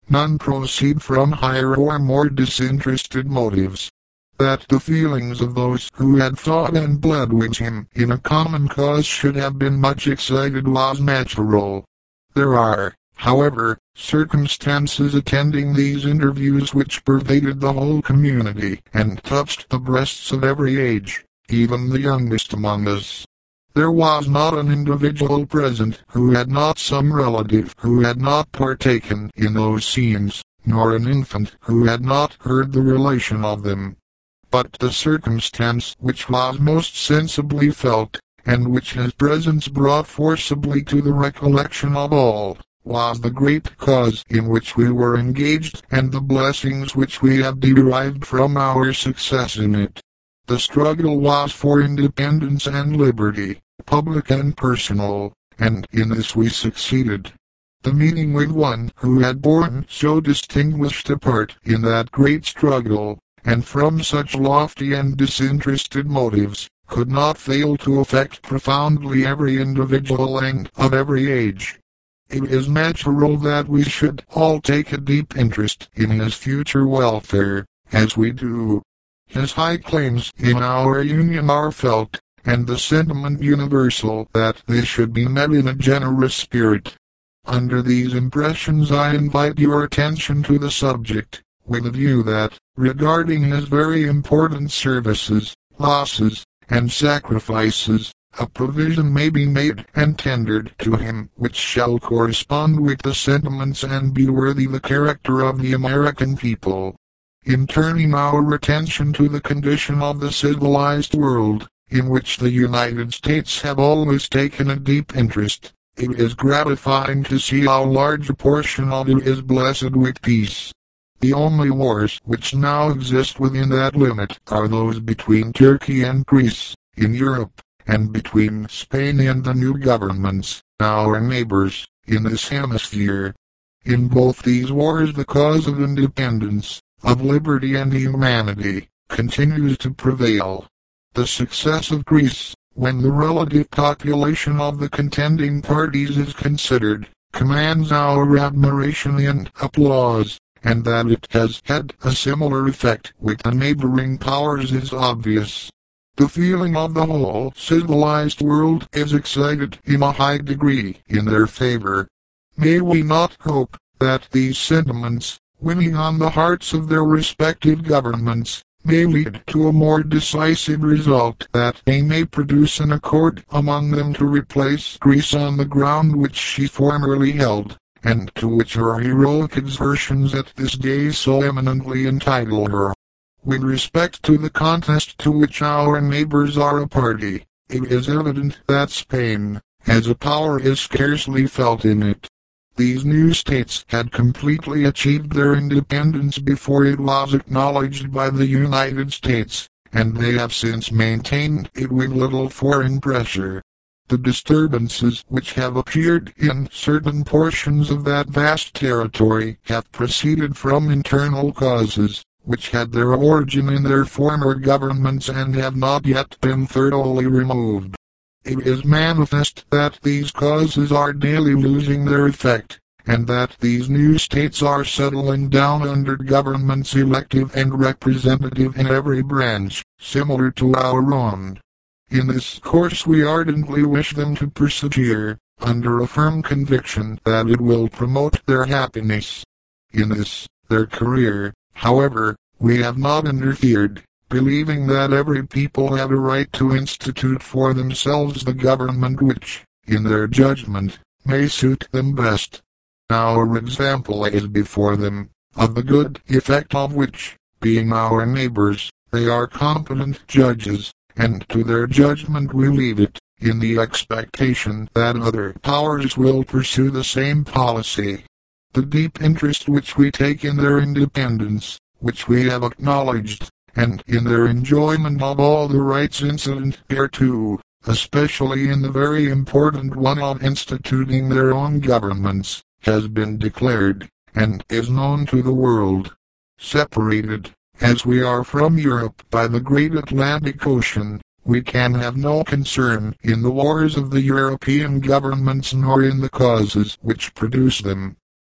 none proceed from higher or more disinterested motives. That the feelings of those who had fought and bled with him in a common cause should have been much excited was natural. There are, however, circumstances attending these interviews which pervaded the whole community and touched the breasts of every age, even the youngest among us. There was not an individual present who had not some relative who had not partaken in those scenes, nor an infant who had not heard the relation of them. But the circumstance which was most sensibly felt, and which his presence brought forcibly to the recollection of all, was the great cause in which we were engaged and the blessings which we have derived from our success in it. The struggle was for independence and liberty, public and personal, and in this we succeeded. The meeting with one who had borne so distinguished a part in that great struggle, and from such lofty and disinterested motives, could not fail to affect profoundly every individual and of every age. It is natural that we should all take a deep interest in his future welfare, as we do. His high claims in our union are felt, and the sentiment universal that they should be met in a generous spirit. Under these impressions I invite your attention to the subject, with a view that, regarding his very important services, losses, and sacrifices, a provision may be made and tendered to him which shall correspond with the sentiments and be worthy the character of the American people. In turning our attention to the condition of the civilized world, in which the United States have always taken a deep interest, it is gratifying to see how large a portion of it is blessed with peace. The only wars which now exist within that limit are those between Turkey and Greece, in Europe, and between Spain and the new governments, our neighbors, in this hemisphere. In both these wars the cause of independence, of liberty and humanity, continues to prevail. The success of Greece, when the relative population of the contending parties is considered, commands our admiration and applause, and that it has had a similar effect with the neighboring powers is obvious. The feeling of the whole civilized world is excited in a high degree in their favor. May we not hope that these sentiments, winning on the hearts of their respective governments, may lead to a more decisive result, that they may produce an accord among them to replace Greece on the ground which she formerly held, and to which her heroic exertions at this day so eminently entitle her. With respect to the contest to which our neighbors are a party, it is evident that Spain, as a power, is scarcely felt in it. These new states had completely achieved their independence before it was acknowledged by the United States, and they have since maintained it with little foreign pressure. The disturbances which have appeared in certain portions of that vast territory have proceeded from internal causes, which had their origin in their former governments and have not yet been thoroughly removed. It is manifest that these causes are daily losing their effect, and that these new states are settling down under governments elective and representative in every branch, similar to our own. In this course we ardently wish them to persevere, under a firm conviction that it will promote their happiness. In this, their career, however, we have not interfered, believing that every people have a right to institute for themselves the government which, in their judgment, may suit them best. Our example is before them, of the good effect of which, being our neighbors, they are competent judges, and to their judgment we leave it, in the expectation that other powers will pursue the same policy. The deep interest which we take in their independence, which we have acknowledged, and in their enjoyment of all the rights incident thereto, especially in the very important one of instituting their own governments, has been declared, and is known to the world. Separated, as we are from Europe by the great Atlantic Ocean, we can have no concern in the wars of the European governments nor in the causes which produce them.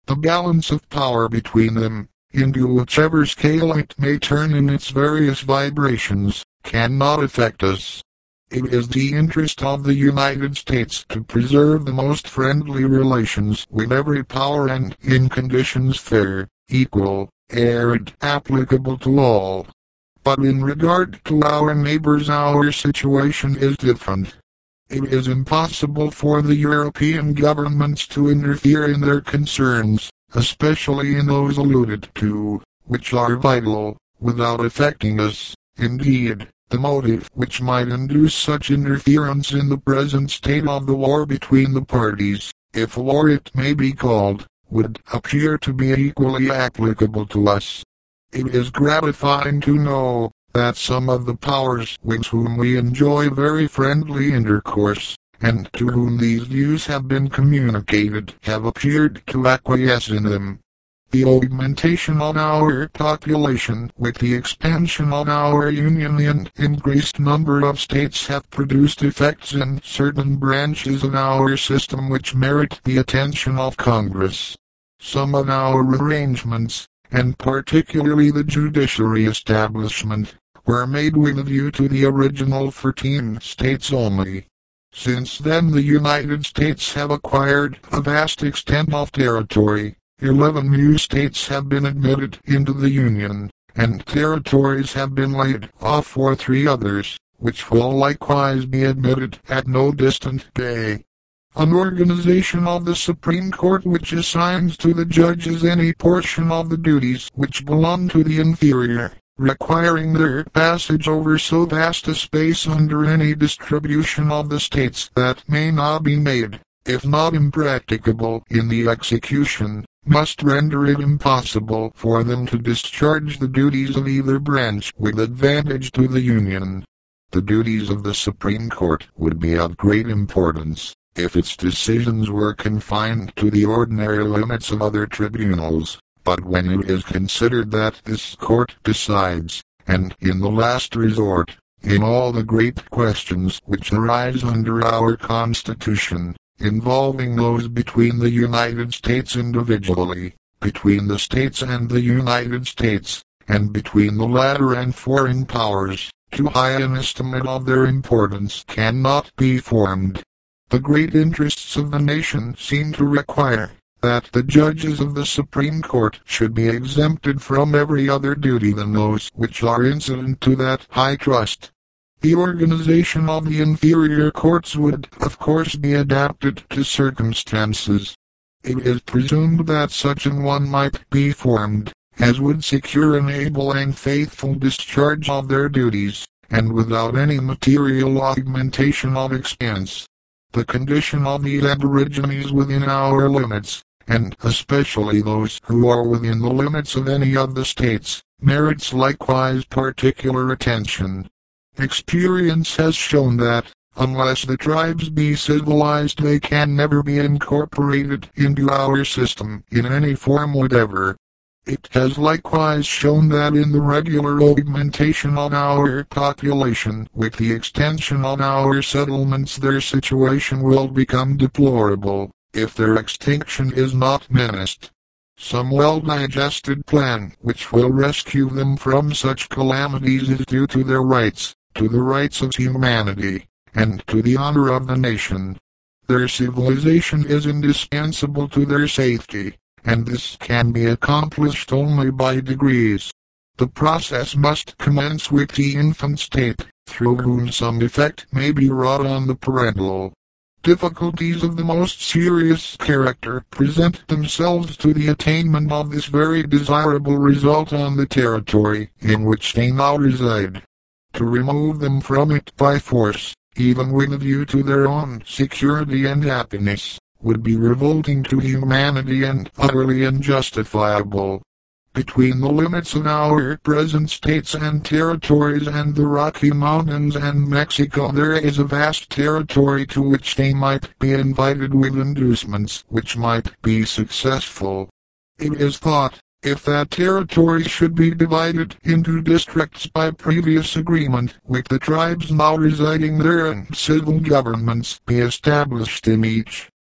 The balance of power between them, into whichever scale it may turn in its various vibrations, cannot affect us. It is the interest of the United States to preserve the most friendly relations with every power and in conditions fair, equal, and applicable to all. But in regard to our neighbors, our situation is different. It is impossible for the European governments to interfere in their concerns, especially in those alluded to, which are vital, without affecting us. Indeed, the motive which might induce such interference in the present state of the war between the parties, if war it may be called, would appear to be equally applicable to us. It is gratifying to know that some of the powers with whom we enjoy very friendly intercourse, and to whom these views have been communicated, have appeared to acquiesce in them. The augmentation of our population with the expansion of our union and increased number of states have produced effects in certain branches of our system which merit the attention of Congress. Some of our arrangements, and particularly the judiciary establishment, were made with a view to the original 14 states only. Since then the United States have acquired a vast extent of territory. 11 new states have been admitted into the Union, and territories have been laid off for 3 others, which will likewise be admitted at no distant day. An organization of the Supreme Court which assigns to the judges any portion of the duties which belong to the inferior, requiring their passage over so vast a space under any distribution of the states that may not be made, if not impracticable in the execution, must render it impossible for them to discharge the duties of either branch with advantage to the Union. The duties of the Supreme Court would be of great importance if its decisions were confined to the ordinary limits of other tribunals, but when it is considered that this court decides, and in the last resort, in all the great questions which arise under our Constitution, involving those between the United States individually, between the states and the United States, and between the latter and foreign powers, too high an estimate of their importance cannot be formed. The great interests of the nation seem to require that the judges of the Supreme Court should be exempted from every other duty than those which are incident to that high trust. The organization of the inferior courts would, of course, be adapted to circumstances. It is presumed that such an one might be formed, as would secure an able and faithful discharge of their duties, and without any material augmentation of expense. The condition of the aborigines within our limits, and especially those who are within the limits of any of the states, merits likewise particular attention. Experience has shown that, unless the tribes be civilized, they can never be incorporated into our system in any form whatever. It has likewise shown that in the regular augmentation of our population with the extension of our settlements their situation will become deplorable, if their extinction is not menaced. Some well-digested plan which will rescue them from such calamities is due to their rights, to the rights of humanity, and to the honor of the nation. Their civilization is indispensable to their safety, and this can be accomplished only by degrees. The process must commence with the infant state, through whom some effect may be wrought on the parental. Difficulties of the most serious character present themselves to the attainment of this very desirable result on the territory in which they now reside. To remove them from it by force, even with a view to their own security and happiness, would be revolting to humanity and utterly unjustifiable. Between the limits of our present states and territories and the Rocky Mountains and Mexico there is a vast territory to which they might be invited with inducements which might be successful. It is thought, if that territory should be divided into districts by previous agreement with the tribes now residing there and civil governments be established in each,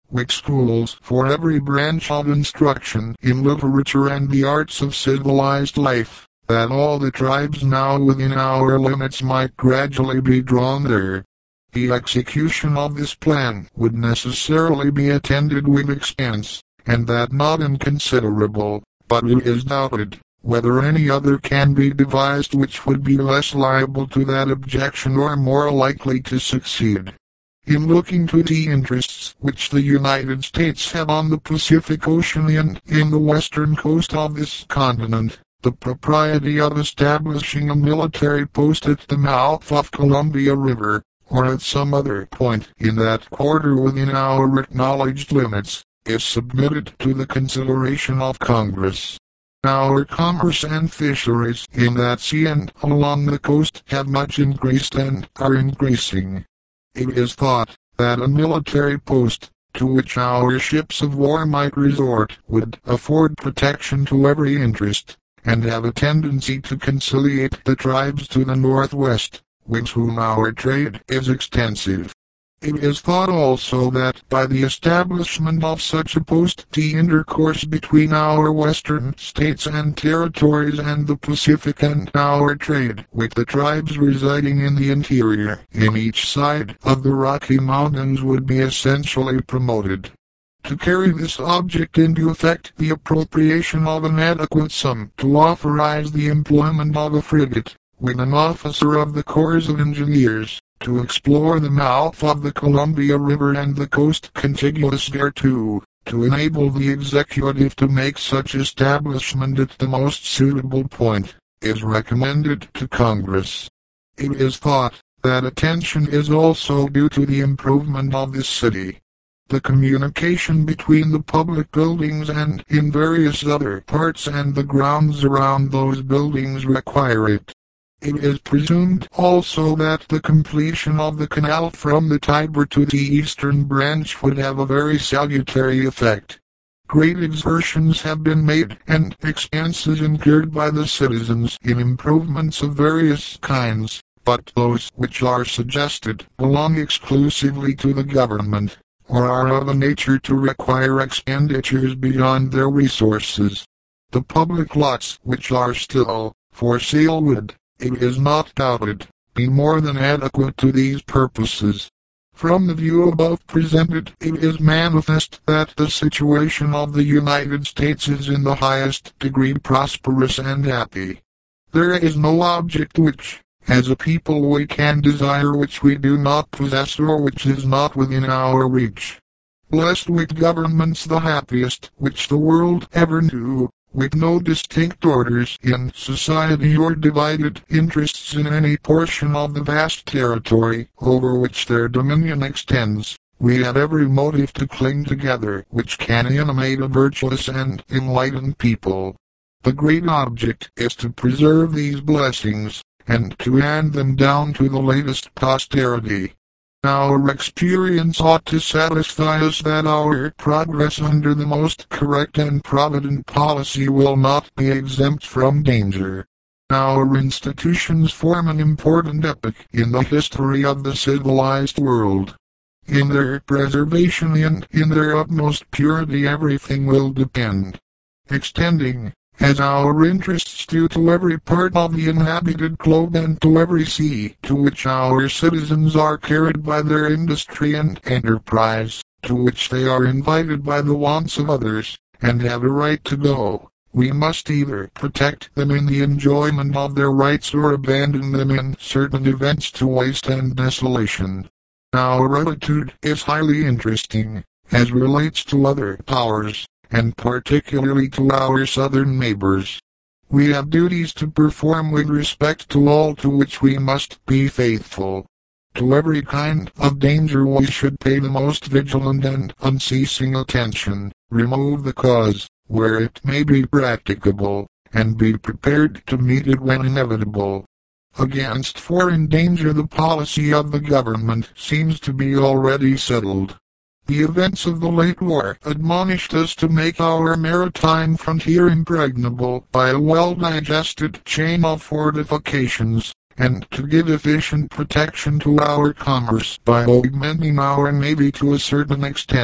with schools for every branch of instruction in literature and the arts of civilized life, that all the tribes now within our limits might gradually be drawn there. The execution of this plan would necessarily be attended with expense, and that not inconsiderable, but it is doubted whether any other can be devised which would be less liable to that objection or more likely to succeed. In looking to the interests which the United States have on the Pacific Ocean and in the western coast of this continent, the propriety of establishing a military post at the mouth of Columbia River, or at some other point in that quarter within our acknowledged limits, is submitted to the consideration of Congress. Our commerce and fisheries in that sea and along the coast have much increased and are increasing. It is thought that a military post, to which our ships of war might resort, would afford protection to every interest, and have a tendency to conciliate the tribes to the northwest, with whom our trade is extensive. It is thought also that by the establishment of such a post the intercourse between our western states and territories and the Pacific and our trade with the tribes residing in the interior in each side of the Rocky Mountains would be essentially promoted. To carry this object into effect, the appropriation of an adequate sum to authorize the employment of a frigate, with an officer of the Corps of Engineers, to explore the mouth of the Columbia River and the coast contiguous thereto, to enable the executive to make such establishment at the most suitable point, is recommended to Congress. It is thought that attention is also due to the improvement of this city. The communication between the public buildings and in various other parts and the grounds around those buildings require it. It is presumed also that the completion of the canal from the Tiber to the eastern branch would have a very salutary effect. Great exertions have been made and expenses incurred by the citizens in improvements of various kinds, but those which are suggested belong exclusively to the government, or are of a nature to require expenditures beyond their resources. The public lots which are still for sale would, it is not doubted, be more than adequate to these purposes. From the view above presented, it is manifest that the situation of the United States is in the highest degree prosperous and happy. There is no object which, as a people, we can desire which we do not possess or which is not within our reach. Blessed with governments the happiest which the world ever knew, with no distinct orders in society or divided interests in any portion of the vast territory over which their dominion extends, we have every motive to cling together which can animate a virtuous and enlightened people. The great object is to preserve these blessings, and to hand them down to the latest posterity. Our experience ought to satisfy us that our progress under the most correct and provident policy will not be exempt from danger. Our institutions form an important epoch in the history of the civilized world. In their preservation and in their utmost purity everything will depend. Extending, as our interests do, to every part of the inhabited globe and to every sea to which our citizens are carried by their industry and enterprise, to which they are invited by the wants of others, and have a right to go, we must either protect them in the enjoyment of their rights or abandon them in certain events to waste and desolation. Our attitude is highly interesting, as relates to other powers, and particularly to our southern neighbors. We have duties to perform with respect to all to which we must be faithful. To every kind of danger we should pay the most vigilant and unceasing attention, remove the cause, where it may be practicable, and be prepared to meet it when inevitable. Against foreign danger the policy of the government seems to be already settled. The events of the late war admonished us to make our maritime frontier impregnable by a well-digested chain of fortifications, and to give efficient protection to our commerce by augmenting our navy to a certain extent,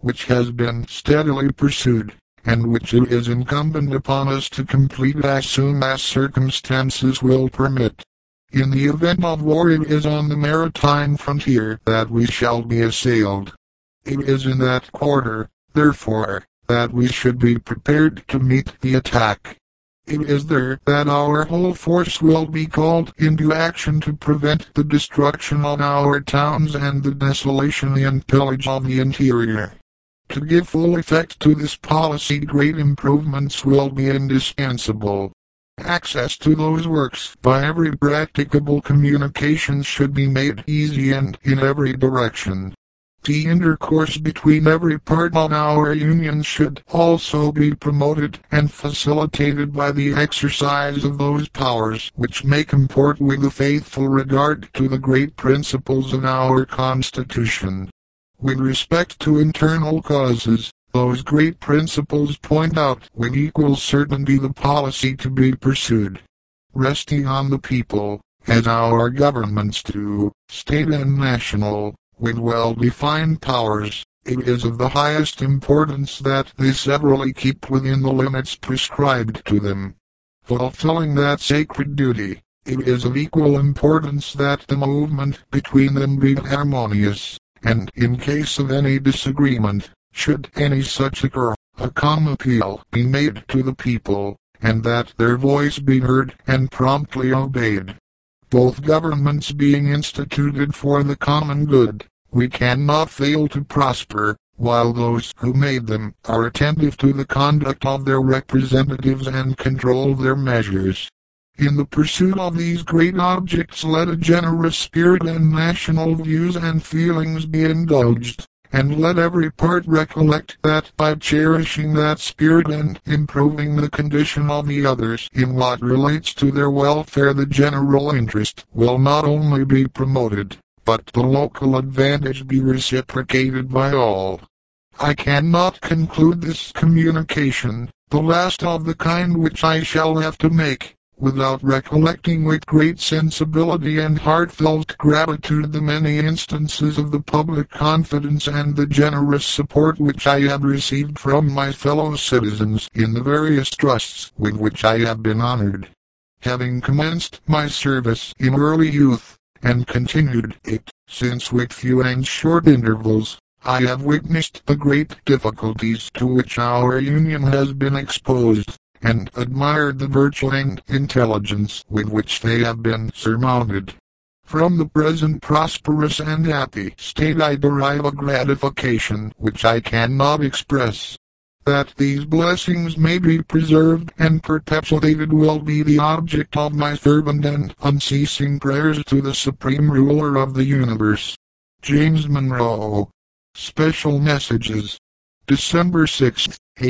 which has been steadily pursued, and which it is incumbent upon us to complete as soon as circumstances will permit. In the event of war, it is on the maritime frontier that we shall be assailed. It is in that quarter, therefore, that we should be prepared to meet the attack. It is there that our whole force will be called into action to prevent the destruction of our towns and the desolation and pillage of the interior. To give full effect to this policy, great improvements will be indispensable. Access to those works by every practicable communication should be made easy and in every direction. The intercourse between every part of our Union should also be promoted and facilitated by the exercise of those powers which may comport with a faithful regard to the great principles of our Constitution. With respect to internal causes, those great principles point out with equal certainty the policy to be pursued. Resting on the people, as our governments do, state and national, with well-defined powers, it is of the highest importance that they severally keep within the limits prescribed to them. Fulfilling that sacred duty, it is of equal importance that the movement between them be harmonious, and in case of any disagreement, should any such occur, a calm appeal be made to the people, and that their voice be heard and promptly obeyed. Both governments being instituted for the common good, we cannot fail to prosper, while those who made them are attentive to the conduct of their representatives and control their measures. In the pursuit of these great objects, let a generous spirit and national views and feelings be indulged, and let every part recollect that by cherishing that spirit and improving the condition of the others in what relates to their welfare, the general interest will not only be promoted, but the local advantage be reciprocated by all. I cannot conclude this communication, the last of the kind which I shall have to make, without recollecting with great sensibility and heartfelt gratitude the many instances of the public confidence and the generous support which I have received from my fellow citizens in the various trusts with which I have been honored. Having commenced my service in early youth, and continued it since with few and short intervals, I have witnessed the great difficulties to which our Union has been exposed, and admired the virtue and intelligence with which they have been surmounted. From the present prosperous and happy state I derive a gratification which I cannot express. That these blessings may be preserved and perpetuated will be the object of my fervent and unceasing prayers to the Supreme Ruler of the universe. James Monroe. Special Messages. December 6,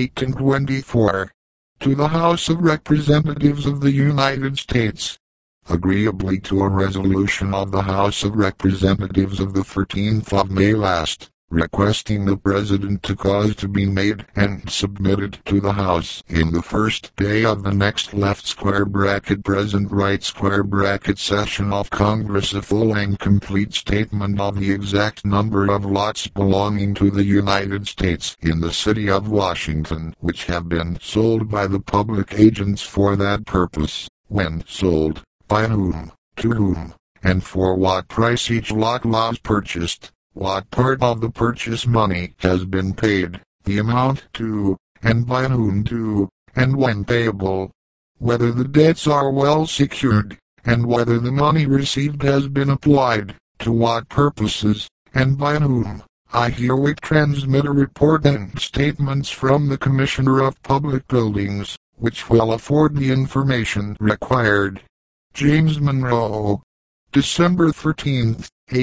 1824. To the House of Representatives of the United States. Agreeably to a resolution of the House of Representatives of the 13th of May last, requesting the President to cause to be made and submitted to the House in the first day of the next present right session of Congress a full and complete statement of the exact number of lots belonging to the United States in the city of Washington which have been sold by the public agents for that purpose, when sold, by whom, to whom, and for what price each lot was purchased, what part of the purchase money has been paid, the amount to, and by whom to, and when payable, whether the debts are well secured, and whether the money received has been applied, to what purposes, and by whom. I herewith transmit a report and statements from the Commissioner of Public Buildings, which will afford the information required. James Monroe. December 13,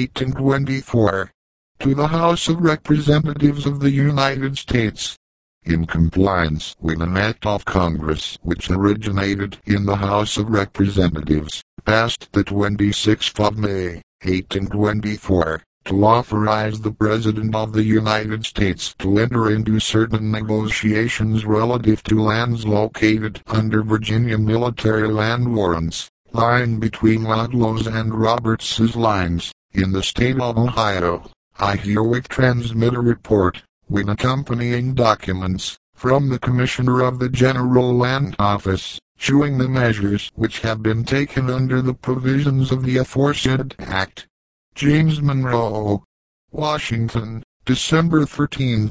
1824. To the House of Representatives of the United States. In compliance with an act of Congress which originated in the House of Representatives, passed the 26th of May, 1824, to authorize the President of the United States to enter into certain negotiations relative to lands located under Virginia military land warrants, lying between Ludlow's and Roberts's lines, in the state of Ohio. I herewith transmit a report, with accompanying documents, from the Commissioner of the General Land Office, showing the measures which have been taken under the provisions of the aforesaid Act. James Monroe, Washington, December 13,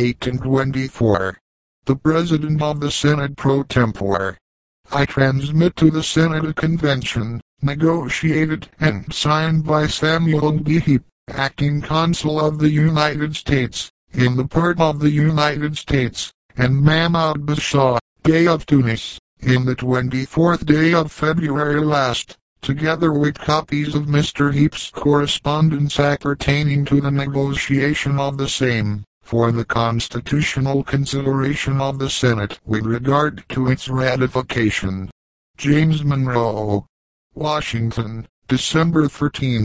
1824. The President of the Senate pro tempore. I transmit to the Senate a convention, negotiated and signed by Samuel B. Heap, acting consul of the United States, in the port of the United States, and Mahmoud Bashaw, Bey of Tunis, in the 24th day of February last, together with copies of Mr. Heap's correspondence appertaining to the negotiation of the same, for the constitutional consideration of the Senate with regard to its ratification. James Monroe, Washington, December 13,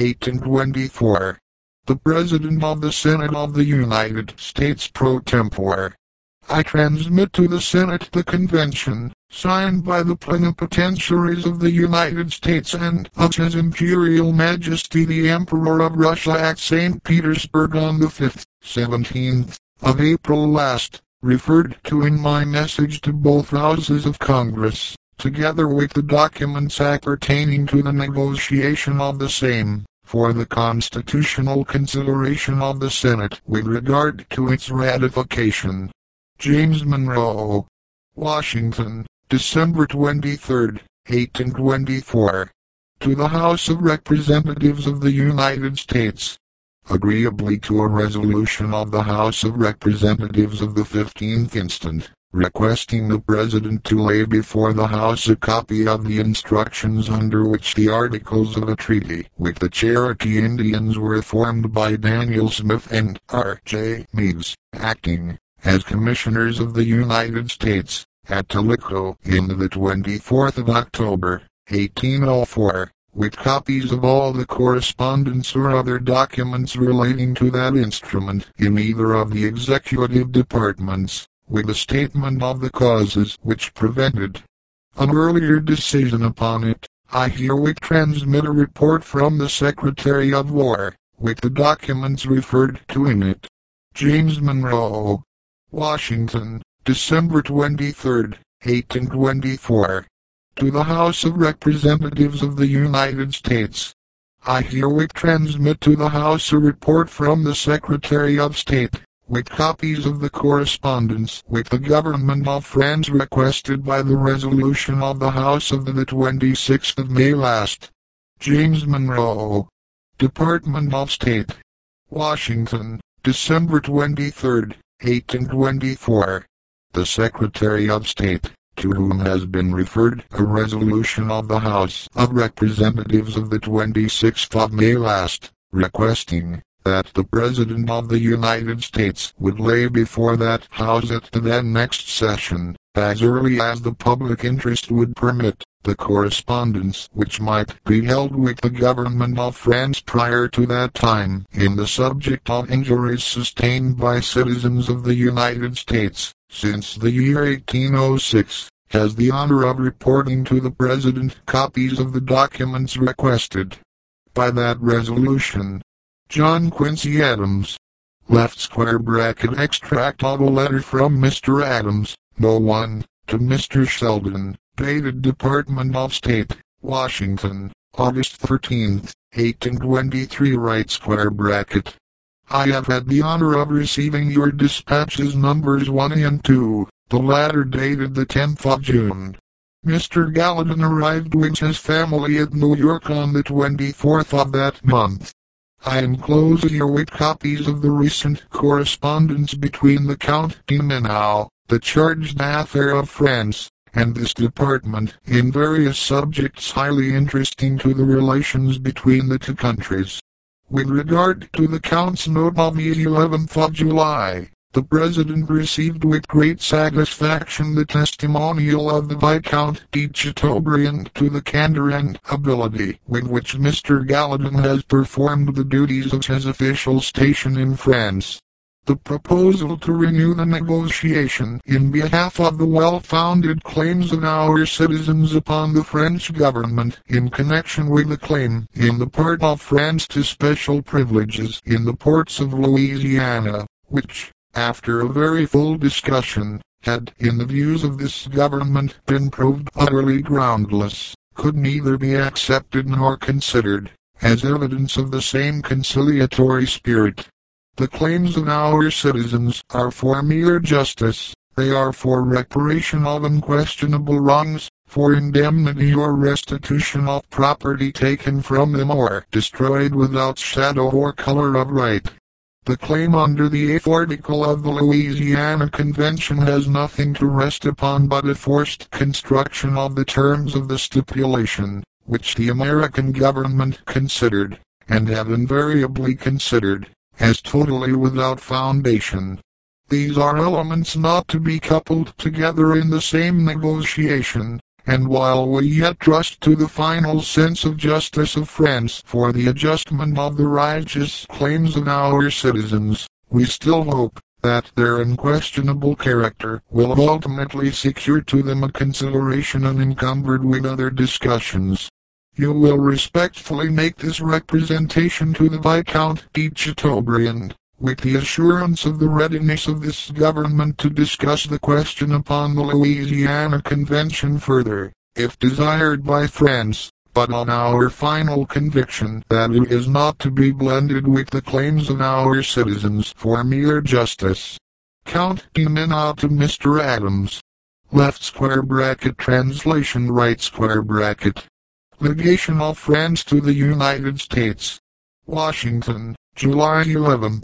1824. The President of the Senate of the United States pro tempore. I transmit to the Senate the convention, signed by the plenipotentiaries of the United States and of His Imperial Majesty the Emperor of Russia at St. Petersburg on the 5th, 17th of April last, referred to in my message to both houses of Congress, together with the documents appertaining to the negotiation of the same, for the constitutional consideration of the Senate with regard to its ratification. James Monroe, Washington, December 23, 1824. To the House of Representatives of the United States. Agreeably to a resolution of the House of Representatives of the 15th instant, requesting the President to lay before the House a copy of the instructions under which the articles of a treaty with the Cherokee Indians were formed by Daniel Smith and R.J. Meigs, acting as Commissioners of the United States, at Tellico, in the 24th of October, 1804, with copies of all the correspondence or other documents relating to that instrument in either of the executive departments, with a statement of the causes which prevented an earlier decision upon it. I herewith transmit a report from the Secretary of War, with the documents referred to in it. James Monroe, Washington, December 23, 1824. To the House of Representatives of the United States. I herewith transmit to the House a report from the Secretary of State, with copies of the correspondence with the Government of France requested by the resolution of the House of the 26th of May last. James Monroe, Department of State. Washington, December 23, 1824. The Secretary of State, to whom has been referred a resolution of the House of Representatives of the 26th of May last, requesting that the President of the United States would lay before that House at the then next session, as early as the public interest would permit, the correspondence which might be held with the Government of France prior to that time in the subject of injuries sustained by citizens of the United States, since the year 1806, has the honor of reporting to the President copies of the documents requested. By that resolution, John Quincy Adams. Left square bracket extract of a letter from Mr. Adams, No. 1, to Mr. Sheldon, dated Department of State, Washington, August 13, 1823 right square bracket. I have had the honor of receiving your dispatches numbers 1 and 2, the latter dated the 10th of June. Mr. Gallatin arrived with his family at New York on the 24th of that month. I enclose here with copies of the recent correspondence between the Count de Menou, the charge d'affaires of France, and this department in various subjects highly interesting to the relations between the two countries. With regard to the Count's note of the 11th of July, the President received with great satisfaction the testimonial of the Viscount de Chateaubriand to the candor and ability with which Mr. Gallatin has performed the duties of his official station in France. The proposal to renew the negotiation in behalf of the well-founded claims of our citizens upon the French government in connection with the claim in the part of France to special privileges in the ports of Louisiana, which, after a very full discussion, had, in the views of this government, been proved utterly groundless, could neither be accepted nor considered as evidence of the same conciliatory spirit. The claims of our citizens are for mere justice. They are for reparation of unquestionable wrongs, for indemnity or restitution of property taken from them or destroyed without shadow or color of right. The claim under the 8th Article of the Louisiana Convention has nothing to rest upon but a forced construction of the terms of the stipulation, which the American government considered, and have invariably considered, as totally without foundation. These are elements not to be coupled together in the same negotiation, and while we yet trust to the final sense of justice of France for the adjustment of the righteous claims of our citizens, we still hope that their unquestionable character will ultimately secure to them a consideration unencumbered with other discussions. You will respectfully make this representation to the Viscount de Chateaubriand, with the assurance of the readiness of this government to discuss the question upon the Louisiana Convention further, if desired by France, but on our final conviction that it is not to be blended with the claims of our citizens for mere justice. Count de Menou to Mr. Adams. Left square bracket translation right square bracket. Legation of France to the United States. Washington, July 11,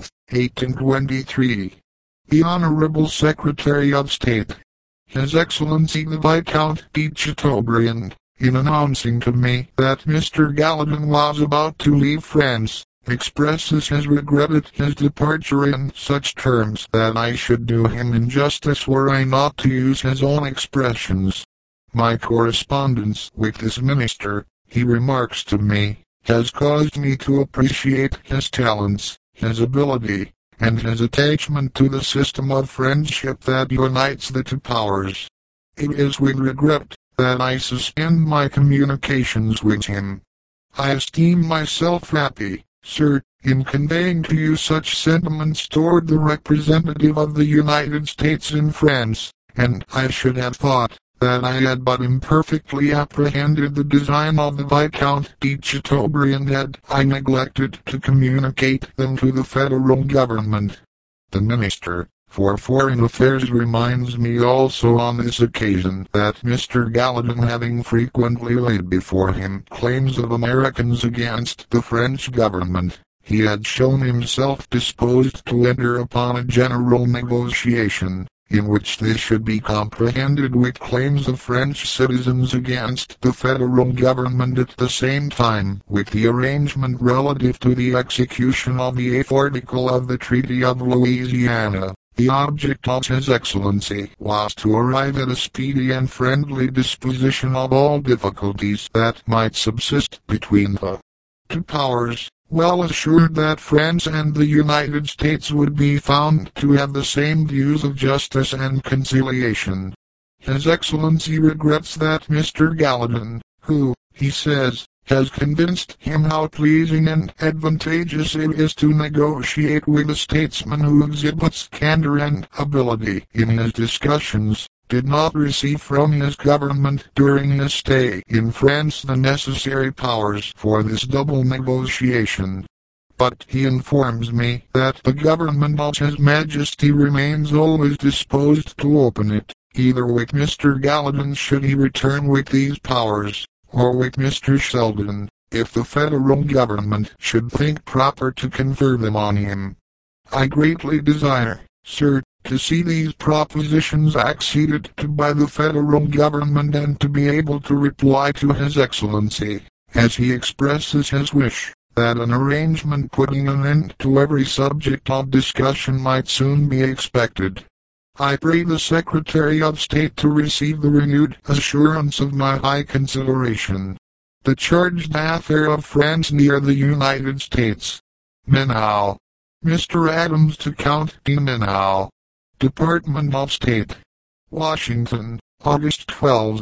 1823. The Honorable Secretary of State, His Excellency the Viscount de Chateaubriand, in announcing to me that Mr. Gallatin was about to leave France, expresses his regret at his departure in such terms that I should do him injustice were I not to use his own expressions. My correspondence with this minister, he remarks to me, has caused me to appreciate his talents, his ability, and his attachment to the system of friendship that unites the two powers. It is with regret that I suspend my communications with him. I esteem myself happy, sir, in conveying to you such sentiments toward the representative of the United States in France, and I should have thought that I had but imperfectly apprehended the design of the Viscount de Chateaubriand had I neglected to communicate them to the federal government. The Minister for Foreign Affairs reminds me also on this occasion that Mr. Gallatin having frequently laid before him claims of Americans against the French government, he had shown himself disposed to enter upon a general negotiation, in which this should be comprehended with claims of French citizens against the federal government at the same time with the arrangement relative to the execution of the 8th Article of the Treaty of Louisiana. The object of His Excellency was to arrive at a speedy and friendly disposition of all difficulties that might subsist between the two powers, well assured that France and the United States would be found to have the same views of justice and conciliation. His Excellency regrets that Mr. Gallatin, who, he says, has convinced him how pleasing and advantageous it is to negotiate with a statesman who exhibits candor and ability in his discussions, did not receive from his government during his stay in France the necessary powers for this double negotiation. But he informs me that the government of His Majesty remains always disposed to open it, either with Mr. Gallatin should he return with these powers, or with Mr. Sheldon, if the federal government should think proper to confer them on him. I greatly desire, sir, to see these propositions acceded to by the federal government and to be able to reply to His Excellency, as he expresses his wish, that an arrangement putting an end to every subject of discussion might soon be expected. I pray the Secretary of State to receive the renewed assurance of my high consideration. The charged affair of France near the United States. Menou. Mr. Adams to Count de Menou. Department of State. Washington, August 12,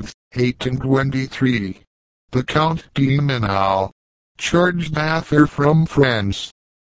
1823. The Count de Menou. Charged affair from France.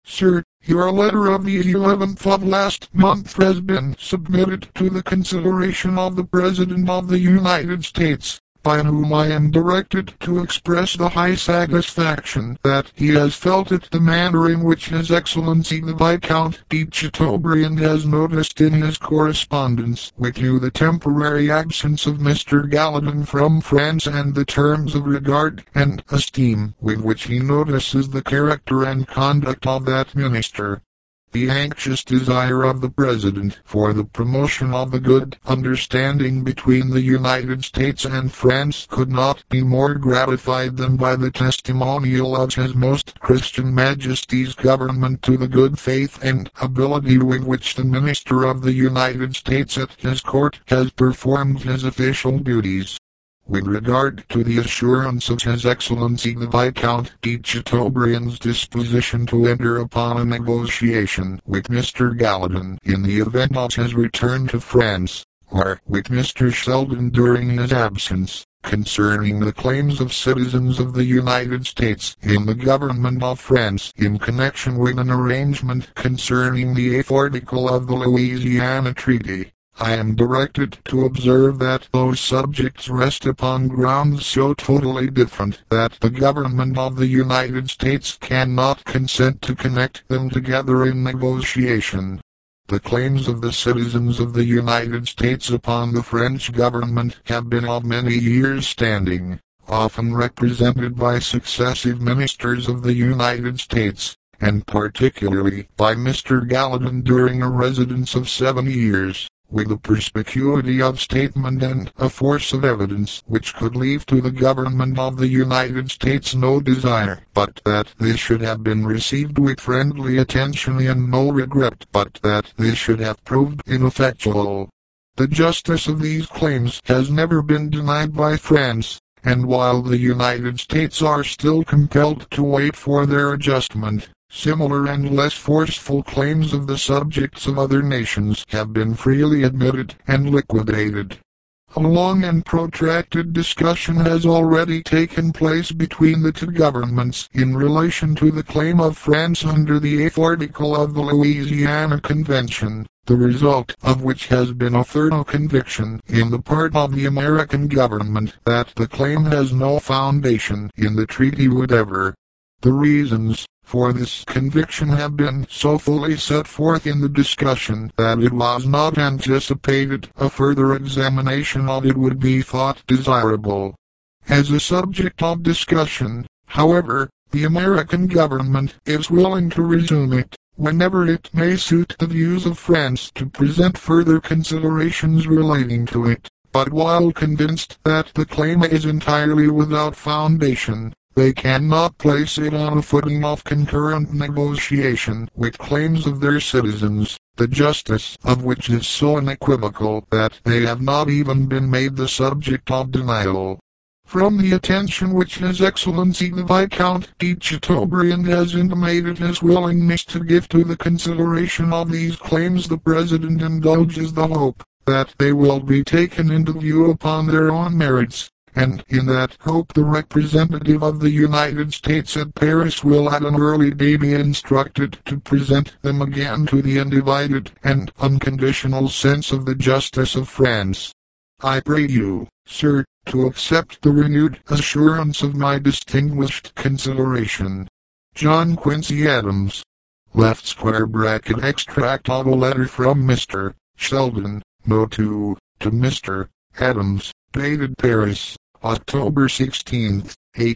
Sir, your letter of the 11th of last month has been submitted to the consideration of the President of the United States, by whom I am directed to express the high satisfaction that he has felt at the manner in which His Excellency the Viscount de Chateaubriand has noticed in his correspondence with you the temporary absence of Mr. Gallatin from France and the terms of regard and esteem with which he notices the character and conduct of that minister. The anxious desire of the President for the promotion of the good understanding between the United States and France could not be more gratified than by the testimonial of His Most Christian Majesty's government to the good faith and ability with which the Minister of the United States at his court has performed his official duties. With regard to the assurance of His Excellency the Viscount de Chateaubriand's disposition to enter upon a negotiation with Mr. Gallatin in the event of his return to France, or with Mr. Sheldon during his absence, concerning the claims of citizens of the United States in the government of France in connection with an arrangement concerning the 8th article of the Louisiana Treaty, I am directed to observe that those subjects rest upon grounds so totally different that the government of the United States cannot consent to connect them together in negotiation. The claims of the citizens of the United States upon the French government have been of many years standing, often represented by successive ministers of the United States, and particularly by Mr. Gallatin during a residence of 7 years, with a perspicuity of statement and a force of evidence which could leave to the government of the United States no desire but that this should have been received with friendly attention and no regret but that this should have proved ineffectual. The justice of these claims has never been denied by France, and while the United States are still compelled to wait for their adjustment, similar and less forceful claims of the subjects of other nations have been freely admitted and liquidated. A long and protracted discussion has already taken place between the two governments in relation to the claim of France under the 8th article of the Louisiana Convention, the result of which has been a thorough conviction in the part of the American government that the claim has no foundation in the treaty whatever. The reasons for this conviction have been so fully set forth in the discussion that it was not anticipated a further examination of it would be thought desirable. As a subject of discussion, however, the American government is willing to resume it, whenever it may suit the views of France to present further considerations relating to it, but while convinced that the claim is entirely without foundation, they cannot place it on a footing of concurrent negotiation with claims of their citizens, the justice of which is so unequivocal that they have not even been made the subject of denial. From the attention which His Excellency the Viscount de Chateaubriand has intimated his willingness to give to the consideration of these claims, the President indulges the hope that they will be taken into view upon their own merits, and in that hope the representative of the United States at Paris will at an early day be instructed to present them again to the undivided and unconditional sense of the justice of France. I pray you, sir, to accept the renewed assurance of my distinguished consideration. John Quincy Adams. Left square bracket extract of a letter from Mr. Sheldon, No. 2, to Mr. Adams, dated Paris, October 16,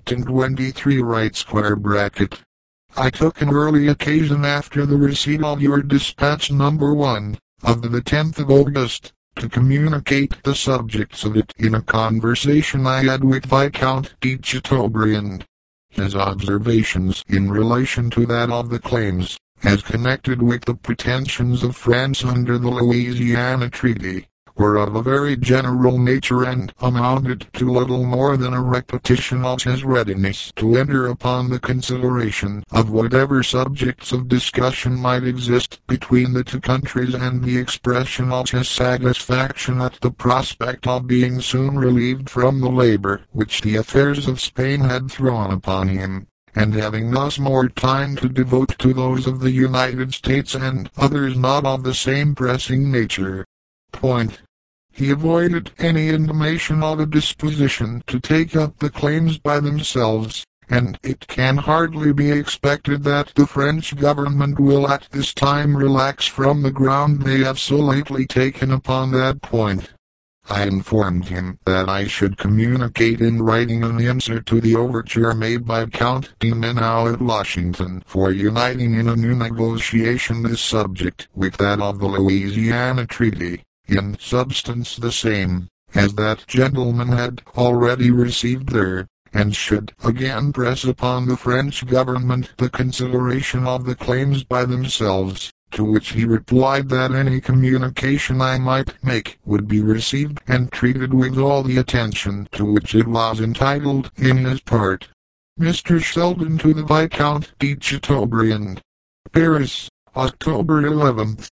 1823 right square bracket. I took an early occasion after the receipt of your dispatch number 1, of the 10th of August, to communicate the subjects of it in a conversation I had with Viscount de Chateaubriand. His observations in relation to that of the claims, as connected with the pretensions of France under the Louisiana Treaty, were of a very general nature and amounted to little more than a repetition of his readiness to enter upon the consideration of whatever subjects of discussion might exist between the two countries and the expression of his satisfaction at the prospect of being soon relieved from the labor which the affairs of Spain had thrown upon him, and having thus more time to devote to those of the United States and others not of the same pressing nature. Point. He avoided any intimation of a disposition to take up the claims by themselves, and it can hardly be expected that the French government will at this time relax from the ground they have so lately taken upon that point. I informed him that I should communicate in writing an answer to the overture made by Count de Menou at Washington for uniting in a new negotiation this subject with that of the Louisiana Treaty, in substance the same, as that gentleman had already received there, and should again press upon the French government the consideration of the claims by themselves, to which he replied that any communication I might make would be received and treated with all the attention to which it was entitled in his part. Mr. Sheldon to the Viscount de Chateaubriand. Paris, October 11th,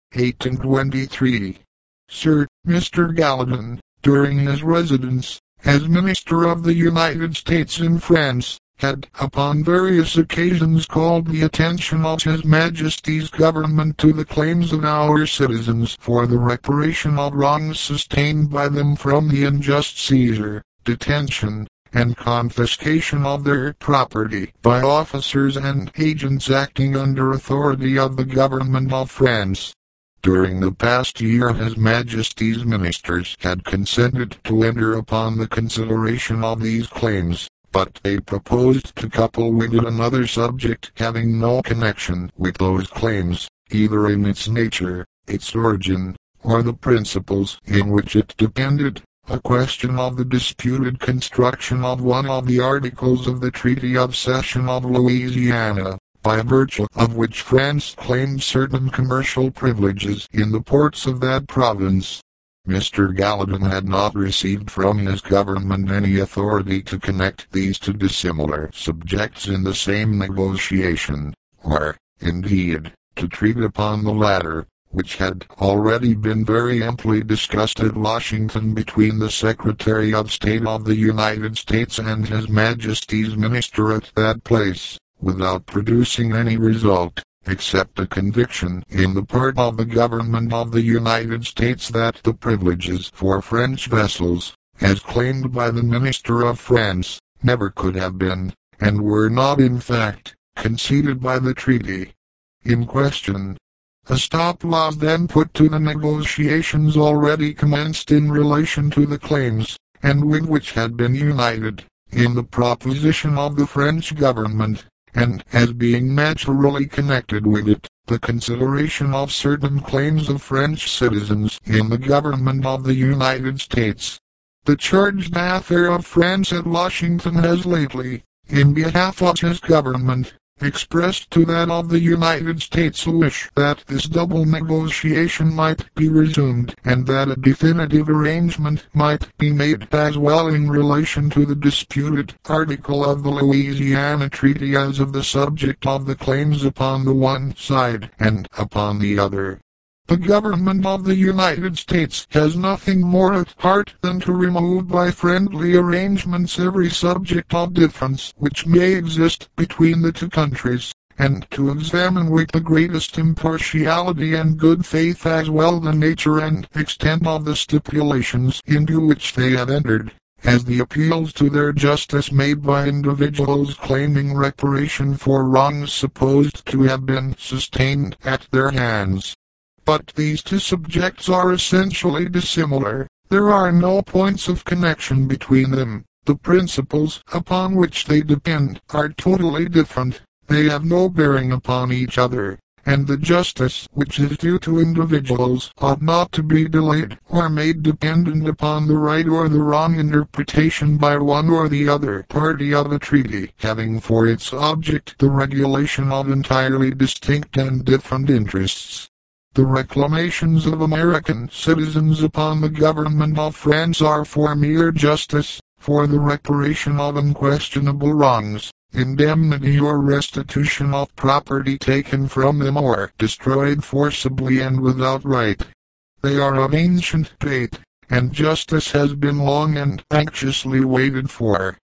1823. Sir, Mr. Gallatin, during his residence, as Minister of the United States in France, had upon various occasions called the attention of His Majesty's government to the claims of our citizens for the reparation of wrongs sustained by them from the unjust seizure, detention, and confiscation of their property by officers and agents acting under authority of the government of France. During the past year His Majesty's ministers had consented to enter upon the consideration of these claims, but they proposed to couple with it another subject having no connection with those claims, either in its nature, its origin, or the principles in which it depended, a question of the disputed construction of one of the articles of the Treaty of Cession of Louisiana, by virtue of which France claimed certain commercial privileges in the ports of that province. Mr. Gallatin had not received from his government any authority to connect these two dissimilar subjects in the same negotiation, or, indeed, to treat upon the latter, which had already been very amply discussed at Washington between the Secretary of State of the United States and His Majesty's minister at that place, without producing any result, except a conviction in the part of the government of the United States that the privileges for French vessels, as claimed by the Minister of France, never could have been, and were not in fact, conceded by the treaty in question. A stop was then put to the negotiations already commenced in relation to the claims, and with which had been united, in the proposition of the French government, and, as being naturally connected with it, the consideration of certain claims of French citizens in the government of the United States. The charged affair of France at Washington has lately, in behalf of his government, expressed to that of the United States a wish that this double negotiation might be resumed, and that a definitive arrangement might be made as well in relation to the disputed article of the Louisiana Treaty as of the subject of the claims upon the one side and upon the other. The government of the United States has nothing more at heart than to remove by friendly arrangements every subject of difference which may exist between the two countries, and to examine with the greatest impartiality and good faith as well the nature and extent of the stipulations into which they have entered, as the appeals to their justice made by individuals claiming reparation for wrongs supposed to have been sustained at their hands. But these two subjects are essentially dissimilar. There are no points of connection between them. The principles upon which they depend are totally different. They have no bearing upon each other, and the justice which is due to individuals ought not to be delayed or made dependent upon the right or the wrong interpretation by one or the other party of a treaty having for its object the regulation of entirely distinct and different interests. The reclamations of American citizens upon the government of France are for mere justice, for the reparation of unquestionable wrongs, indemnity or restitution of property taken from them or destroyed forcibly and without right. They are of ancient date, and justice has been long and anxiously waited for.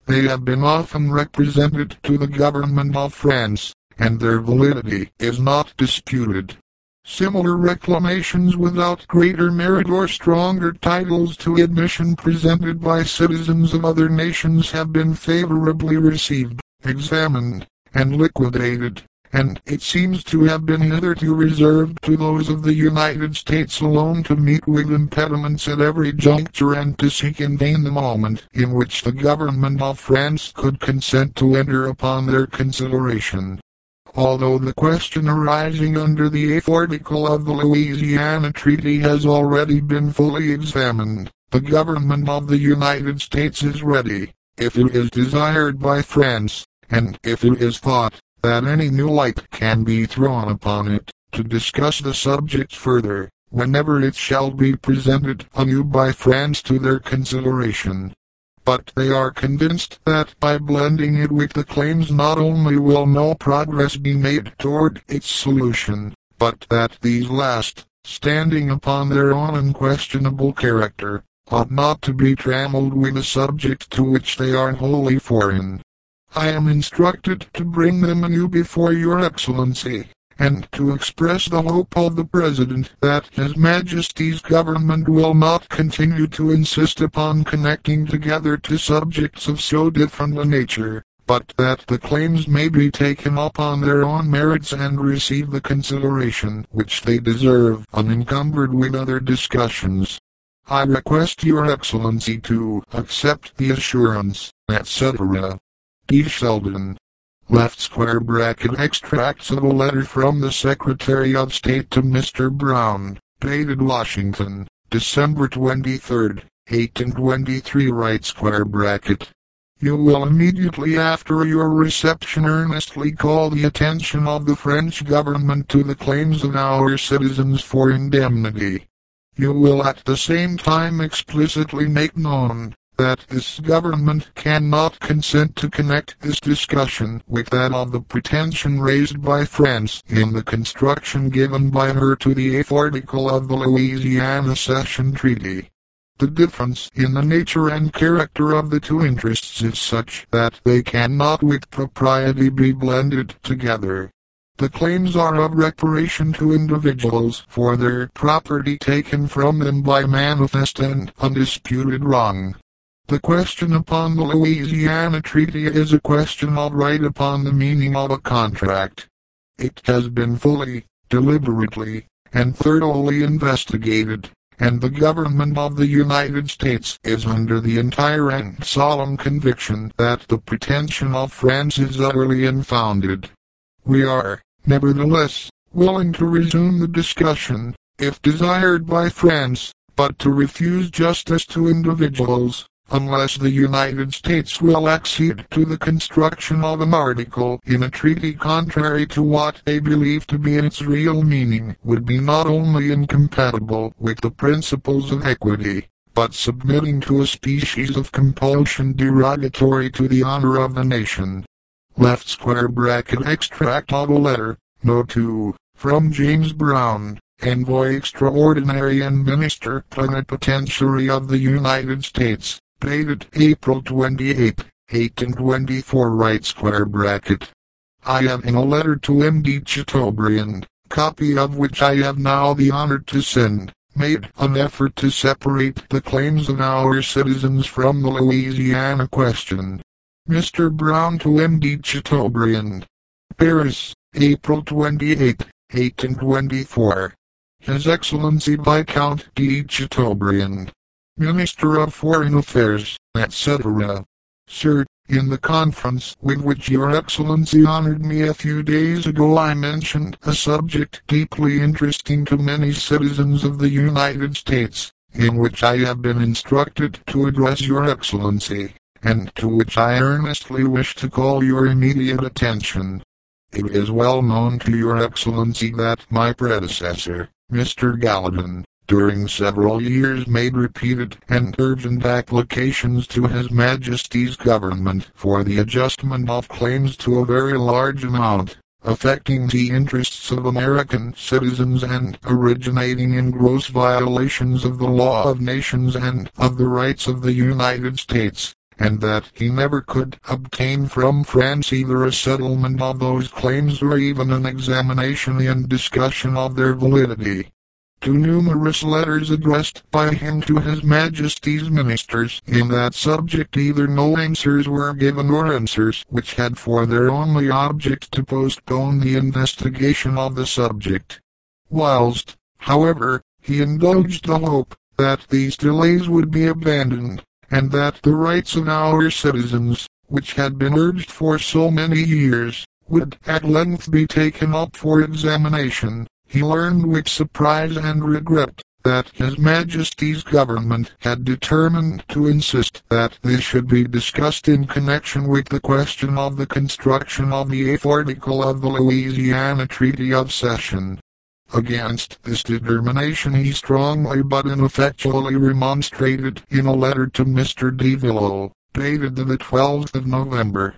they have been often represented to the government of France, and their validity is not disputed. Similar reclamations without greater merit or stronger titles to admission presented by citizens of other nations have been favorably received, examined, and liquidated, and it seems to have been hitherto reserved to those of the United States alone to meet with impediments at every juncture and to seek in vain the moment in which the government of France could consent to enter upon their consideration. Although the question arising under the 8th article of the Louisiana Treaty has already been fully examined, the government of the United States is ready, if it is desired by France, and if it is thought that any new light can be thrown upon it, to discuss the subject further, whenever it shall be presented anew by France to their consideration. But they are convinced that by blending it with the claims not only will no progress be made toward its solution, but that these last, standing upon their own unquestionable character, ought not to be trammeled with a subject to which they are wholly foreign. I am instructed to bring them anew before your Excellency, and to express the hope of the President that His Majesty's government will not continue to insist upon connecting together two subjects of so different a nature, but that the claims may be taken up on their own merits and receive the consideration which they deserve, unencumbered with other discussions. I request your Excellency to accept the assurance, etc. D. Sheldon. Left square bracket extracts of a letter from the Secretary of State to Mr. Brown, dated Washington, December 23, 1823 right square bracket. You will immediately after your reception earnestly call the attention of the French government to the claims of our citizens for indemnity. You will at the same time explicitly make known that this government cannot consent to connect this discussion with that of the pretension raised by France in the construction given by her to the 8th article of the Louisiana Cession Treaty. The difference in the nature and character of the two interests is such that they cannot with propriety be blended together. The claims are of reparation to individuals for their property taken from them by manifest and undisputed wrong. The question upon the Louisiana Treaty is a question of right upon the meaning of a contract. It has been fully, deliberately, and thoroughly investigated, and the government of the United States is under the entire and solemn conviction that the pretension of France is utterly unfounded. We are, nevertheless, willing to resume the discussion, if desired by France, but to refuse justice to individuals, unless the United States will accede to the construction of an article in a treaty contrary to what they believe to be its real meaning, would be not only incompatible with the principles of equity, but submitting to a species of compulsion derogatory to the honor of the nation. Left square bracket extract of a letter, No. 2, from James Brown, Envoy Extraordinary and Minister Plenipotentiary of the United States, dated April 28, 1824 right square bracket. I am in a letter to M.D. Chateaubriand, copy of which I have now the honor to send, made an effort to separate the claims of our citizens from the Louisiana question. Mr. Brown to M.D. Chateaubriand. Paris, April 28, 1824. His Excellency Viscount D. Chateaubriand, Minister of Foreign Affairs, etc. Sir, in the conference with which your Excellency honored me a few days ago I mentioned a subject deeply interesting to many citizens of the United States, in which I have been instructed to address your Excellency, and to which I earnestly wish to call your immediate attention. It is well known to your Excellency that my predecessor, Mr. Gallatin, during several years made repeated and urgent applications to His Majesty's government for the adjustment of claims to a very large amount, affecting the interests of American citizens and originating in gross violations of the law of nations and of the rights of the United States, and that he never could obtain from France either a settlement of those claims or even an examination and discussion of their validity. To numerous letters addressed by him to His Majesty's ministers in that subject either no answers were given or answers which had for their only object to postpone the investigation of the subject. Whilst, however, he indulged the hope that these delays would be abandoned, and that the rights of our citizens, which had been urged for so many years, would at length be taken up for examination, he learned with surprise and regret that His Majesty's government had determined to insist that this should be discussed in connection with the question of the construction of the 8th article of the Louisiana Treaty of Cession. Against this determination he strongly but ineffectually remonstrated in a letter to Mr. de Villèle, dated the 12th of November,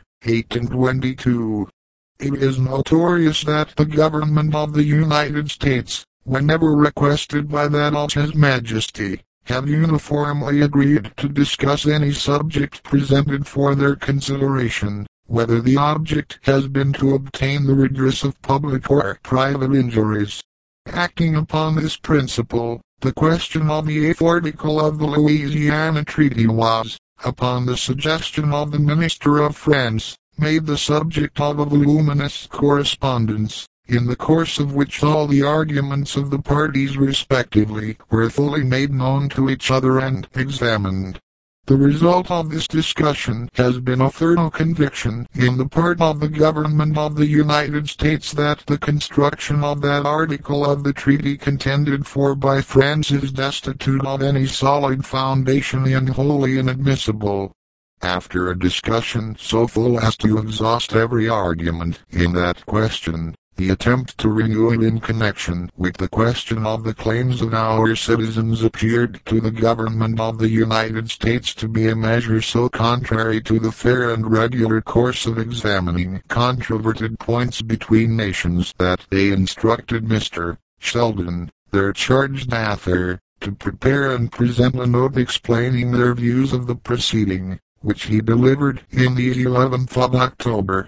1822. It is notorious that the government of the United States, whenever requested by that of His Majesty, have uniformly agreed to discuss any subject presented for their consideration, whether the object has been to obtain the redress of public or private injuries. Acting upon this principle, the question of the 8th article of the Louisiana Treaty was, upon the suggestion of the Minister of France, made the subject of a voluminous correspondence, in the course of which all the arguments of the parties respectively were fully made known to each other and examined. The result of this discussion has been a thorough conviction in the part of the government of the United States that the construction of that article of the treaty contended for by France is destitute of any solid foundation and wholly inadmissible. After a discussion so full as to exhaust every argument in that question, the attempt to renew it in connection with the question of the claims of our citizens appeared to the government of the United States to be a measure so contrary to the fair and regular course of examining controverted points between nations that they instructed Mr. Sheldon, their charge d'affaires, to prepare and present a note explaining their views of the proceeding, which he delivered in the 11th of October,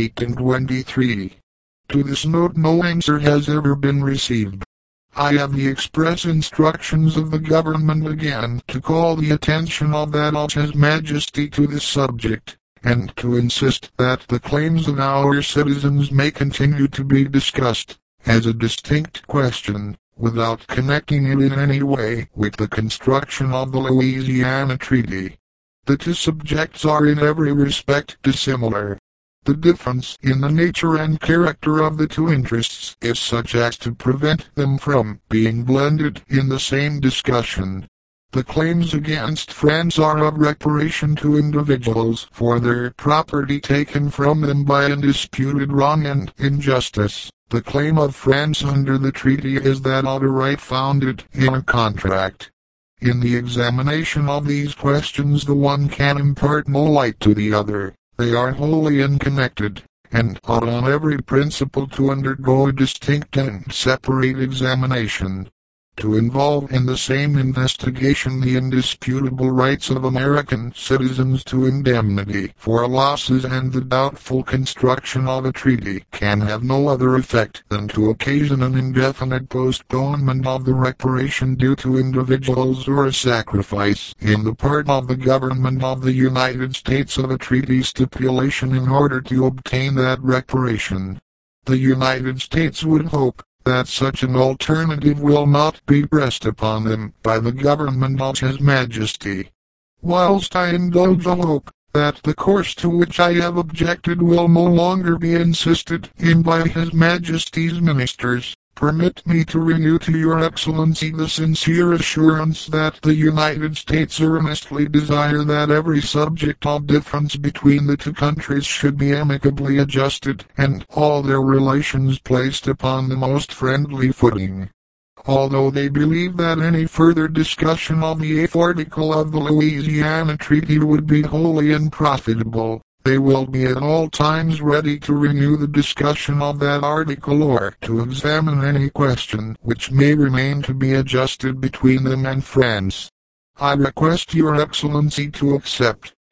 1823. To this note no answer has ever been received. I have the express instructions of the government again to call the attention of that of His Majesty to this subject, and to insist that the claims of our citizens may continue to be discussed, as a distinct question, without connecting it in any way with the construction of the Louisiana Treaty. The two subjects are in every respect dissimilar. The difference in the nature and character of the two interests is such as to prevent them from being blended in the same discussion. The claims against France are of reparation to individuals for their property taken from them by undisputed wrong and injustice. The claim of France under the treaty is that of a right founded in a contract. In the examination of these questions the one can impart no light to the other. They are wholly unconnected, and ought on every principle to undergo a distinct and separate examination. To involve in the same investigation the indisputable rights of American citizens to indemnity for losses and the doubtful construction of a treaty can have no other effect than to occasion an indefinite postponement of the reparation due to individuals or a sacrifice in the part of the government of the United States of a treaty stipulation in order to obtain that reparation. The United States would hope that such an alternative will not be pressed upon them by the government of His Majesty. Whilst I indulge a hope that the course to which I have objected will no longer be insisted in by His Majesty's ministers, permit me to renew to Your Excellency the sincere assurance that the United States earnestly desire that every subject of difference between the two countries should be amicably adjusted and all their relations placed upon the most friendly footing. Although they believe that any further discussion of the 8th article of the Louisiana Treaty would be wholly unprofitable, they will be at all times ready to renew the discussion of that article or to examine any question which may remain to be adjusted between them and France. I request Your Excellency to accept,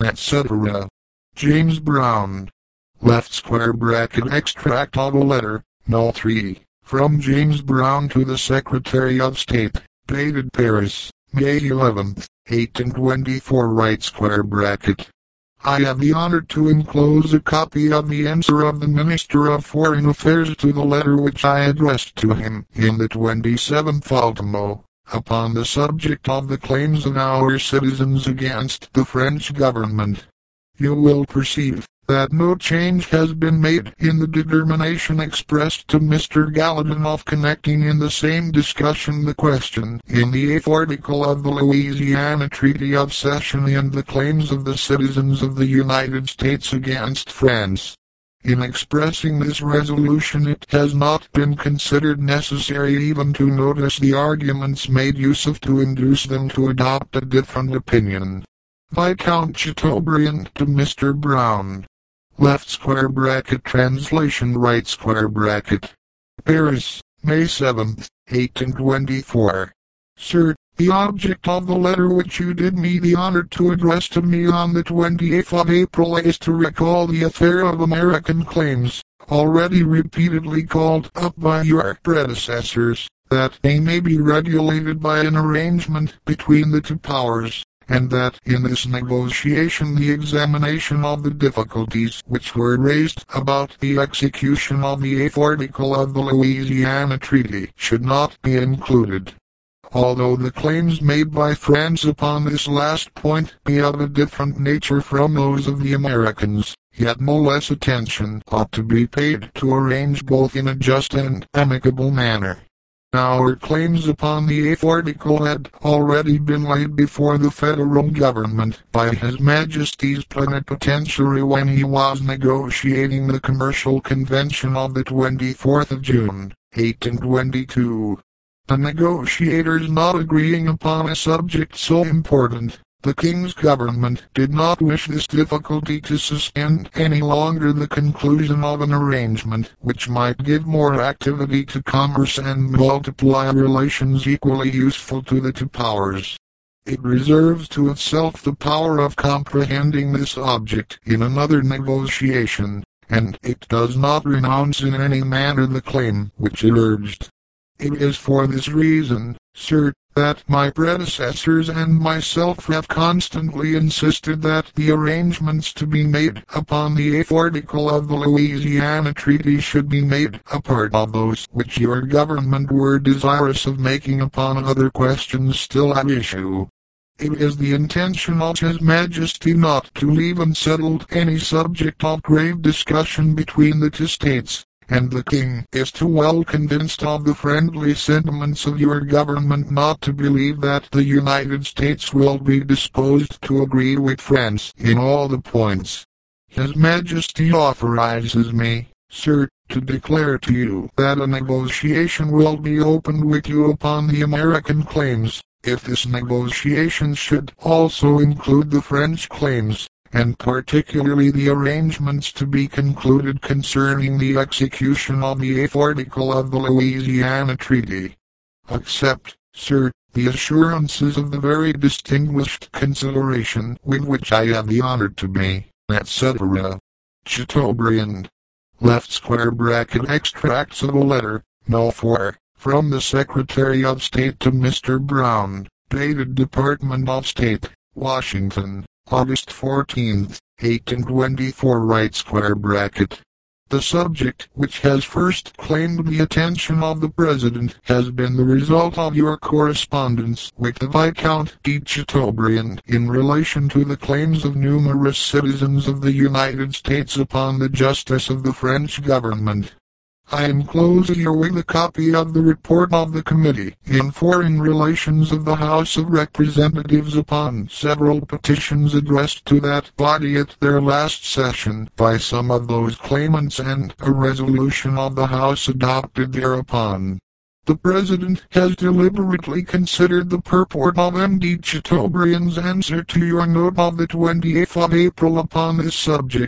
etc. James Brown. Left square bracket extract of a letter, No. 3, from James Brown to the Secretary of State, dated Paris, May 11th, 1824 right square bracket. I have the honor to enclose a copy of the answer of the Minister of Foreign Affairs to the letter which I addressed to him in the 27th ultimo, upon the subject of the claims of our citizens against the French government. You will perceive that no change has been made in the determination expressed to Mr. Gallatin of connecting in the same discussion the question in the 8th article of the Louisiana Treaty of Cession and the claims of the citizens of the United States against France. In expressing this resolution, it has not been considered necessary even to notice the arguments made use of to induce them to adopt a different opinion. Viscount Chateaubriand to Mr. Brown. Left square bracket translation right square bracket. Paris, May 7th, 1824. Sir, the object of the letter which you did me the honor to address to me on the 28th of April is to recall the affair of American claims, already repeatedly called up by your predecessors, that they may be regulated by an arrangement between the two powers, and that in this negotiation the examination of the difficulties which were raised about the execution of the 8th article of the Louisiana Treaty should not be included. Although the claims made by France upon this last point be of a different nature from those of the Americans, yet no less attention ought to be paid to arrange both in a just and amicable manner. Our claims upon the 8th article had already been laid before the federal government by His Majesty's plenipotentiary when he was negotiating the commercial convention of the 24th of June, 1822. The negotiators not agreeing upon a subject so important, the King's government did not wish this difficulty to suspend any longer the conclusion of an arrangement which might give more activity to commerce and multiply relations equally useful to the two powers. It reserves to itself the power of comprehending this object in another negotiation, and it does not renounce in any manner the claim which it urged. It is for this reason, sir, that my predecessors and myself have constantly insisted that the arrangements to be made upon the 8th article of the Louisiana Treaty should be made a part of those which your government were desirous of making upon other questions still at issue. It is the intention of His Majesty not to leave unsettled any subject of grave discussion between the two states, and the King is too well convinced of the friendly sentiments of your government not to believe that the United States will be disposed to agree with France in all the points. His Majesty authorizes me, sir, to declare to you that a negotiation will be opened with you upon the American claims, if this negotiation should also include the French claims, and particularly the arrangements to be concluded concerning the execution of the 8th article of the Louisiana Treaty. Accept, sir, the assurances of the very distinguished consideration with which I have the honor to be, etc. Chateaubriand. Left square bracket extracts of a letter, No. 4, from the Secretary of State to Mr. Brown, dated Department of State, Washington, August 14, 1824 right square bracket. The subject which has first claimed the attention of the President has been the result of your correspondence with the Viscount de Chateaubriand in relation to the claims of numerous citizens of the United States upon the justice of the French government. I enclose herewith a copy of the report of the Committee in Foreign Relations of the House of Representatives upon several petitions addressed to that body at their last session by some of those claimants and a resolution of the House adopted thereupon. The President has deliberately considered the purport of M.D. Chateaubriand's answer to your note of the 28th of April upon this subject,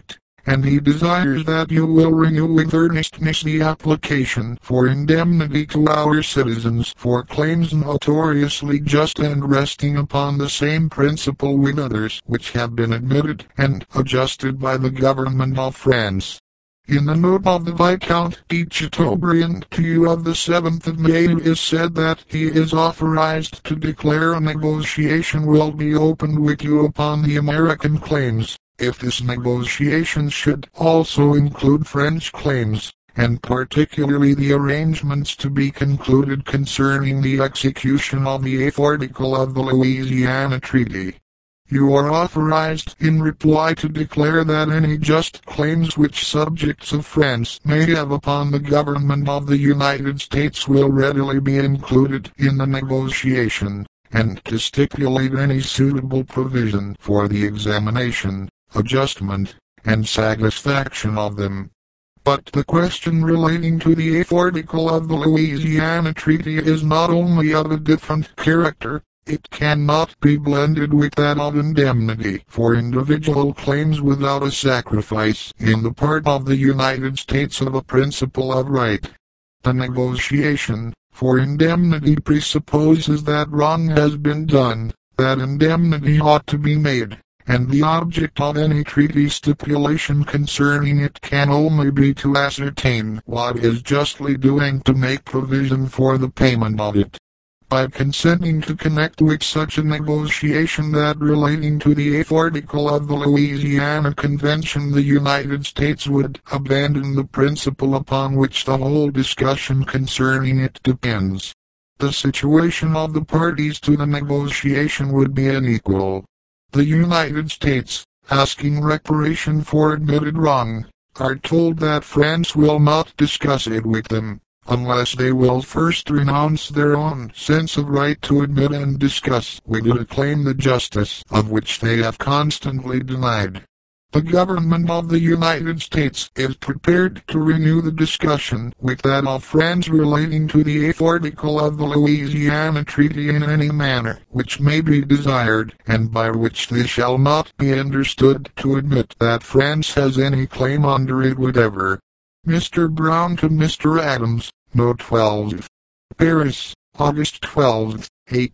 and he desires that you will renew with earnestness the application for indemnity to our citizens for claims notoriously just and resting upon the same principle with others which have been admitted and adjusted by the government of France. In the note of the Viscount de Chateaubriand to you of the 7th of May it is said that he is authorized to declare a negotiation will be opened with you upon the American claims, if this negotiation should also include French claims, and particularly the arrangements to be concluded concerning the execution of the 8th article of the Louisiana Treaty. You are authorized in reply to declare that any just claims which subjects of France may have upon the government of the United States will readily be included in the negotiation, and to stipulate any suitable provision for the examination, adjustment, and satisfaction of them. But the question relating to the 8th article of the Louisiana Treaty is not only of a different character, it cannot be blended with that of indemnity for individual claims without a sacrifice in the part of the United States of a principle of right. The negotiation for indemnity presupposes that wrong has been done, that indemnity ought to be made, and the object of any treaty stipulation concerning it can only be to ascertain what is justly due and to make provision for the payment of it. By consenting to connect with such a negotiation that relating to the 8th article of the Louisiana Convention the United States would abandon the principle upon which the whole discussion concerning it depends. The situation of the parties to the negotiation would be unequal. The United States, asking reparation for admitted wrong, are told that France will not discuss it with them, unless they will first renounce their own sense of right to admit and discuss with it a claim the justice of which they have constantly denied. The government of the United States is prepared to renew the discussion with that of France relating to the 8th article of the Louisiana Treaty in any manner which may be desired, and by which they shall not be understood to admit that France has any claim under it whatever. Mr. Brown to Mr. Adams, Note 12. Paris, August 12,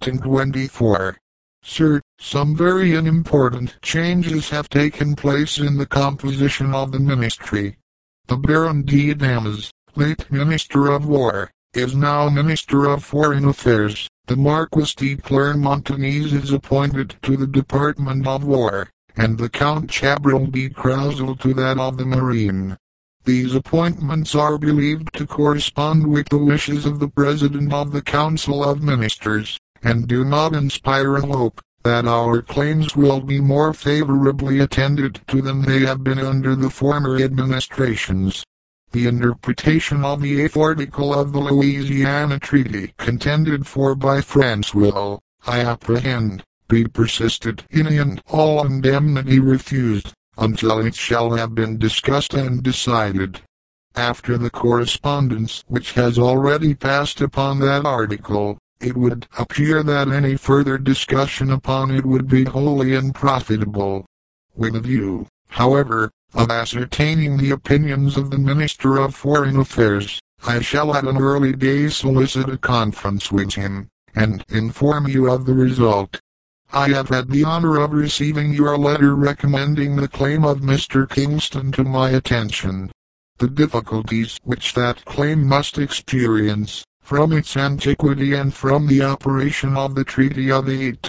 1824. Sir, some very unimportant changes have taken place in the composition of the ministry. The Baron de Damas, late Minister of War, is now Minister of Foreign Affairs. The Marquis de Clermont-Tonnes is appointed to the Department of War, and the Count Chabrol de Crousel to that of the Marine. These appointments are believed to correspond with the wishes of the President of the Council of Ministers, and do not inspire a hope that our claims will be more favorably attended to than they have been under the former administrations. The interpretation of the 8th article of the Louisiana Treaty contended for by France will, I apprehend, be persisted in and all indemnity refused, until it shall have been discussed and decided. After the correspondence which has already passed upon that article, it would appear that any further discussion upon it would be wholly unprofitable. With a view, however, of ascertaining the opinions of the Minister of Foreign Affairs, I shall at an early day solicit a conference with him, and inform you of the result. I have had the honor of receiving your letter recommending the claim of Mr. Kingston to my attention. The difficulties which that claim must experience, from its antiquity and from the operation of the Treaty of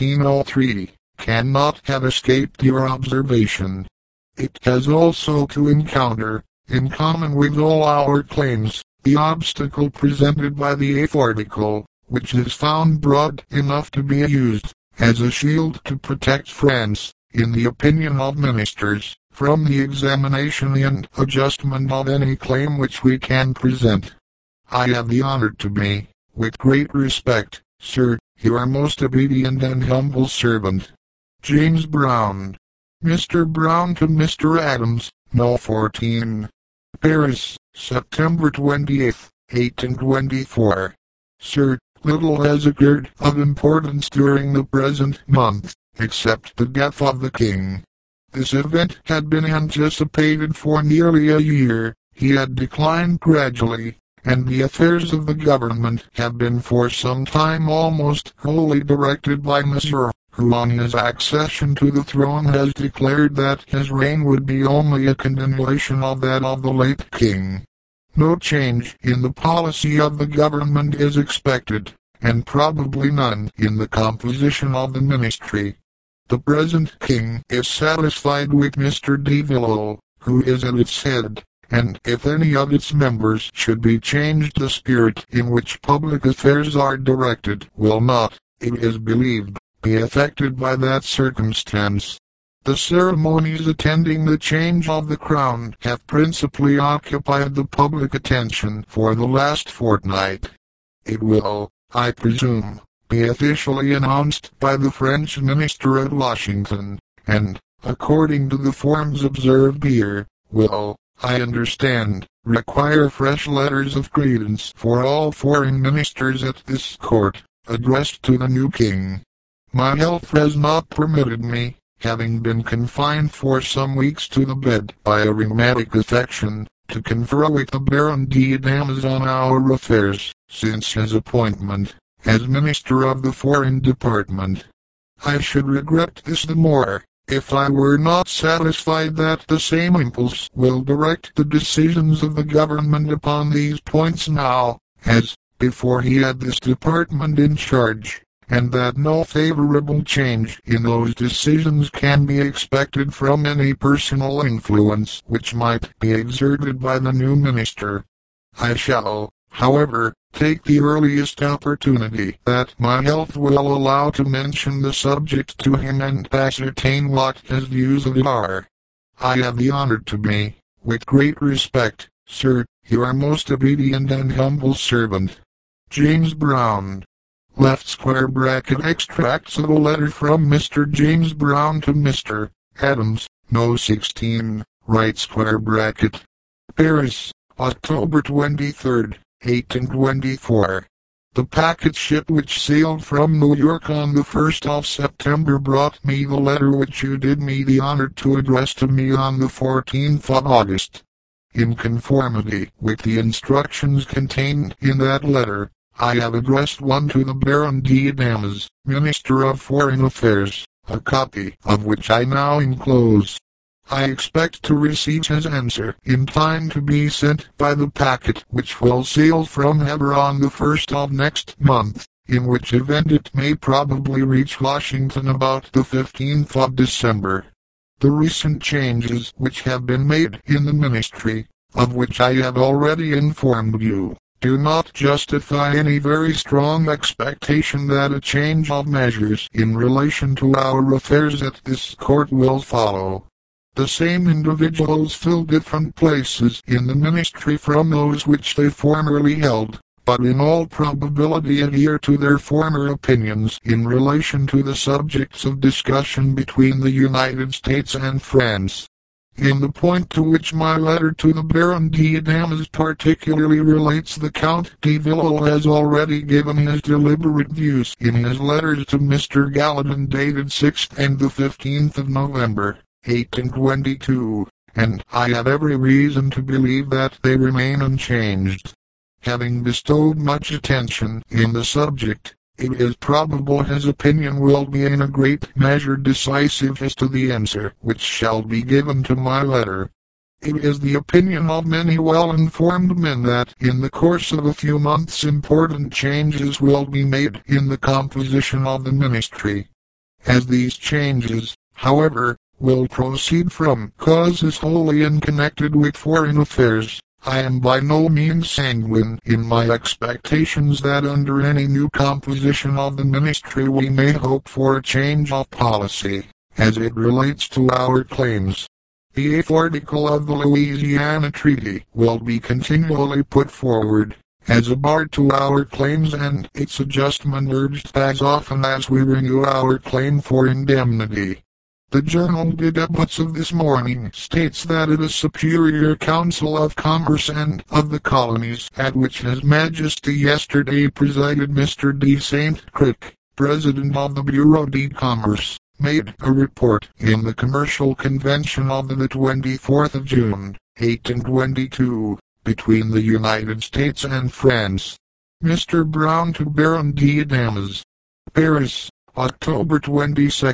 1803, cannot have escaped your observation. It has also to encounter, in common with all our claims, the obstacle presented by the 8th article, which is found broad enough to be used as a shield to protect France, in the opinion of ministers, from the examination and adjustment of any claim which we can present. I have the honor to be, with great respect, Sir, your most obedient and humble servant, James Brown. Mr. Brown to Mr. Adams, No. 14. Paris, September 28, 1824. Sir, little has occurred of importance during the present month, except the death of the king. This event had been anticipated for nearly a year. He had declined gradually, and the affairs of the government have been for some time almost wholly directed by Monsieur, who on his accession to the throne has declared that his reign would be only a continuation of that of the late king. No change in the policy of the government is expected, and probably none in the composition of the ministry. The present king is satisfied with Mr. de Villèle, who is at its head, and if any of its members should be changed, the spirit in which public affairs are directed will not, it is believed, be affected by that circumstance. The ceremonies attending the change of the crown have principally occupied the public attention for the last fortnight. It will, I presume, be officially announced by the French minister at Washington, and, according to the forms observed here, will, I understand, require fresh letters of credence for all foreign ministers at this court, addressed to the new king. My health has not permitted me, having been confined for some weeks to the bed by a rheumatic affection, to confer with the Baron de Damas on our affairs, since his appointment as Minister of the Foreign Department. I should regret this the more, if I were not satisfied that the same impulse will direct the decisions of the government upon these points now, as before he had this department in charge, and that no favorable change in those decisions can be expected from any personal influence which might be exerted by the new minister. I shall, however, take the earliest opportunity that my health will allow to mention the subject to him and ascertain what his views of it are. I have the honor to be, with great respect, Sir, your most obedient and humble servant, James Brown. Left square bracket extracts of a letter from Mr. James Brown to Mr. Adams, No. 16, right square bracket. Paris, October 23, 1824. The packet ship which sailed from New York on the 1st of September brought me the letter which you did me the honor to address to me on the 14th of August. In conformity with the instructions contained in that letter, I have addressed one to the Baron de Damas, Minister of Foreign Affairs, a copy of which I now enclose. I expect to receive his answer in time to be sent by the packet which will sail from Havre on the 1st of next month, in which event it may probably reach Washington about the 15th of December. The recent changes which have been made in the ministry, of which I have already informed you, do not justify any very strong expectation that a change of measures in relation to our affairs at this court will follow. The same individuals fill different places in the ministry from those which they formerly held, but in all probability adhere to their former opinions in relation to the subjects of discussion between the United States and France. In the point to which my letter to the Baron de Damas particularly relates, the Count de Villèle has already given his deliberate views in his letters to Mr. Gallatin dated 6th and the 15th of November, 1822, and I have every reason to believe that they remain unchanged. Having bestowed much attention in the subject, it is probable his opinion will be in a great measure decisive as to the answer which shall be given to my letter. It is the opinion of many well-informed men that in the course of a few months important changes will be made in the composition of the ministry. As these changes, however, will proceed from causes wholly unconnected with foreign affairs, I am by no means sanguine in my expectations that under any new composition of the ministry we may hope for a change of policy, as it relates to our claims. The 8th article of the Louisiana Treaty will be continually put forward as a bar to our claims, and its adjustment urged as often as we renew our claim for indemnity. The Journal des Débats of this morning states that at a Superior Council of Commerce and of the Colonies, at which His Majesty yesterday presided, Mr. de Saint Cricq, President of the Bureau de Commerce, made a report in the Commercial Convention of the 24th of June, 1822, between the United States and France. Mr. Brown to Baron d'Adamas. Paris, October 22,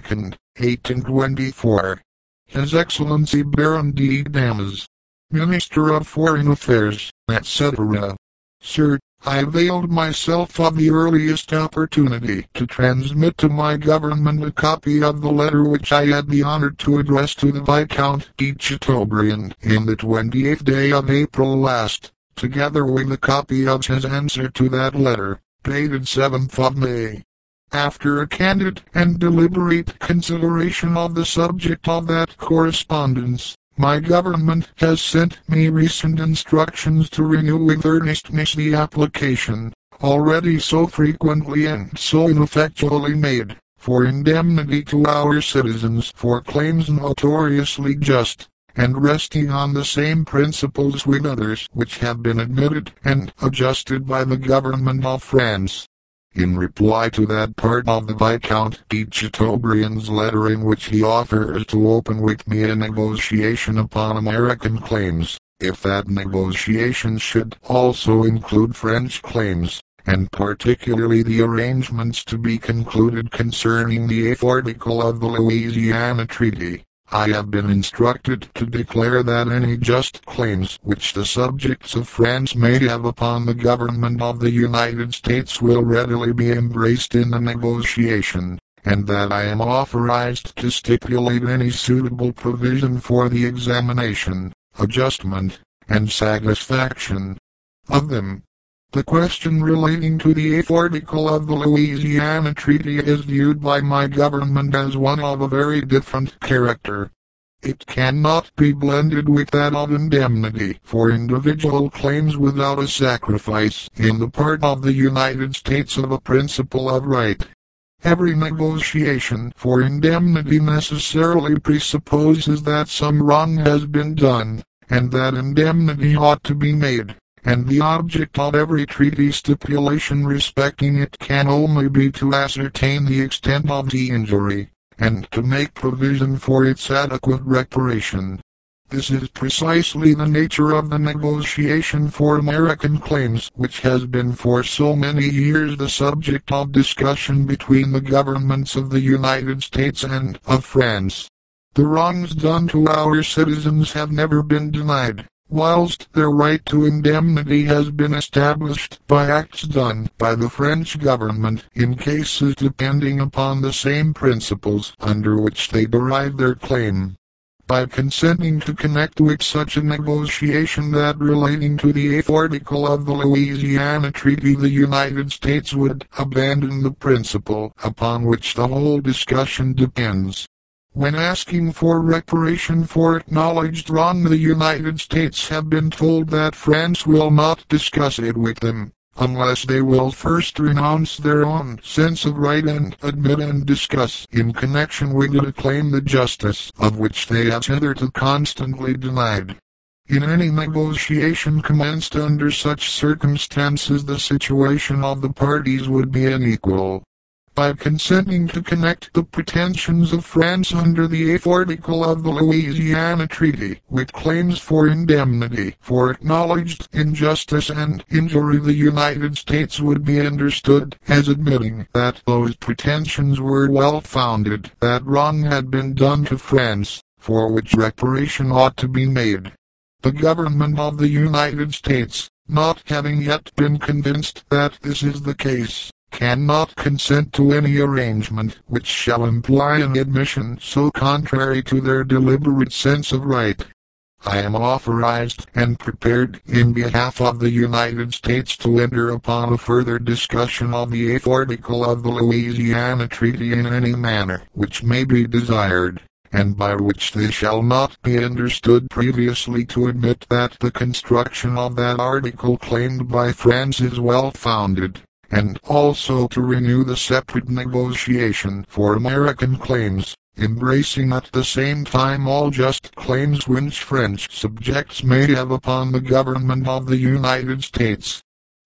1824. His Excellency Baron d'Adamas, Minister of Foreign Affairs, etc. Sir, I availed myself of the earliest opportunity to transmit to my government a copy of the letter which I had the honor to address to the Viscount de Chateaubriand in the 28th day of April last, together with a copy of his answer to that letter, dated 7th of May. After a candid and deliberate consideration of the subject of that correspondence, my government has sent me recent instructions to renew with earnestness the application, already so frequently and so ineffectually made, for indemnity to our citizens for claims notoriously just, and resting on the same principles with others which have been admitted and adjusted by the government of France. In reply to that part of the Viscount de Chateaubriand's letter in which he offers to open with me a negotiation upon American claims, if that negotiation should also include French claims, and particularly the arrangements to be concluded concerning the 8th article of the Louisiana Treaty, I have been instructed to declare that any just claims which the subjects of France may have upon the government of the United States will readily be embraced in the negotiation, and that I am authorized to stipulate any suitable provision for the examination, adjustment, and satisfaction of them. The question relating to the 8th article of the Louisiana Treaty is viewed by my government as one of a very different character. It cannot be blended with that of indemnity for individual claims without a sacrifice in the part of the United States of a principle of right. Every negotiation for indemnity necessarily presupposes that some wrong has been done, and that indemnity ought to be made. And the object of every treaty stipulation respecting it can only be to ascertain the extent of the injury, and to make provision for its adequate reparation. This is precisely the nature of the negotiation for American claims which has been for so many years the subject of discussion between the governments of the United States and of France. The wrongs done to our citizens have never been denied, whilst their right to indemnity has been established by acts done by the French government in cases depending upon the same principles under which they derive their claim. By consenting to connect with such a negotiation that relating to the 8th article of the Louisiana Treaty, the United States would abandon the principle upon which the whole discussion depends. When asking for reparation for acknowledged wrong, the United States have been told that France will not discuss it with them, unless they will first renounce their own sense of right and admit and discuss in connection with it a claim the justice of which they have hitherto constantly denied. In any negotiation commenced under such circumstances, the situation of the parties would be unequal. By consenting to connect the pretensions of France under the 8th article of the Louisiana Treaty with claims for indemnity for acknowledged injustice and injury, the United States would be understood as admitting that those pretensions were well founded, that wrong had been done to France, for which reparation ought to be made. The government of the United States, not having yet been convinced that this is the case, cannot consent to any arrangement which shall imply an admission so contrary to their deliberate sense of right. I am authorized and prepared in behalf of the United States to enter upon a further discussion of the 8th article of the Louisiana Treaty in any manner which may be desired, and by which they shall not be understood previously to admit that the construction of that article claimed by France is well founded, and also to renew the separate negotiation for American claims, embracing at the same time all just claims which French subjects may have upon the government of the United States.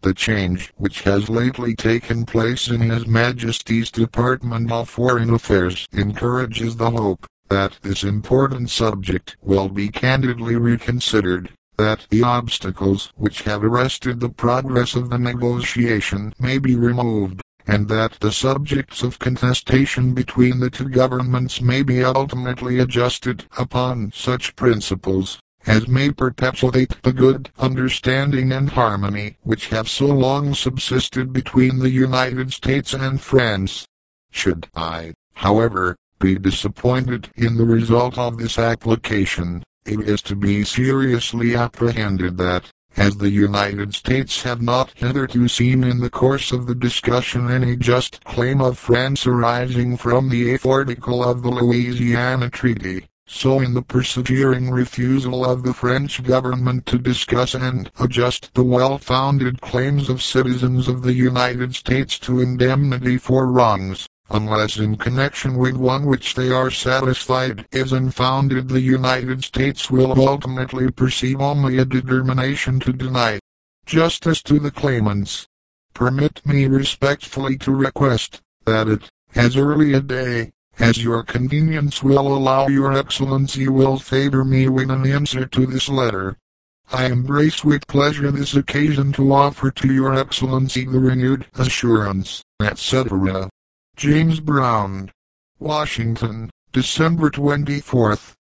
The change which has lately taken place in His Majesty's Department of Foreign Affairs encourages the hope that this important subject will be candidly reconsidered, that the obstacles which have arrested the progress of the negotiation may be removed, and that the subjects of contestation between the two governments may be ultimately adjusted upon such principles as may perpetuate the good understanding and harmony which have so long subsisted between the United States and France. Should I, however, be disappointed in the result of this application, it is to be seriously apprehended that, as the United States have not hitherto seen in the course of the discussion any just claim of France arising from the 8th article of the Louisiana Treaty, so in the persevering refusal of the French government to discuss and adjust the well-founded claims of citizens of the United States to indemnity for wrongs, unless in connection with one which they are satisfied is unfounded, the United States will ultimately perceive only a determination to deny justice to the claimants. Permit me respectfully to request that at as early a day as your convenience will allow, Your Excellency will favor me with an answer to this letter. I embrace with pleasure this occasion to offer to Your Excellency the renewed assurance, etc. James Brown, Washington, December 24,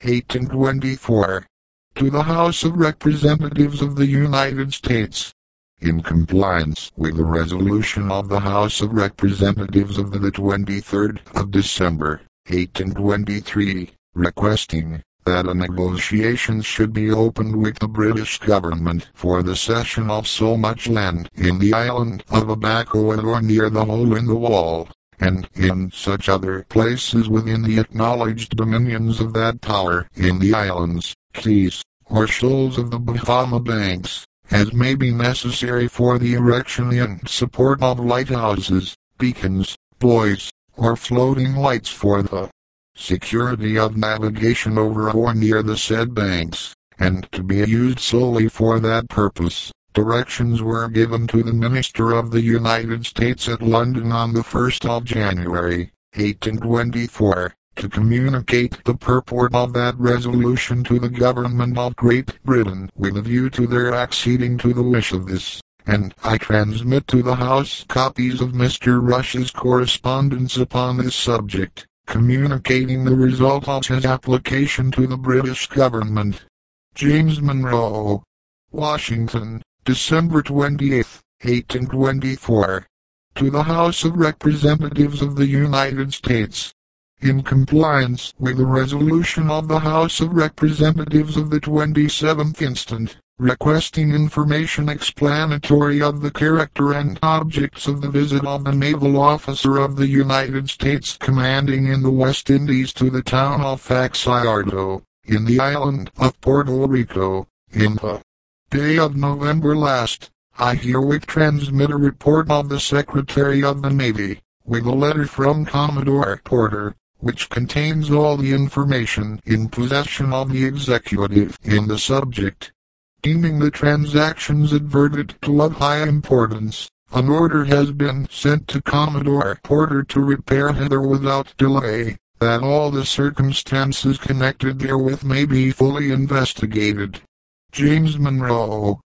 1824. To the House of Representatives of the United States. In compliance with the resolution of the House of Representatives of the 23rd of December, 1823, requesting that a negotiation should be opened with the British government for the cession of so much land in the island of Abaco or near the hole in the wall, and in such other places within the acknowledged dominions of that power in the islands, keys, or shoals of the Bahama Banks, as may be necessary for the erection and support of lighthouses, beacons, buoys, or floating lights for the security of navigation over or near the said banks, and to be used solely for that purpose. Directions were given to the Minister of the United States at London on the 1st of January, 1824, to communicate the purport of that resolution to the government of Great Britain with a view to their acceding to the wish of this, and I transmit to the House copies of Mr. Rush's correspondence upon this subject, communicating the result of his application to the British government. James Monroe, Washington, December 28, 1824. To the House of Representatives of the United States. In compliance with the resolution of the House of Representatives of the 27th instant, requesting information explanatory of the character and objects of the visit of the naval officer of the United States commanding in the West Indies to the town of Faxardo, in the island of Puerto Rico, in the day of November last, I herewith transmit a report of the Secretary of the Navy, with a letter from Commodore Porter, which contains all the information in possession of the executive in the subject. Deeming the transactions adverted to of high importance, an order has been sent to Commodore Porter to repair hither without delay, that all the circumstances connected therewith may be fully investigated. James Monroe,